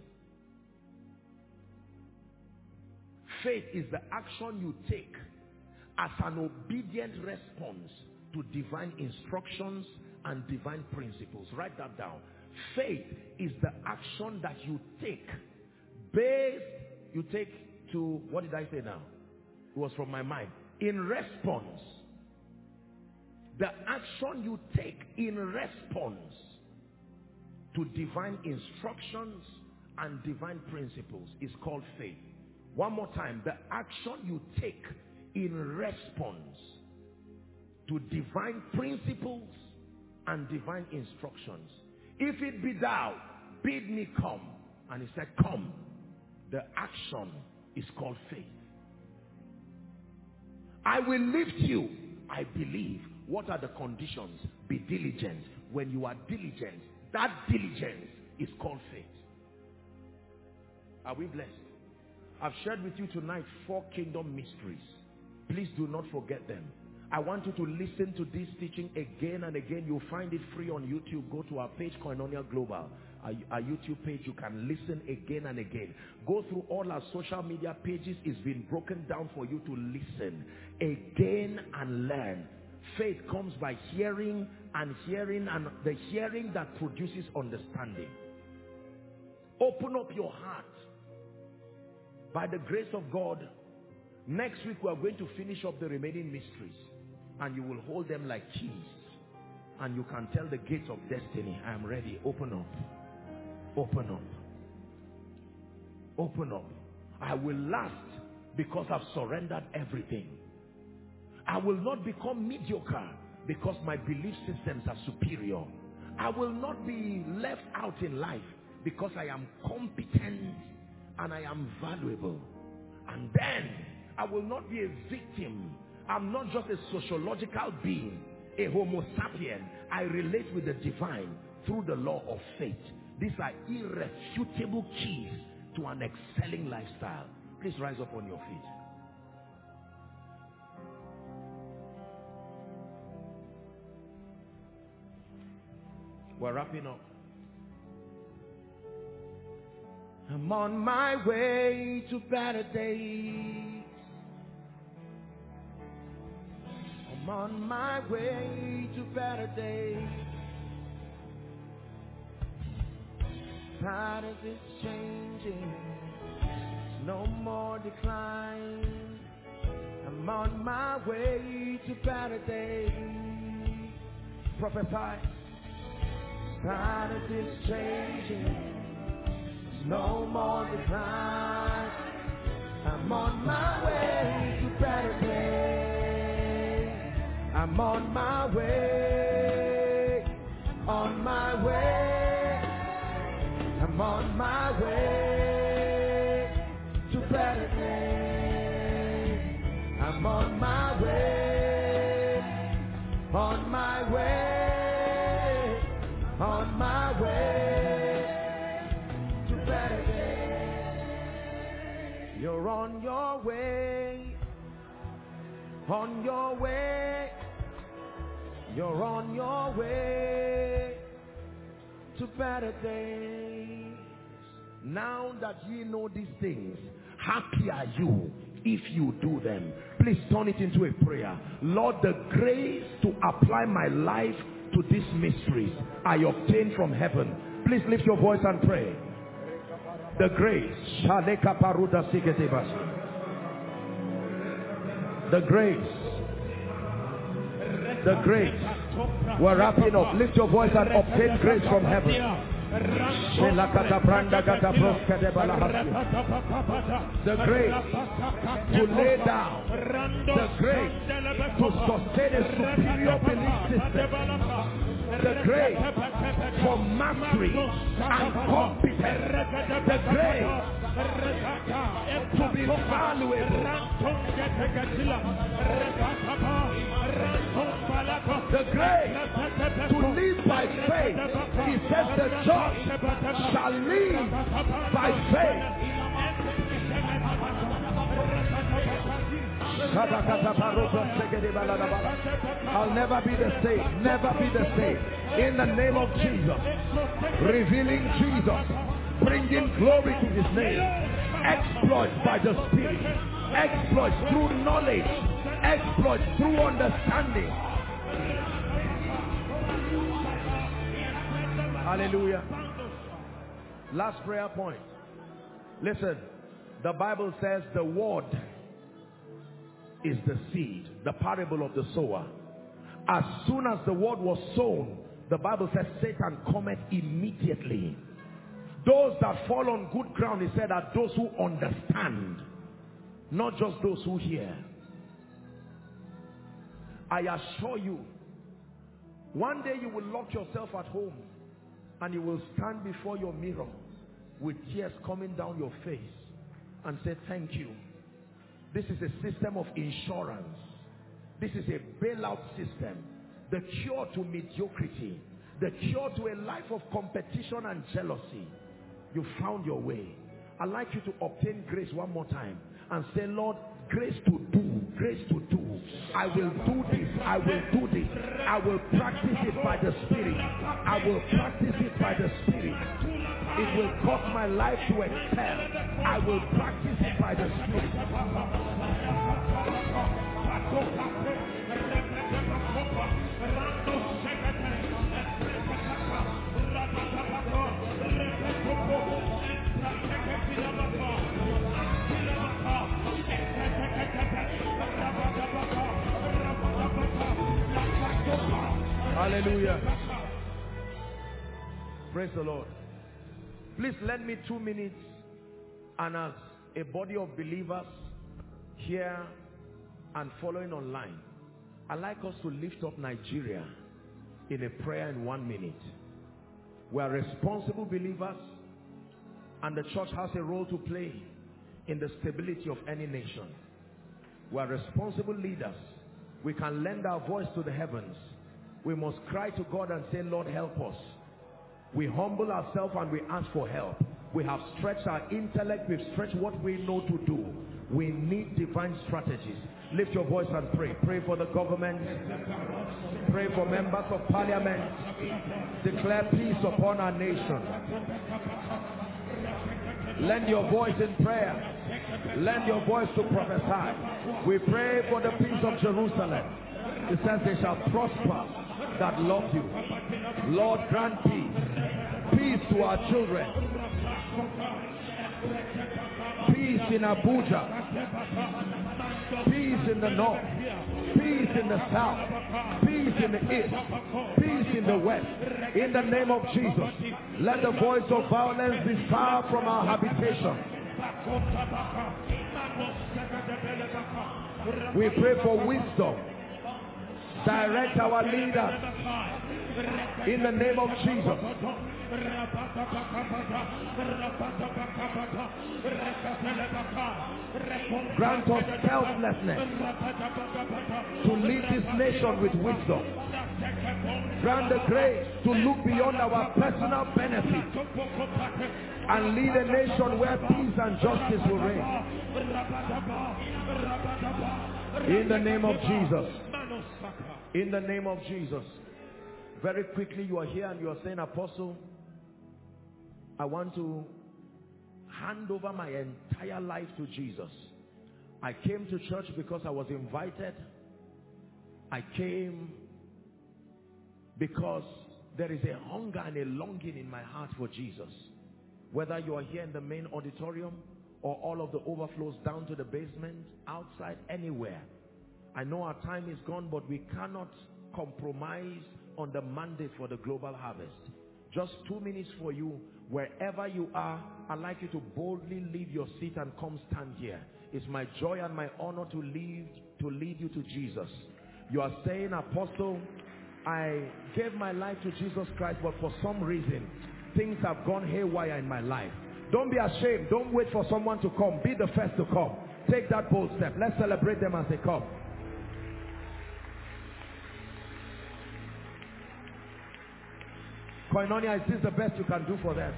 Faith is the action you take as an obedient response to divine instructions and divine principles. Write that down. Faith is the action that you take based, you take to, what did I say now? It was from my mind. In response. The action you take in response to divine instructions and divine principles is called faith. One more time. The action you take in response to divine principles and divine instructions. If it be thou, bid me come. And he said, come. The action is called faith. I will lift you. I believe. What are the conditions? Be diligent. When you are diligent, that diligence is called faith. Are we blessed? I've shared with you tonight four kingdom mysteries. Please do not forget them. I want you to listen to this teaching again and again. You'll find it free on YouTube. Go to our page, Koinonia Global. Our, our YouTube page, you can listen again and again. Go through all our social media pages. It's been broken down for you to listen again and learn. Faith comes by hearing and hearing, and the hearing that produces understanding. Open up your heart. By the grace of God, next week we are going to finish up the remaining mysteries, and you will hold them like keys, and you can tell the gates of destiny, I am ready. Open up. Open up. Open up. I will last because I've surrendered everything. I will not become mediocre because my belief systems are superior. I will not be left out in life because I am competent and I am valuable. And then I will not be a victim. I'm not just a sociological being, a homo sapien. I relate with the divine through the law of faith. These are irrefutable keys to an excelling lifestyle. Please rise up on your feet. We're wrapping up. I'm on my way to better days. on my way to better days. Tide is changing, no more decline. I'm on my way to better days. Prophesy. Tide is changing, no more decline. I'm on my way to better days. I'm on my way, on my way. I'm on my way to better days. I'm on my way, on my way, on my way to better days. You're on your way, on your way. You're on your way to better days. Now that ye know these things, happy are you if you do them. Please turn it into a prayer. Lord, the grace to apply my life to these mysteries I obtain from heaven. Please lift your voice and pray. The grace. The grace. The grace. We're wrapping up. Lift your voice and obtain grace from heaven. The grace to lay down, the grace to sustain a superior belief system, the grace for mastery and competence, the grace to be valuable, the grace to live by faith. He says the just shall live by faith. I'll never be the same, never be the same. In the name of Jesus, revealing Jesus, bringing glory to his name, exploits by the Spirit, exploits through knowledge, exploits through understanding. Hallelujah. Last prayer point. Listen, the Bible says the word is the seed, the parable of the sower. As soon as the word was sown, the Bible says Satan cometh immediately. Those that fall on good ground, he said, are those who understand, not just those who hear. I assure you, one day you will lock yourself at home and you will stand before your mirror with tears coming down your face and say, thank you. This is a system of insurance. This is a bailout system. The cure to mediocrity. The cure to a life of competition and jealousy. You found your way. I'd like you to obtain grace one more time and say, Lord, grace to do, grace to do. I will do this, I will do this. I will practice it by the Spirit. I will practice it by the Spirit. It will cause my life to excel. I will practice it by the Spirit. Hallelujah. Praise the Lord. Please lend me two minutes, and as a body of believers here and following online, I'd like us to lift up Nigeria in a prayer in one minute. We are responsible believers, and the church has a role to play in the stability of any nation. We are responsible leaders. We can lend our voice to the heavens. We must cry to God and say, Lord, help us. We humble ourselves and we ask for help. We have stretched our intellect. We've stretched what we know to do. We need divine strategies. Lift your voice and pray. Pray for the government. Pray for members of parliament. Declare peace upon our nation. Lend your voice in prayer. Lend your voice to prophesy. We pray for the peace of Jerusalem. It says they shall prosper that love you. Lord, grant peace. Peace to our children. Peace in Abuja. Peace in the north. Peace in the south. Peace in the east. Peace in the west. In the name of Jesus, let the voice of violence be far from our habitation. We pray for wisdom. Direct our leaders in the name of Jesus. Grant us selflessness to lead this nation with wisdom. Grant the grace to look beyond our personal benefit and lead a nation where peace and justice will reign. In the name of Jesus. In the name of Jesus. Very quickly, you are here and you are saying, Apostle, I want to hand over my entire life to Jesus. I came to church because I was invited. I came because there is a hunger and a longing in my heart for Jesus. Whether you are here in the main auditorium or all of the overflows down to the basement, outside, anywhere. I know our time is gone, but we cannot compromise on the mandate for the global harvest. Just two minutes for you. Wherever you are, I'd like you to boldly leave your seat and come stand here. It's my joy and my honor to lead, to lead you to Jesus. You are saying, Apostle, I gave my life to Jesus Christ, but for some reason, things have gone haywire in my life. Don't be ashamed. Don't wait for someone to come. Be the first to come. Take that bold step. Let's celebrate them as they come. Koinonia, is this the best you can do for them?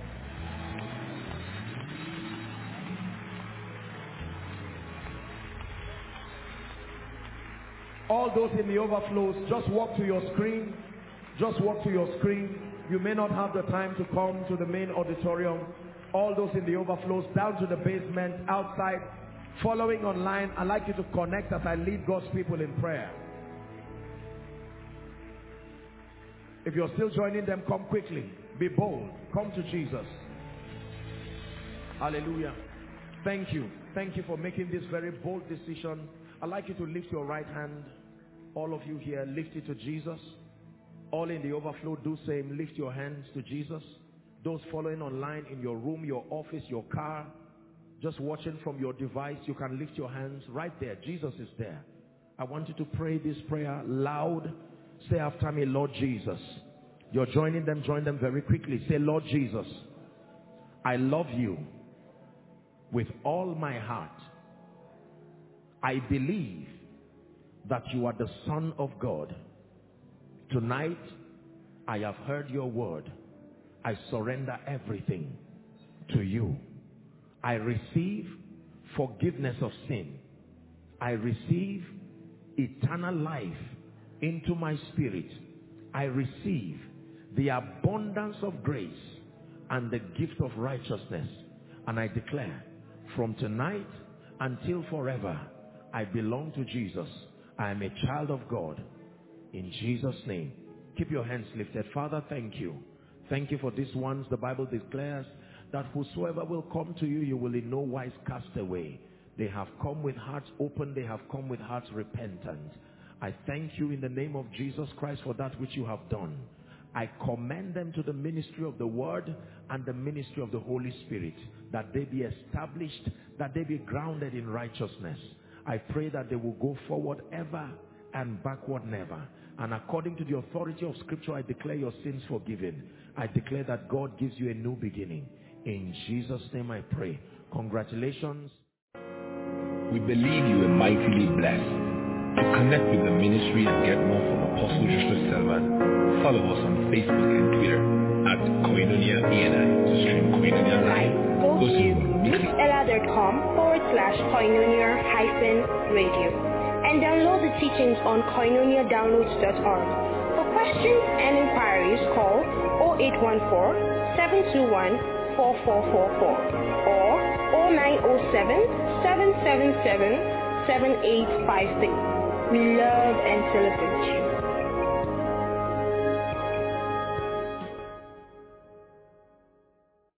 All those in the overflows, just walk to your screen. Just walk to your screen. You may not have the time to come to the main auditorium. All those in the overflows, down to the basement, outside, following online, I'd like you to connect as I lead God's people in prayer. If you're still joining them, come quickly. Be bold. Come to Jesus. Hallelujah. Thank you. Thank you for making this very bold decision. I'd like you to lift your right hand. All of you here, lift it to Jesus. All in the overflow, do same. Lift your hands to Jesus. Those following online in your room, your office, your car, just watching from your device, you can lift your hands right there. Jesus is there. I want you to pray this prayer loud. Say after me, Lord Jesus. You're joining them, join them very quickly. Say, Lord Jesus, I love you with all my heart. I believe that you are the Son of God. Tonight, I have heard your word. I surrender everything to you. I receive forgiveness of sin. I receive eternal life into my spirit. I receive the abundance of grace and the gift of righteousness. And I declare, from tonight until forever, I belong to Jesus. I am a child of God. In Jesus' name. Keep your hands lifted. Father, thank you. Thank you for these ones. The Bible declares that whosoever will come to you, you will in no wise cast away. They have come with hearts open. They have come with hearts repentant. I thank you in the name of Jesus Christ for that which you have done. I commend them to the ministry of the word and the ministry of the Holy Spirit, that they be established, that they be grounded in righteousness. I pray that they will go forward ever and backward never. And according to the authority of Scripture, I declare your sins forgiven. I declare that God gives you a new beginning. In Jesus' name I pray. Congratulations. We believe you are mightily blessed. To connect with the ministry and get more from Apostle Joshua Selman, follow us on Facebook and Twitter at Koinonia E N I. To stream Koinonia Live, go to mixella.com forward slash Koinonia hyphen radio and download the teachings on koinonia downloads dot org. For questions and inquiries, call zero eight one four, seven two one, four four four four or zero nine zero seven, seven seven seven, seven eight five six. We love and celebrate you.